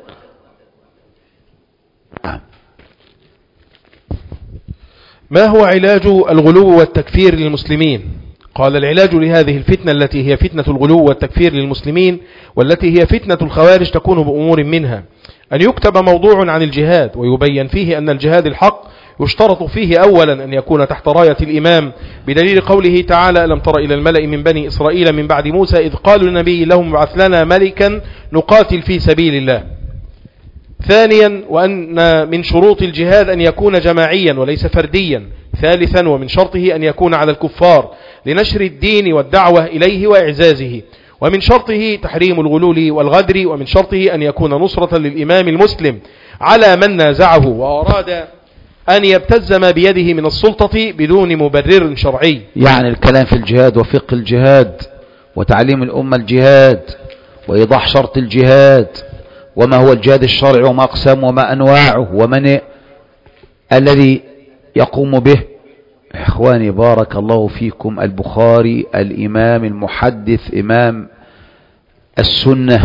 ما هو علاج الغلو والتكفير للمسلمين؟ قال العلاج لهذه الفتنة التي هي فتنة الغلو والتكفير للمسلمين والتي هي فتنة الخوارج تكون بأمور منها: أن يكتب موضوع عن الجهاد ويبين فيه أن الجهاد الحق يشترط فيه أولا أن يكون تحت راية الإمام، بدليل قوله تعالى: ألم تر إلى الملأ من بني إسرائيل من بعد موسى إذ قالوا للنبي لهم ابعث لنا ملكا نقاتل في سبيل الله. ثانيا، وأن من شروط الجهاد أن يكون جماعيا وليس فرديا. ثالثا، ومن شرطه أن يكون على الكفار لنشر الدين والدعوة إليه وإعزازه. ومن شرطه تحريم الغلول والغدر. ومن شرطه أن يكون نصرة للإمام المسلم على من نازعه وأراد أن يبتز ما بيده من السلطة بدون مبرر شرعي. يعني الكلام في الجهاد وفقه الجهاد وتعليم الأمة الجهاد وإيضاح شرط الجهاد وما هو الجهاد الشرعي وما أقسامه وما أنواعه ومن الذي يقوم به. إخواني بارك الله فيكم، البخاري الإمام المحدث إمام السنة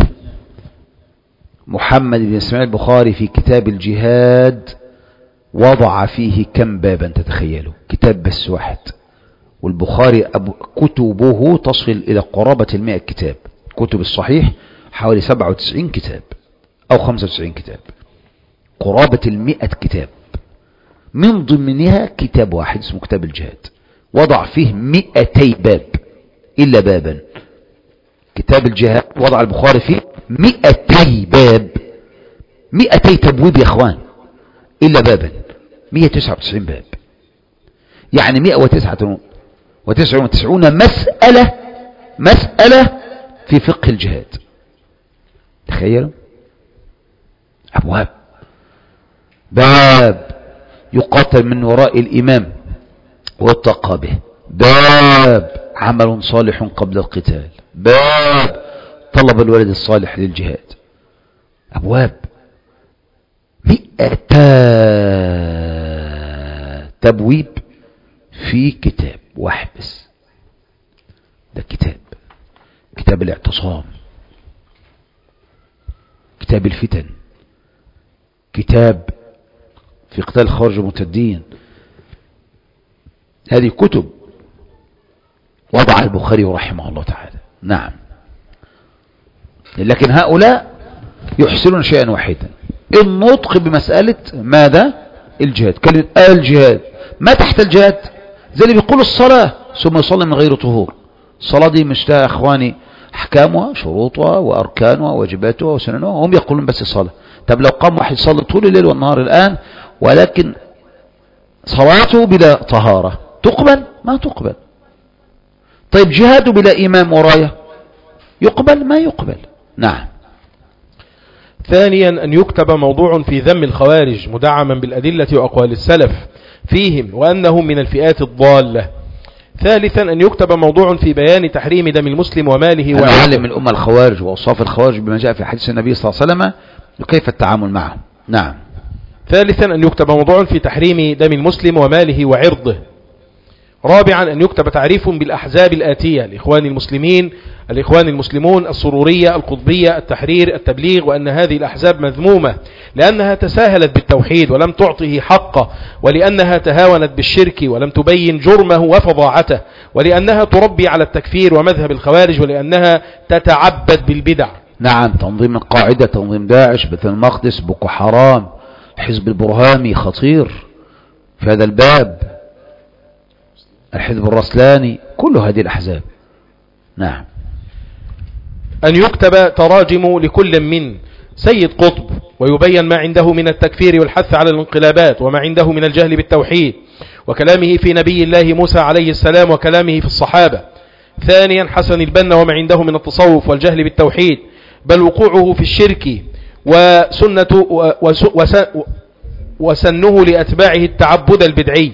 محمد بن إسماعيل البخاري في كتاب الجهاد وضع فيه كم بابا تتخيلوا؟ كتاب بس واحد. والبخاري كتبه تصل إلى قرابة المئة كتاب، كتب الصحيح حوالي سبعة وتسعين كتاب أو خمسة وتسعين كتاب، قرابة المئة كتاب، من ضمنها كتاب واحد اسمه كتاب الجهاد وضع فيه مئتي باب إلا بابا. كتاب الجهاد وضع البخاري فيه مئتي باب، مئتي تبويب يا اخوان إلا بابا، مئة وتسعة وتسعين باب، يعني مئة وتسعة وتسعون مسألة مسألة في فقه الجهاد. تخيلوا، أبواب، باب يقاتل من وراء الإمام ويتقى به، باب عمل صالح قبل القتال، باب طلب الولد الصالح للجهاد، أبواب مئتا تبويب في كتاب واحد بس. ده كتاب كتاب الاعتصام، كتاب الفتن، كتاب في قتال خارج المرتدين. هذه كتب وضع البخاري رحمه الله تعالى. نعم، لكن هؤلاء يحسنون شيئا واحدا، النطق بمسألة ماذا؟ الجهاد. كلمة الجهاد ما تحت الجهاد؟ زي اللي بيقول الصلاة ثم يصلي من غير طهور. الصلاة دي مش لها اخواني احكامها شروطها واركانها وواجباتها وسننها، هم يقولون بس صلاة. طب لو قام واحد يصلي طول الليل والنهار الآن ولكن صلاته بلا طهارة تقبل؟ ما تقبل. طيب جهاده بلا إمام وراية يقبل؟ ما يقبل. نعم. ثانيا، أن يكتب موضوع في ذم الخوارج مدعما بالأدلة وأقوال السلف فيهم وأنهم من الفئات الضالة. ثالثا، أن يكتب موضوع في بيان تحريم دم المسلم وماله وعلم الأمة الخوارج وأوصاف الخوارج بما جاء في حديث النبي صلى الله عليه وسلم وكيف التعامل معه. نعم. ثالثا، أن يكتب موضوع في تحريم دم المسلم وماله وعرضه. رابعا، أن يكتب تعريف بالأحزاب الآتية: الإخوان المسلمين، الإخوان المسلمون، السرورية، القطبية، التحرير، التبليغ، وأن هذه الأحزاب مذمومة لأنها تساهلت بالتوحيد ولم تعطه حقه، ولأنها تهاونت بالشرك ولم تبين جرمه وفظاعته، ولأنها تربي على التكفير ومذهب الخوارج، ولأنها تتعبد بالبدع. نعم، تنظيم القاعدة، تنظيم داعش، بيت المقدس، بوكو حرام، حزب البرهامي خطير في هذا الباب، الحزب الرسلاني، كل هذه الأحزاب. نعم. أن يكتب تراجم لكل من سيد قطب ويبين ما عنده من التكفير والحث على الانقلابات وما عنده من الجهل بالتوحيد وكلامه في نبي الله موسى عليه السلام وكلامه في الصحابة. ثانيا حسن البنا وما عنده من التصوف والجهل بالتوحيد بل وقوعه في الشرك وسنة وسنه لأتباعه التعبد البدعي.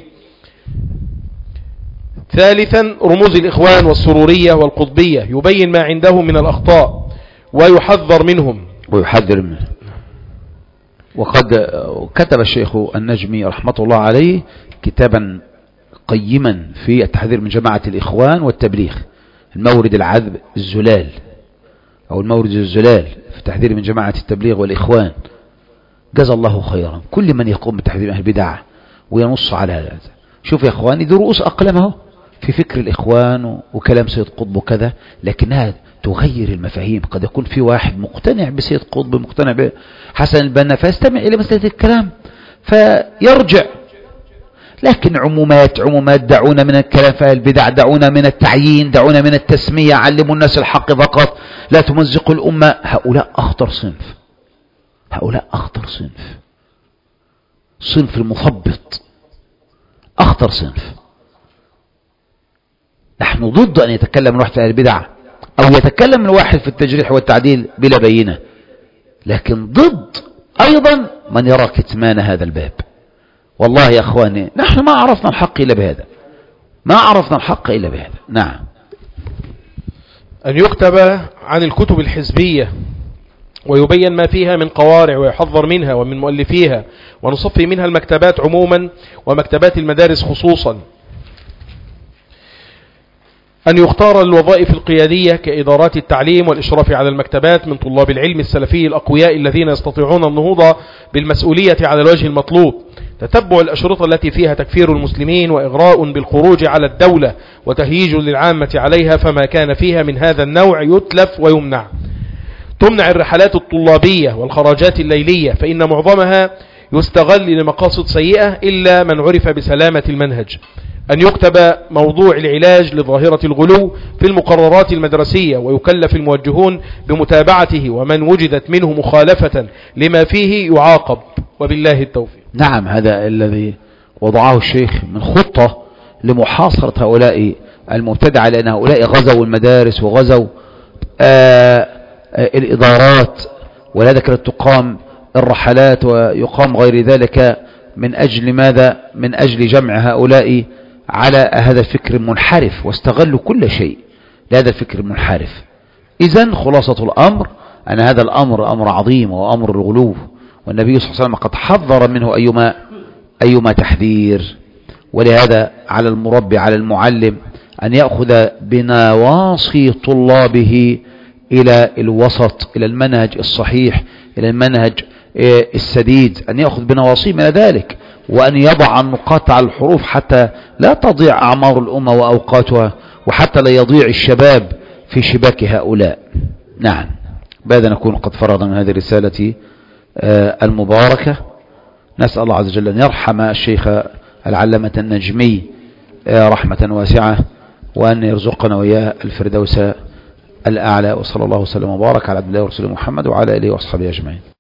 ثالثا رموز الإخوان والسرورية والقطبية يبين ما عندهم من الأخطاء ويحذر منهم ويحذر منه. وقد كتب الشيخ النجمي رحمة الله عليه كتابا قيما في التحذير من جماعة الإخوان والتبليغ، المورد العذب الزلال أو المورد الزلال في التحذير من جماعة التبليغ والإخوان. جزا الله خيرا كل من يقوم بتحذير أهل البدع وينص على هذا. شوف يا إخواني، دي رؤوس أقلمه في فكر الإخوان وكلام سيد قطب وكذا، لكنها تغير المفاهيم. قد يكون في واحد مقتنع بسيد قطب مقتنع بحسن البنا فيستمع إلى مسألة الكلام فيرجع، لكن عمومات عمومات دعونا من الكلام في البدع، دعونا من التعيين، دعونا من التسمية، علموا الناس الحق فقط لا تمزقوا الأمة. هؤلاء أخطر صنف، هؤلاء أخطر صنف، صنف المثبط، أخطر صنف. نحن ضد أن يتكلم الواحد في أهل البدع أو يتكلم الواحد في التجريح والتعديل بلا بينة، لكن ضد أيضا من يرى كتمان هذا الباب. والله يا أخواني نحن ما عرفنا الحق إلا بهذا، ما عرفنا الحق إلا بهذا. نعم. أن يكتب عن الكتب الحزبية ويبين ما فيها من قوارع ويحذر منها ومن مؤلفيها، ونصفي منها المكتبات عموما ومكتبات المدارس خصوصا. أن يختار الوظائف القيادية كإدارات التعليم والإشراف على المكتبات من طلاب العلم السلفي الأقوياء الذين يستطيعون النهوض بالمسؤولية على الوجه المطلوب. تتبع الأشرطة التي فيها تكفير المسلمين وإغراء بالخروج على الدولة وتهييج للعامة عليها، فما كان فيها من هذا النوع يتلف ويمنع. تمنع الرحلات الطلابية والخراجات الليلية فإن معظمها يستغل لمقاصد سيئة إلا من عرف بسلامة المنهج. أن يكتب موضوع العلاج لظاهرة الغلو في المقررات المدرسية ويكلف الموجهون بمتابعته، ومن وجدت منه مخالفة لما فيه يعاقب، وبالله التوفيق. نعم، هذا الذي وضعه الشيخ من خطة لمحاصرة هؤلاء المبتدعة، لأن هؤلاء غزوا المدارس وغزوا آآ آآ الإدارات، ولذا كانت تقام الرحلات ويقام غير ذلك من أجل ماذا؟ من أجل جمع هؤلاء على هذا الفكر المنحرف، واستغلوا كل شيء لهذا الفكر المنحرف. إذن خلاصة الأمر أن هذا الأمر أمر عظيم وأمر الغلو، والنبي صلى الله عليه وسلم قد حذر منه أيما, أيما تحذير. ولهذا على المربي على المعلم أن يأخذ بنواصي طلابه إلى الوسط، إلى المنهج الصحيح، إلى المنهج السديد، أن يأخذ بنواصي من ذلك، وأن يضع النقاط على الحروف حتى لا تضيع أعمار الأمة وأوقاتها، وحتى لا يضيع الشباب في شباك هؤلاء. نعم، بهذا نكون قد فرغنا من هذه الرسالة المباركة. نسأل الله عز وجل أن يرحم الشيخ العلامة النجمي رحمة واسعة، وأن يرزقنا وإياه الفردوس الأعلى. وصلى الله وسلم وبارك على عبد الله ورسوله محمد وعلى آله وأصحابه أجمعين.